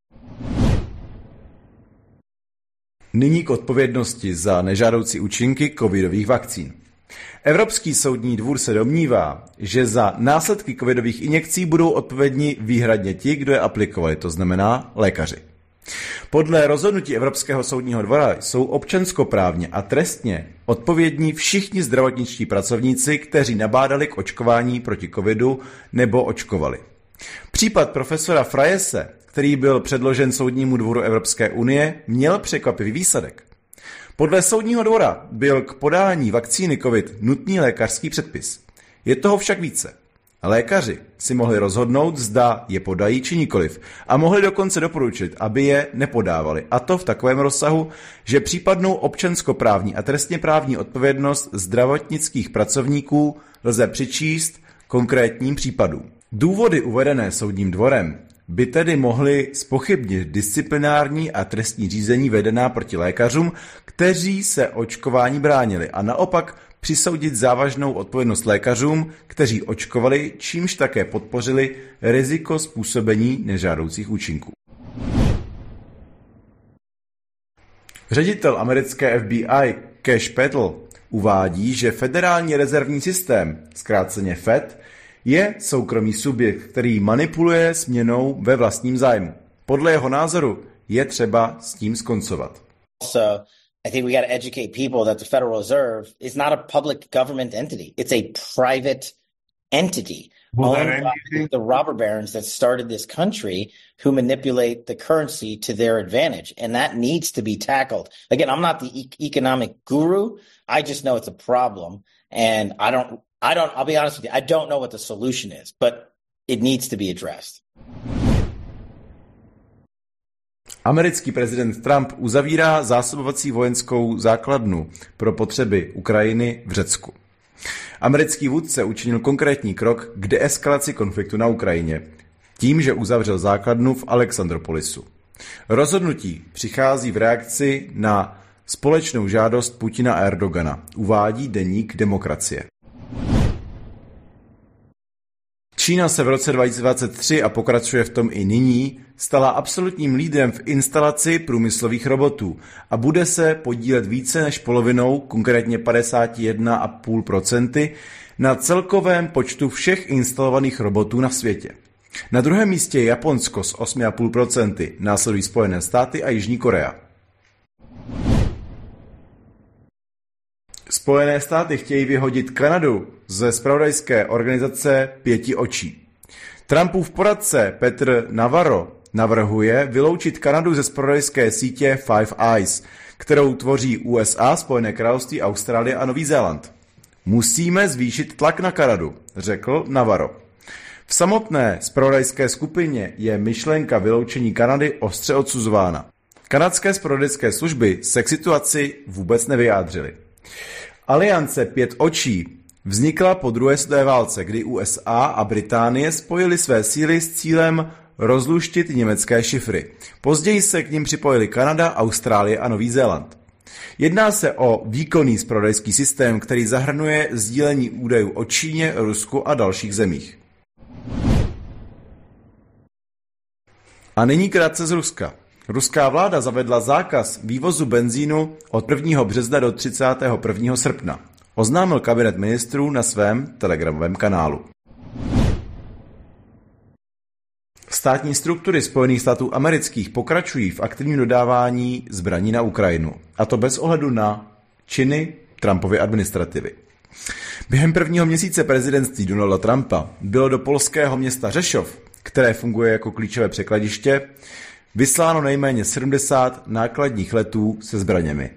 Nyní k odpovědnosti za nežádoucí účinky covidových vakcín. Evropský soudní dvůr se domnívá, že za následky covidových injekcí budou odpovědní výhradně ti, kdo je aplikovali, to znamená lékaři. Podle rozhodnutí Evropského soudního dvora jsou občanskoprávně a trestně odpovědní všichni zdravotničtí pracovníci, kteří nabádali k očkování proti covidu nebo očkovali. Případ profesora Frajese, který byl předložen Soudnímu dvoru Evropské unie, měl překvapivý výsledek. Podle Soudního dvora byl k podání vakcíny COVID nutný lékařský předpis. Je toho však více. Lékaři si mohli rozhodnout, zda je podají či nikoliv, a mohli dokonce doporučit, aby je nepodávali. A to v takovém rozsahu, že případnou občanskoprávní a trestněprávní odpovědnost zdravotnických pracovníků lze přičíst konkrétním případům. Důvody uvedené Soudním dvorem by tedy mohly zpochybnit disciplinární a trestní řízení vedená proti lékařům, kteří se očkování bránili, a naopak přisoudit závažnou odpovědnost lékařům, kteří očkovali, čímž také podpořili riziko způsobení nežádoucích účinků. Ředitel americké FBI Cash Patel uvádí, že Federální rezervní systém, zkráceně FED, je soukromý subjekt, který manipuluje s měnou ve vlastním zájmu. Podle jeho názoru je třeba s tím skoncovat. I think we got to educate people that the Federal Reserve is not a public government entity. It's a private entity owned by the robber barons that started this country who manipulate the currency to their advantage. And that needs to be tackled. Again, I'm not the economic guru. I just know it's a problem. And I'll be honest with you, I don't know what the solution is, but it needs to be addressed. Americký prezident Trump uzavírá zásobovací vojenskou základnu pro potřeby Ukrajiny v Řecku. Americký vůdce učinil konkrétní krok k deeskalaci konfliktu na Ukrajině, tím, že uzavřel základnu v Alexandropolisu. Rozhodnutí přichází v reakci na společnou žádost Putina a Erdogana, uvádí deník Demokracie. Čína se v roce 2023 a pokračuje v tom i nyní stala absolutním lídrem v instalaci průmyslových robotů a bude se podílet více než polovinou, konkrétně 51,5%, na celkovém počtu všech instalovaných robotů na světě. Na druhém místě je Japonsko s 8,5%, následují Spojené státy a Jižní Korea. Spojené státy chtějí vyhodit Kanadu ze zpravodajské organizace 5 očí. Trumpův poradce Petr Navarro navrhuje vyloučit Kanadu ze zpravodajské sítě Five Eyes, kterou tvoří USA, Spojené království, Austrálie a Nový Zéland. Musíme zvýšit tlak na Kanadu, řekl Navarro. V samotné zpravodajské skupině je myšlenka vyloučení Kanady ostře odsuzována. Kanadské zpravodajské služby se k situaci vůbec nevyjádřily. Aliance 5 očí vznikla po druhé světové válce, kdy USA a Británie spojily své síly s cílem rozluštit německé šifry. Později se k nim připojili Kanada, Austrálie a Nový Zéland. Jedná se o výkonný zpravodajský systém, který zahrnuje sdílení údajů o Číně, Rusku a dalších zemích. A nyní krátce z Ruska. Ruská vláda zavedla zákaz vývozu benzínu od 1. března do 31. srpna. Oznámil kabinet ministrů na svém telegramovém kanálu. Státní struktury Spojených států amerických pokračují v aktivním dodávání zbraní na Ukrajinu, a to bez ohledu na činy Trumpovy administrativy. Během prvního měsíce prezidentství Donalda Trumpa bylo do polského města Řešov, které funguje jako klíčové překladiště, vysláno nejméně 70 nákladních letů se zbraněmi.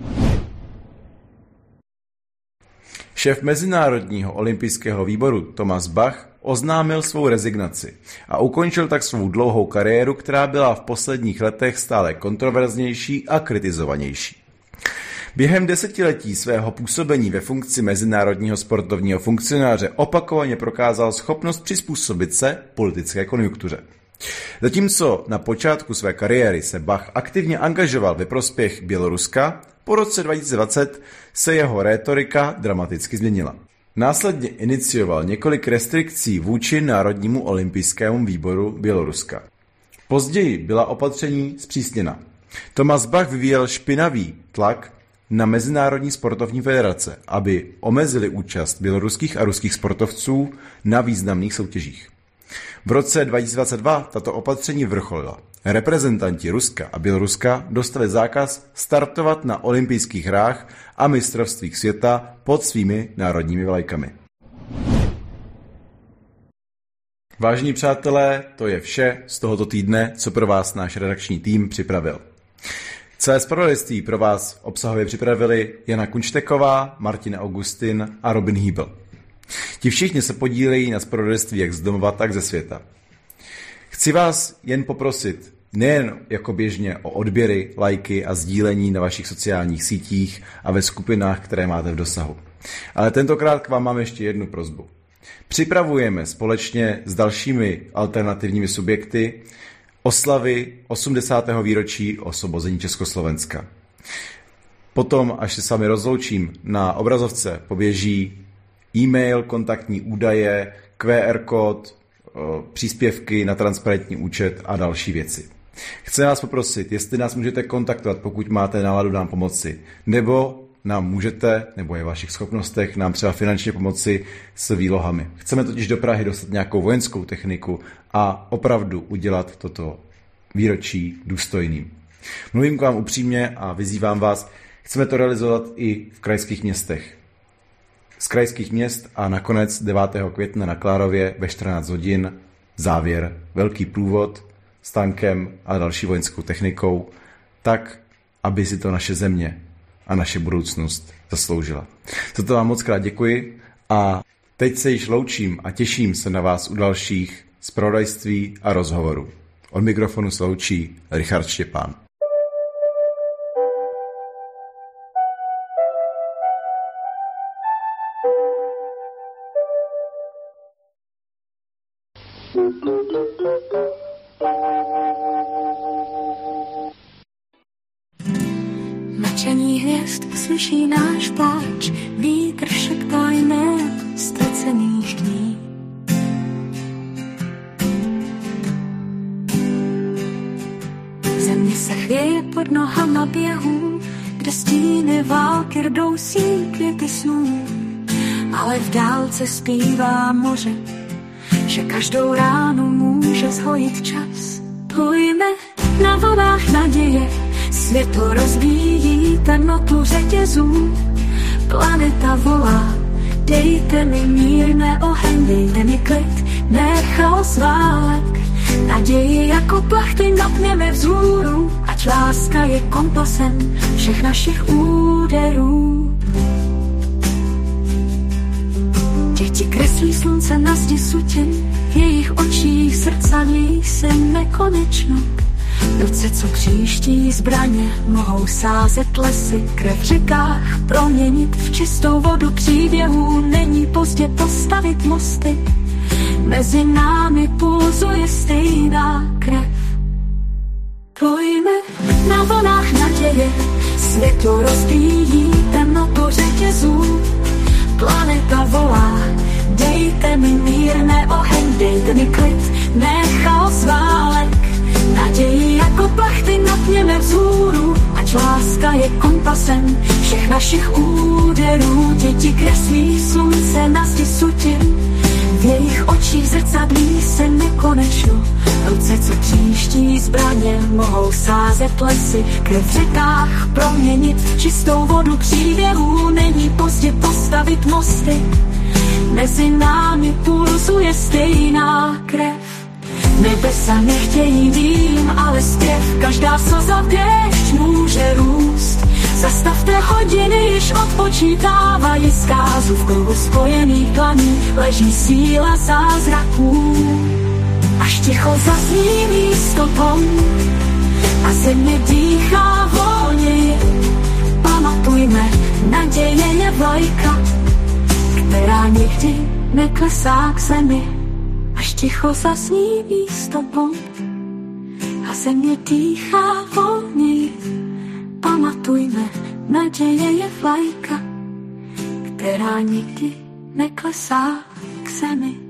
Šéf Mezinárodního olympijského výboru Thomas Bach oznámil svou rezignaci a ukončil tak svou dlouhou kariéru, která byla v posledních letech stále kontroverznější a kritizovanější. Během desetiletí svého působení ve funkci mezinárodního sportovního funkcionáře opakovaně prokázal schopnost přizpůsobit se politické konjunktuře. Zatímco na počátku své kariéry se Bach aktivně angažoval ve prospěch Běloruska, po roce 2020 se jeho rétorika dramaticky změnila. Následně inicioval několik restrikcí vůči Národnímu olympijskému výboru Běloruska. Později byla opatření zpřísněna. Thomas Bach vyvíjel špinavý tlak na Mezinárodní sportovní federace, aby omezili účast běloruských a ruských sportovců na významných soutěžích. V roce 2022 tato opatření vrcholila. Reprezentanti Ruska a Běloruska dostali zákaz startovat na olympijských hrách a mistrovstvích světa pod svými národními vlajkami. Vážení přátelé, to je vše z tohoto týdne, co pro vás náš redakční tým připravil. Celé zpravodajství pro vás obsahově připravili Jana Kunšteková, Martin Augustin a Robin Hýbl. Ti všichni se podílejí na zpravodajství jak z domova, tak ze světa. Chci vás jen poprosit, nejen jako běžně o odběry, lajky a sdílení na vašich sociálních sítích a ve skupinách, které máte v dosahu. Ale tentokrát k vám mám ještě jednu prosbu. Připravujeme společně s dalšími alternativními subjekty oslavy 80. výročí osvobození Československa. Potom, až se s vámi rozloučím, na obrazovce poběží e-mail, kontaktní údaje, QR kód, příspěvky na transparentní účet a další věci. Chci vás poprosit, jestli nás můžete kontaktovat, pokud máte náladu nám pomoci, nebo nám můžete, nebo je v vašich schopnostech, nám třeba finančně pomoci s výlohami. Chceme totiž do Prahy dostat nějakou vojenskou techniku a opravdu udělat toto výročí důstojným. Mluvím k vám upřímně a vyzývám vás, chceme to realizovat i v krajských městech. Z krajských měst a nakonec 9. května na Klárově ve 14 hodin závěr, velký průvod s tankem a další vojenskou technikou, tak, aby si to naše země a naše budoucnost zasloužila. Toto vám moc krát děkuji a teď se již loučím a těším se na vás u dalších zpravodajství a rozhovorů. Od mikrofonu se loučí Richard Štěpán. Mlčení hvězd slyší náš pláč, vítr šeptá jména ztracených dní. Země se chvěje pod nohama běhů, kde stíny války rdousí květy snů. Ale v dálce zpívá moře, že každou ránu může zhojit čas. Plujme na vodách naděje, světlo rozvíjí temnotu řetězů. Planeta volá, dejte mi mír, ne oheň, dejte mi klid, ne chaos válek. Naději jako plachty napněme vzhůru, ať láska je kompasem všech našich úderů. Děti kreslí slunce na zdi sutin, v jejich očích srdca líjí se nekonečno. Ruce, co příští zbraně, mohou sázet lesy, krev v řekách proměnit v čistou vodu příběhů. Není pozdě postavit mosty, mezi námi pulzuje stejná krev. Plujme na vlnách naděje, světlo rozbíjí temnotu řetězů. Planeta volá, dejte mi mír, ne oheň, dejte mi klid, ne chaos válek. Naději jako plachty napněme vzhůru, ať láska je kompasem všech našich úderů. Děti kreslí slunce na zdi sutin, v jejich očích zrcadlí se nekonečno. Ruce, co příští zbraně, mohou sázet lesy, krev v řekách proměnit v čistou vodu příběhů. Není pozdě postavit mosty, mezi námi pulzuje stejná krev. Nebesa nechtějí vím, ale zpěv, každá slza déšť může růst. Zastavte hodiny, již odpočítávají zkázu, v kruhu spojených dlaní leží síla zázraků. Až ticho zazní místo tom a země dýchá volněji. Pamatujme, naděje je vlajka, která nikdy neklesá k zemi. Až ticho zazní místo bomb a země dýchá volněji. Pamatujme, naděje je vlajka, která nikdy neklesá k zemi.